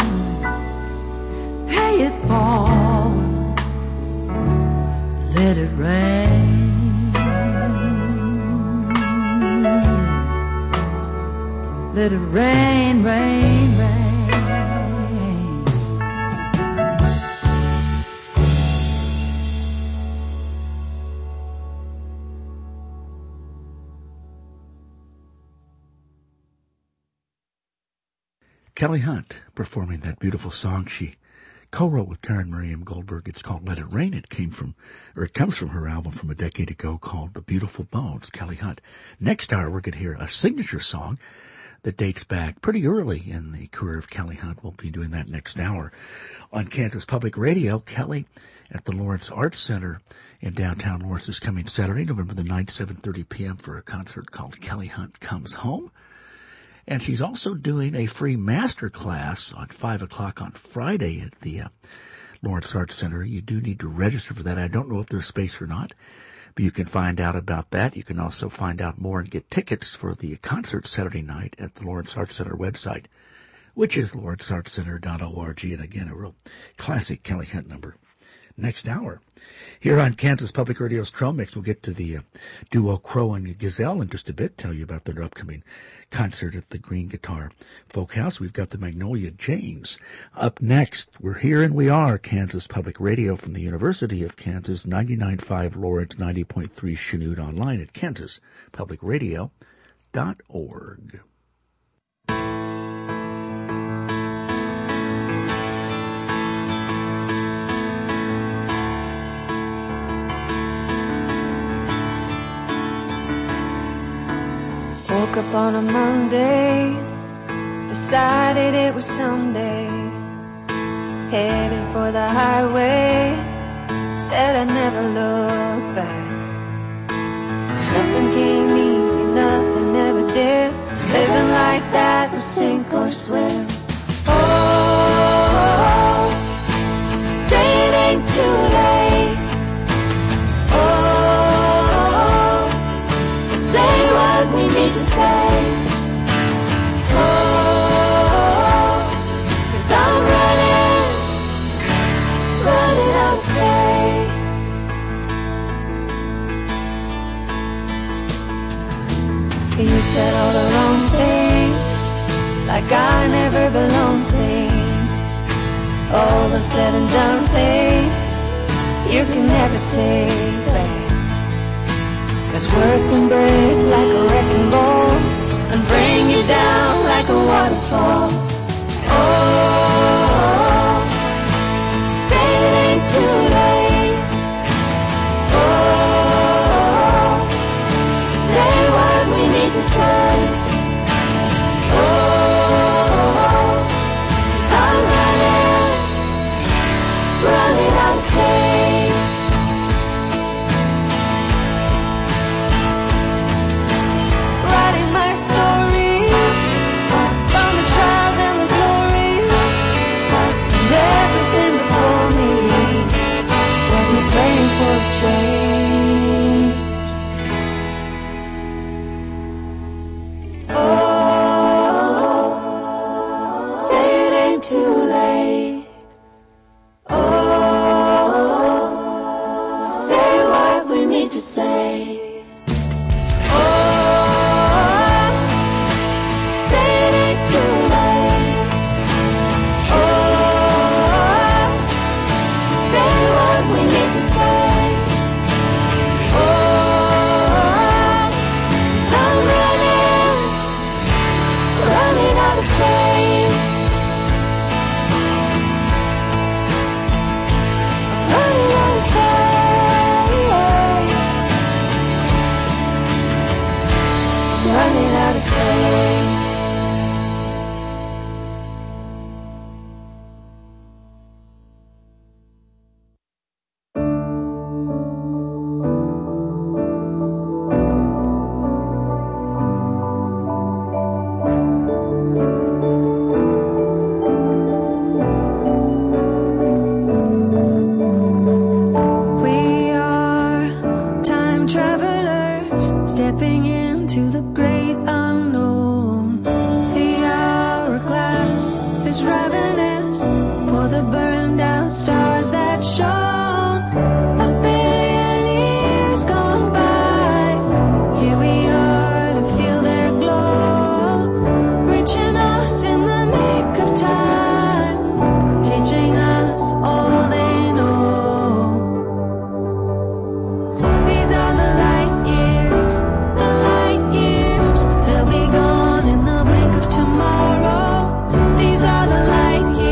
Speaker 8: pay it forward, let it rain. Let it rain, rain, rain.
Speaker 21: Kelly Hunt performing that beautiful song she co-wrote with Karen Miriam Goldberg. It's called Let It Rain. It came from, or it comes from her album from a decade ago called The Beautiful Bones, Kelly Hunt. Next hour, we're going to hear a signature song that dates back pretty early in the career of Kelly Hunt. We'll be doing that next hour. On Kansas Public Radio, Kelly at the Lawrence Arts Center in downtown Lawrence is coming Saturday, November the ninth, seven thirty p.m. for a concert called Kelly Hunt Comes Home. And she's also doing a free master class on five o'clock on Friday at the uh, Lawrence Arts Center. You do need to register for that. I don't know if there's space or not, but you can find out about that. You can also find out more and get tickets for the concert Saturday night at the Lawrence Arts Center website, which is lawrence arts center dot org. And again, a real classic Kelly Hunt number. Next hour, here on Kansas Public Radio's Trail Mix, we'll get to the uh, duo Crow and Gazelle in just a bit, tell you about their upcoming concert at the Green Guitar Folk House. We've got the Magnolia Janes. Up next, we're here and we are Kansas Public Radio from the University of Kansas, ninety-nine point five Lawrence, ninety point three Chanute, online at kansas public radio dot org.
Speaker 8: Woke up on a Monday, decided it was someday. Headed for the highway, said I'd never look back. 'Cause nothing came easy, nothing ever did. Living like that was sink or swim. Oh, say it ain't too late. Oh, to say what we need to say. Oh, 'cause I'm running, running out of faith. You said all the wrong things, like I never belonged things. All the said and done things you can never take back. 'Cause words can break like a wrecking ball and bring you down like a waterfall. Oh, say it ain't too late. Oh, so say what we need to say. Oh, 'cause I'm running, running out of faith. Writing my story from the trials and the glory, and everything before me has me praying for a change. Oh, say it ain't too late. Oh, say what we need to say. These are the light years.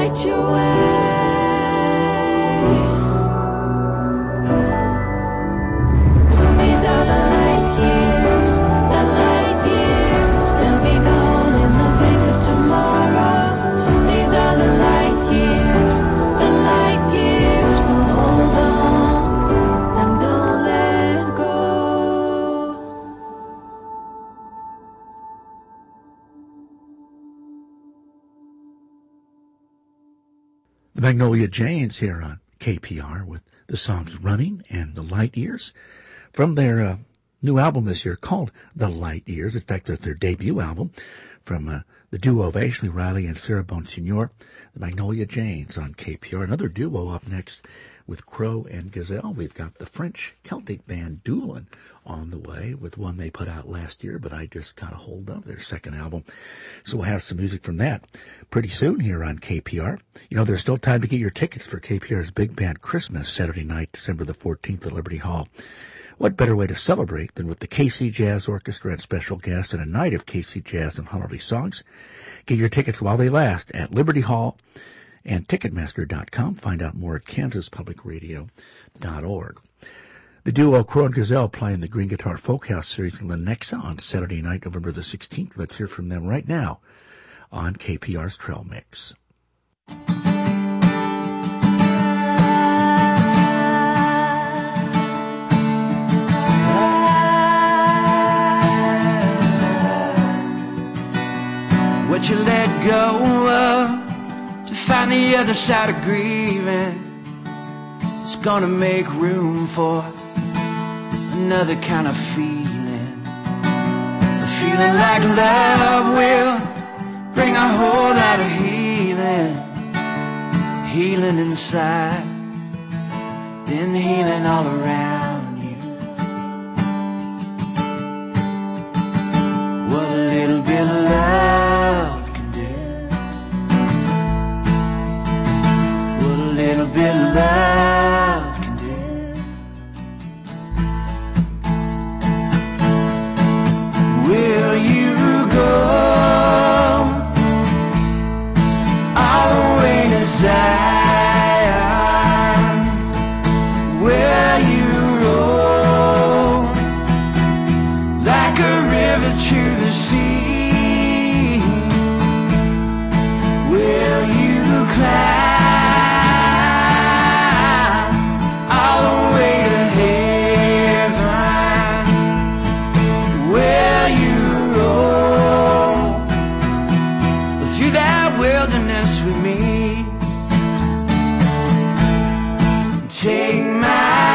Speaker 8: light your way. These are the light years, the light years. They'll be gone in the blink of tomorrow. These are the light years, the light years. So hold on and don't let go.
Speaker 21: The Magnolia Janes here on K P R with the songs Running and The Light Years from their uh, new album this year called The Light Years. In fact, it's their debut album from uh, the duo of Ashley Riley and Sarah Bonsignor, the Magnolia Janes on K P R. Another duo up next with Crow and Gazelle. We've got the French Celtic band Doolin on the way with one they put out last year, but I just got a hold of their second album. So we'll have some music from that pretty soon here on K P R. You know, there's still time to get your tickets for K P R's Big Band Christmas Saturday night, December the fourteenth at Liberty Hall. What better way to celebrate than with the K C Jazz Orchestra and special guests and a night of K C Jazz and holiday songs? Get your tickets while they last at Liberty Hall and Ticketmaster dot com. Find out more at Kansas Public Radio dot org. The duo Crow and Gazelle playing the Green Guitar Folkhouse series in Lenexa on Saturday night, November the sixteenth. Let's hear from them right now on K P R's Trail Mix.
Speaker 5: What you let go of to find the other side of grieving, it's gonna make room for another kind of feeling. A feeling like love will bring a whole lot of healing. Healing inside, then healing all around you. What a little bit of love can do. What a little bit of love can do. Will you go all the way to Zion, where you roll like a river to the sea? Will you climb all the way to heaven, where you roll through that wilderness with me? Take my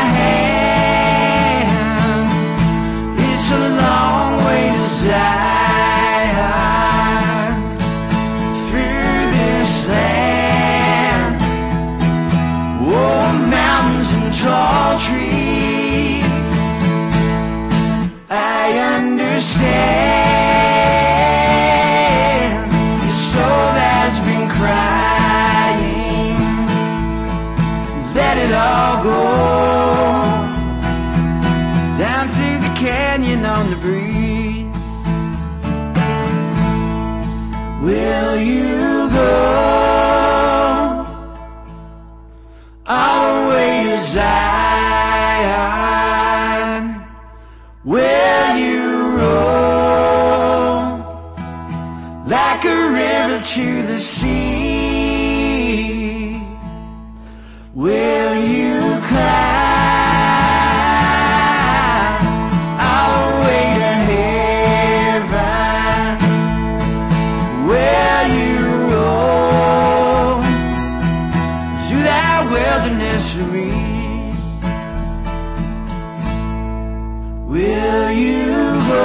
Speaker 5: hand, it's a long way to Zion, through this land. Oh, mountains and tall trees, I understand your soul has been crying. Let it all go down through the canyon on the breeze. Will you go all the way to Zion, where you roll like a river to the sea? Will you climb all the way to heaven, where you roll through that wilderness for me? Will you go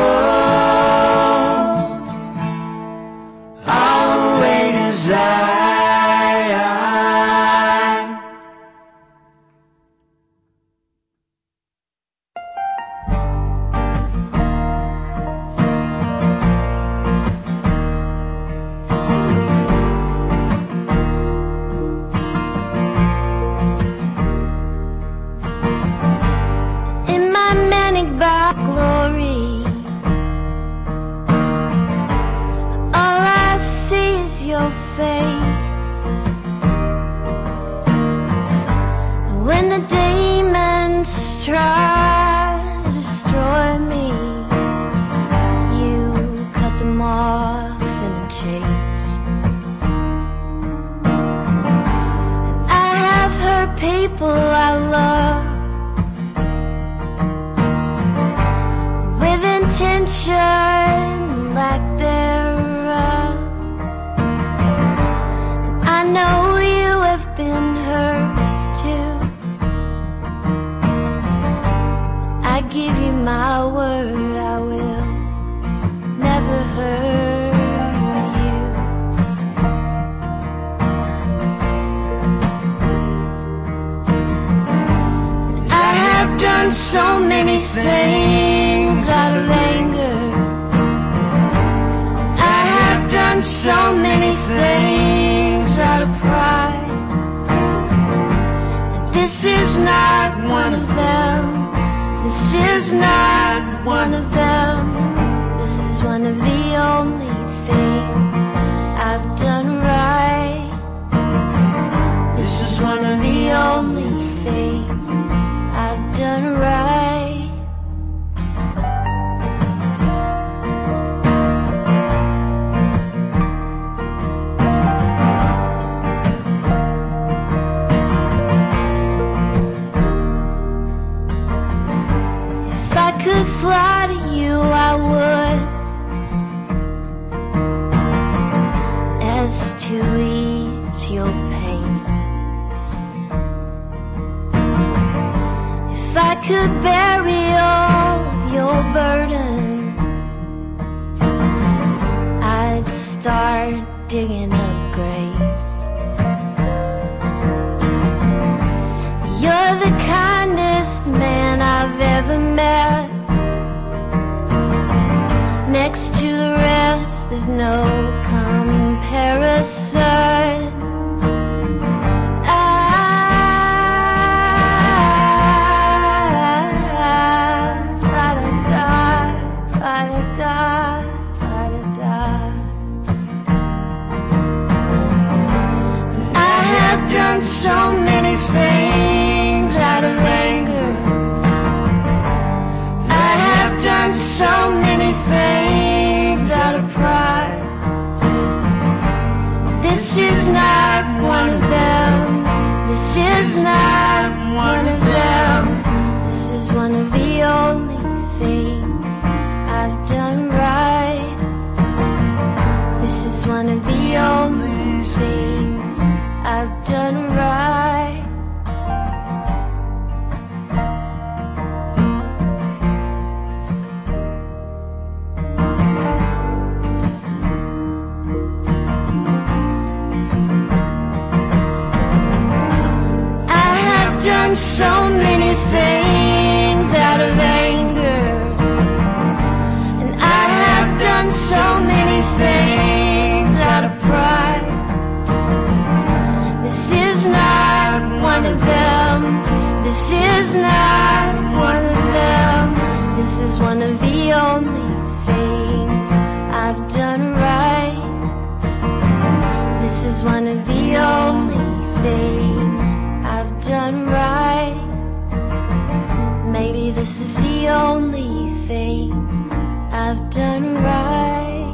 Speaker 5: all the way to Zion?
Speaker 8: people I love with intention like thereof. And I know you have been hurt too. I give you my word, I will never hurt you. I have done so many things out of anger. I have done so many things out of pride. And this is not one of them. This is not one of them. This is one of the only things I've done right. This is one of the only things I've done right. If I could fly to you, I would, as to ease your pain. If I could bury all of your burdens, I'd start digging up graves. You're the kindest man I've ever met. Next to the rest, there's no comparison. I, fa-da-da, fa-da-da, fa-da-da. I have done so many things out of anger. I have done so many things out of pride. This is not one of them. This is not one of them. This is one of the only things I've done right. This is one of the only things I've done right. Done so many things out of anger, and I have done so many things out of pride. This is not one of them. This is not one of them. This is one of the only things I've done right. This is one of the only things I've done right. Maybe this is the only thing I've done right.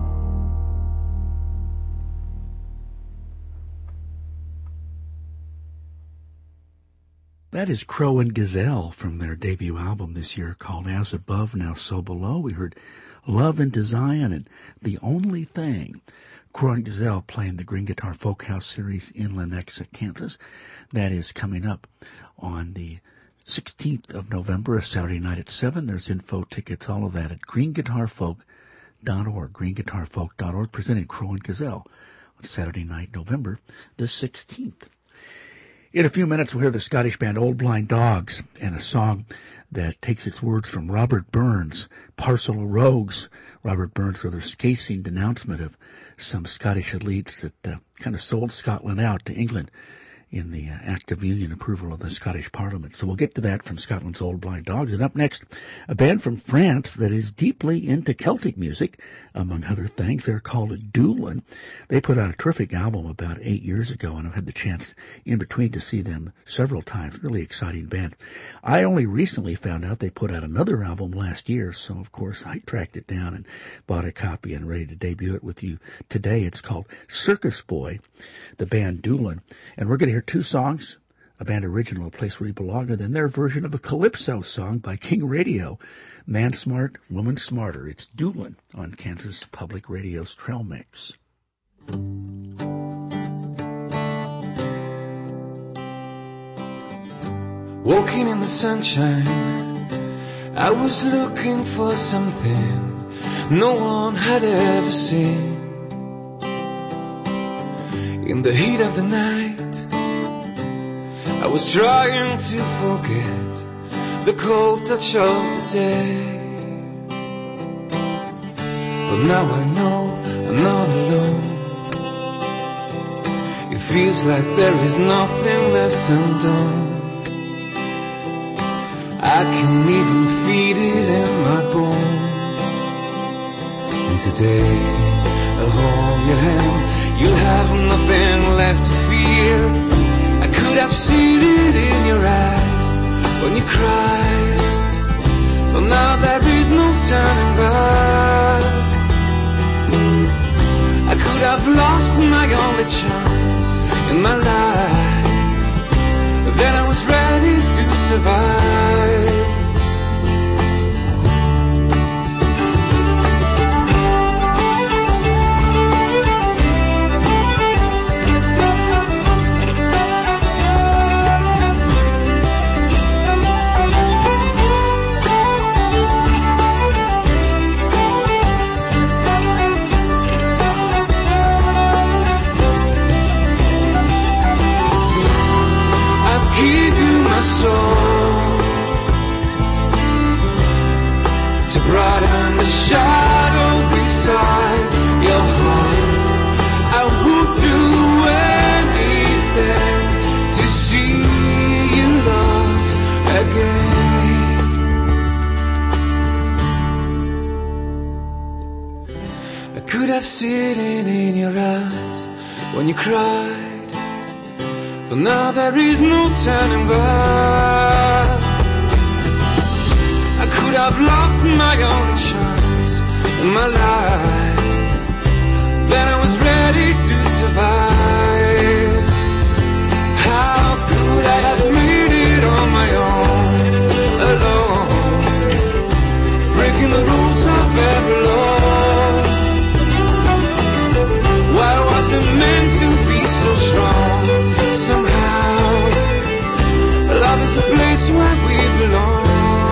Speaker 21: That is Crow and Gazelle from their debut album this year called As Above, Now So Below. We heard Love into Zion and The Only Thing. Crow and Gazelle playing the Green Guitar Folkhouse Series in Lenexa, Kansas. That is coming up on the sixteenth of November, a Saturday night at seven. There's info, tickets, all of that at green guitar folk dot org, green guitar folk dot org, presenting Crow and Gazelle on Saturday night, November the sixteenth. In a few minutes, we'll hear the Scottish band Old Blind Dogs and a song that takes its words from Robert Burns' Parcel of Rogues. Robert Burns' rather scathing denouncement of some Scottish elites that uh, kind of sold Scotland out to England in the uh, Act of Union approval of the Scottish Parliament. So we'll get to that from Scotland's Old Blind Dogs. And up next, a band from France that is deeply into Celtic music, among other things. They're called Doolin. They put out a terrific album about eight years ago, and I've had the chance in between to see them several times. Really exciting band. I only recently found out they put out another album last year, so of course I tracked it down and bought a copy and ready to debut it with you today. It's called Circus Boy, the band Doolin. And we're going to hear two songs a band original, A Place Where You Belong, and then their version of a calypso song by King Radio, Man Smart, Woman Smarter. It's Doolin on Kansas Public Radio's Trail Mix.
Speaker 4: Walking in the sunshine, I was looking for something no one had ever seen. In the heat of the night, I was trying to forget the cold touch of the day. But now I know I'm not alone. It feels like there is nothing left undone. I can even feel it in my bones. And today I'll hold your hand. You'll have nothing left to fear. I could have seen it in your eyes when you cried. But now there is no turning back. I could have lost my only chance in my life. But then I was ready to survive. Soul to brighten the shadow beside your heart. I would do anything to see you love again. I could have seen it in your eyes when you cried. But now there is no turning back. I could have lost my only chance in my life. Then I was ready to survive. How could I have made it on my own, alone, breaking the rules of every law? Why was it meant to be so strong? Somehow, love is a place where we belong.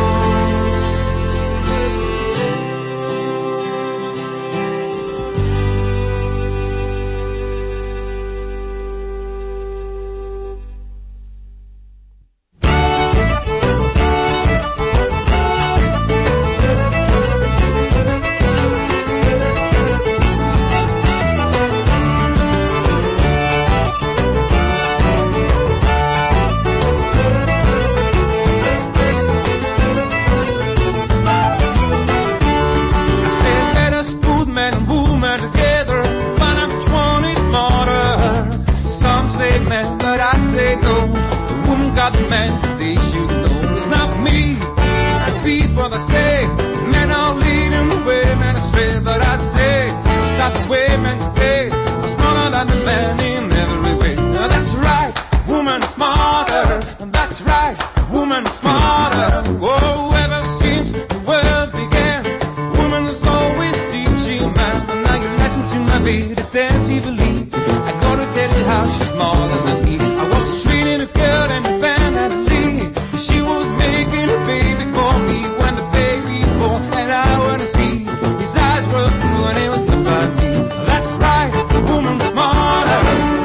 Speaker 13: That say men are leading the way, men astray. But I say that the way men today are smarter than the men in every way. Now that's right, woman is smarter. And that's right, woman is smarter. Oh, ever since the world began, woman was always teaching man. And now you listen to my beat attentively. I gotta tell you how she's more than me. I was treating a girl and a band at a lead. She was making a baby for me. And I wanna see his eyes were blue and it was not about me. That's right, the woman's smarter.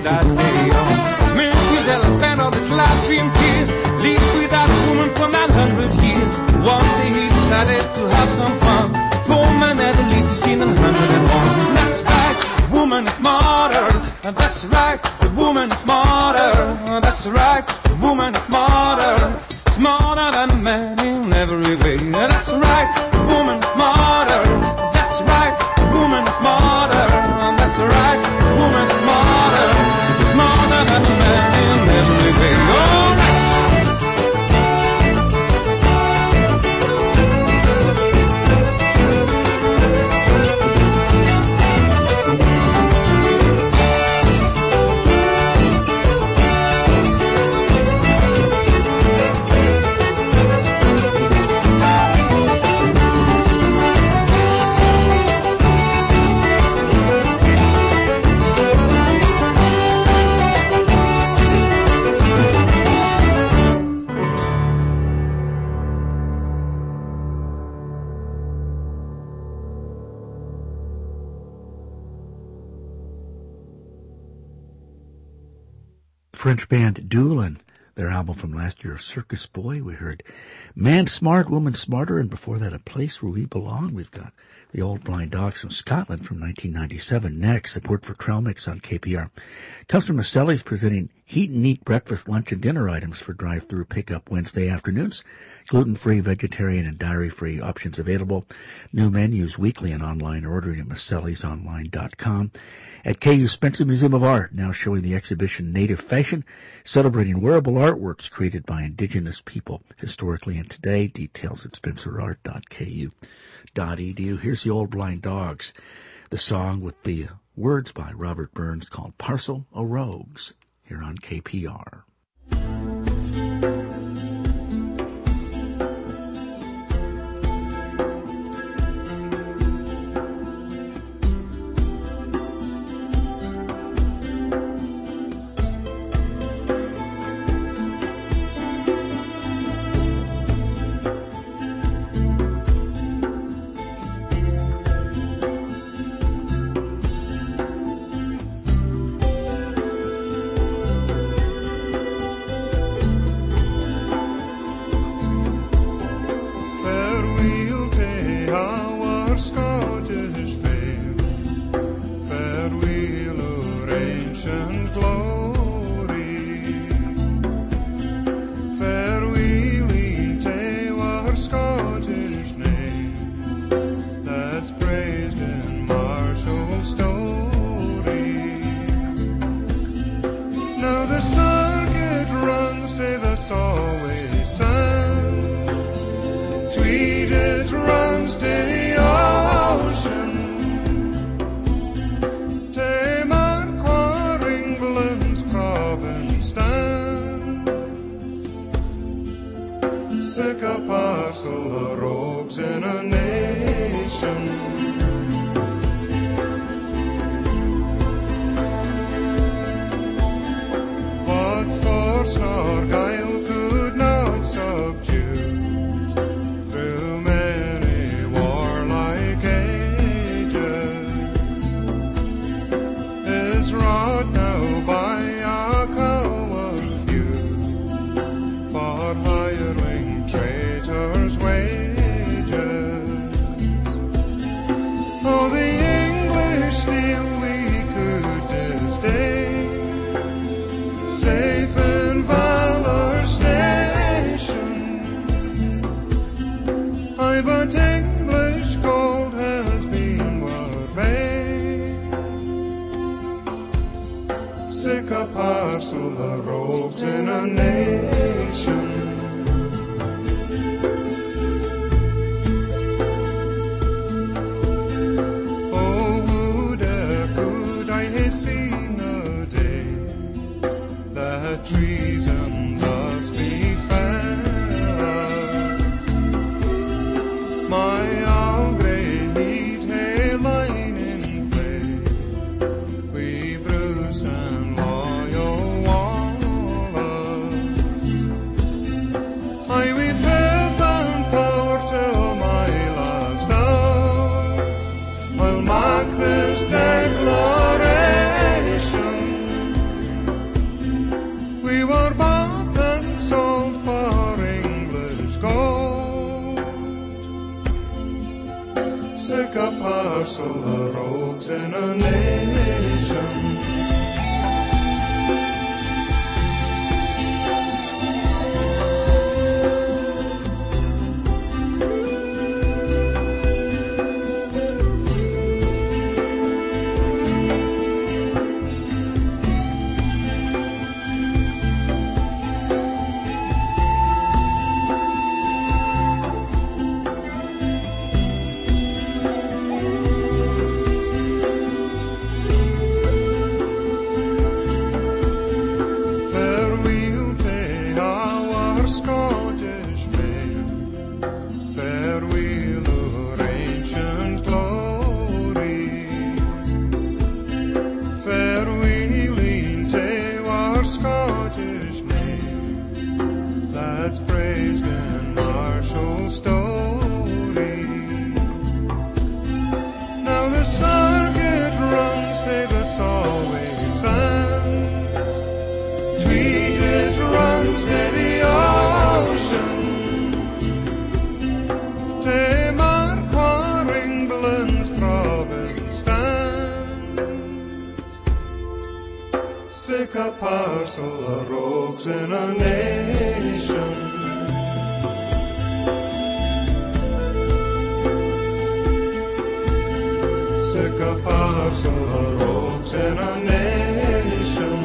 Speaker 13: that day on. Mademoiselle, I spent all this life in tears, lived without a woman for nine hundred years. One day he decided to have some fun. Poor man never lived to see nine hundred and one. That's right, the woman is smarter. That's right, the woman is smarter. That's right, the woman is smarter. Smarter than a man in every way. That's right, the woman is smarter. That's right, the woman is smarter. That's right, the woman is smarter. Smarter than a man in every way. All right.
Speaker 21: French band Doolin, their album from last year, Circus Boy. We heard Man Smart, Woman Smarter, and before that, A Place Where We Belong. We've got the Old Blind Dogs from Scotland from nineteen ninety-seven. Next, support for Trail Mix on K P R comes from Maselli's, presenting heat and eat breakfast, lunch, and dinner items for drive-through pickup Wednesday afternoons. Gluten-free, vegetarian, and dairy-free options available. New menus weekly and online ordering at masellis online dot com. At K U Spencer Museum of Art, now showing the exhibition Native Fashion, celebrating wearable artworks created by indigenous people historically and today. Details at spencer art dot k u dot e d u. Here's the Old Blind Dogs, the song with the words by Robert Burns called Parcel o' Rogues, here on K P R.
Speaker 1: rogues in a nation. Sick a parcel of rogues in a nation. Sick a parcel of rogues in a nation.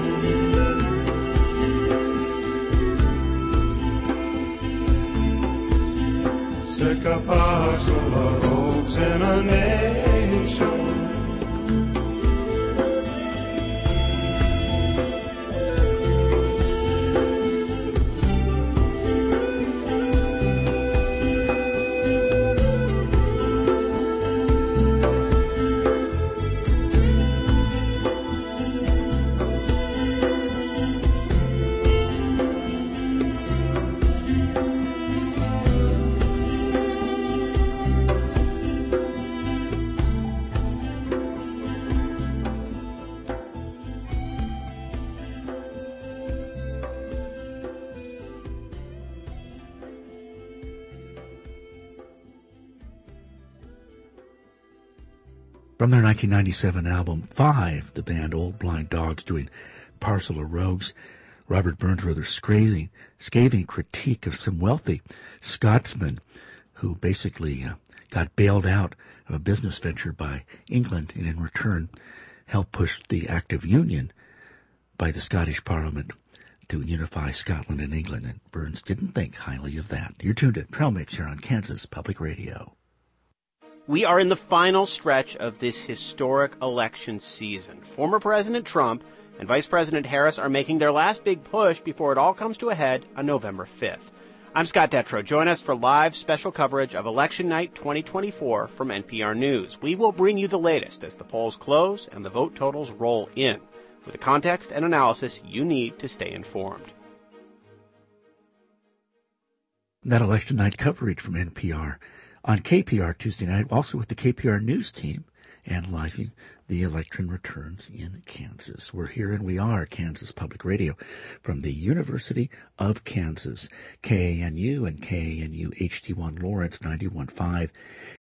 Speaker 1: Sick a parcel of rogues in a nation.
Speaker 21: From their nineteen ninety-seven album Five, the band Old Blind Dogs doing Parcel of Rogues, Robert Burns' rather scathing, scathing critique of some wealthy Scotsman who basically uh, got bailed out of a business venture by England and in return helped push the Act of Union by the Scottish Parliament to unify Scotland and England, and Burns didn't think highly of that. You're tuned to Trail Mix here on Kansas Public Radio.
Speaker 2: We are in the final stretch of this historic election season. Former President Trump and Vice President Harris are making their last big push before it all comes to a head on November fifth. I'm Scott Detrow. Join us for live special coverage of Election Night twenty twenty-four from N P R News. We will bring you the latest as the polls close and the vote totals roll in, with the context and analysis you need to stay informed.
Speaker 21: That election night coverage from N P R on K P R Tuesday night, also with the K P R News team, analyzing the election returns in Kansas. We're here and we are Kansas Public Radio from the University of Kansas, K A N U and K A N U H D one Lawrence ninety-one point five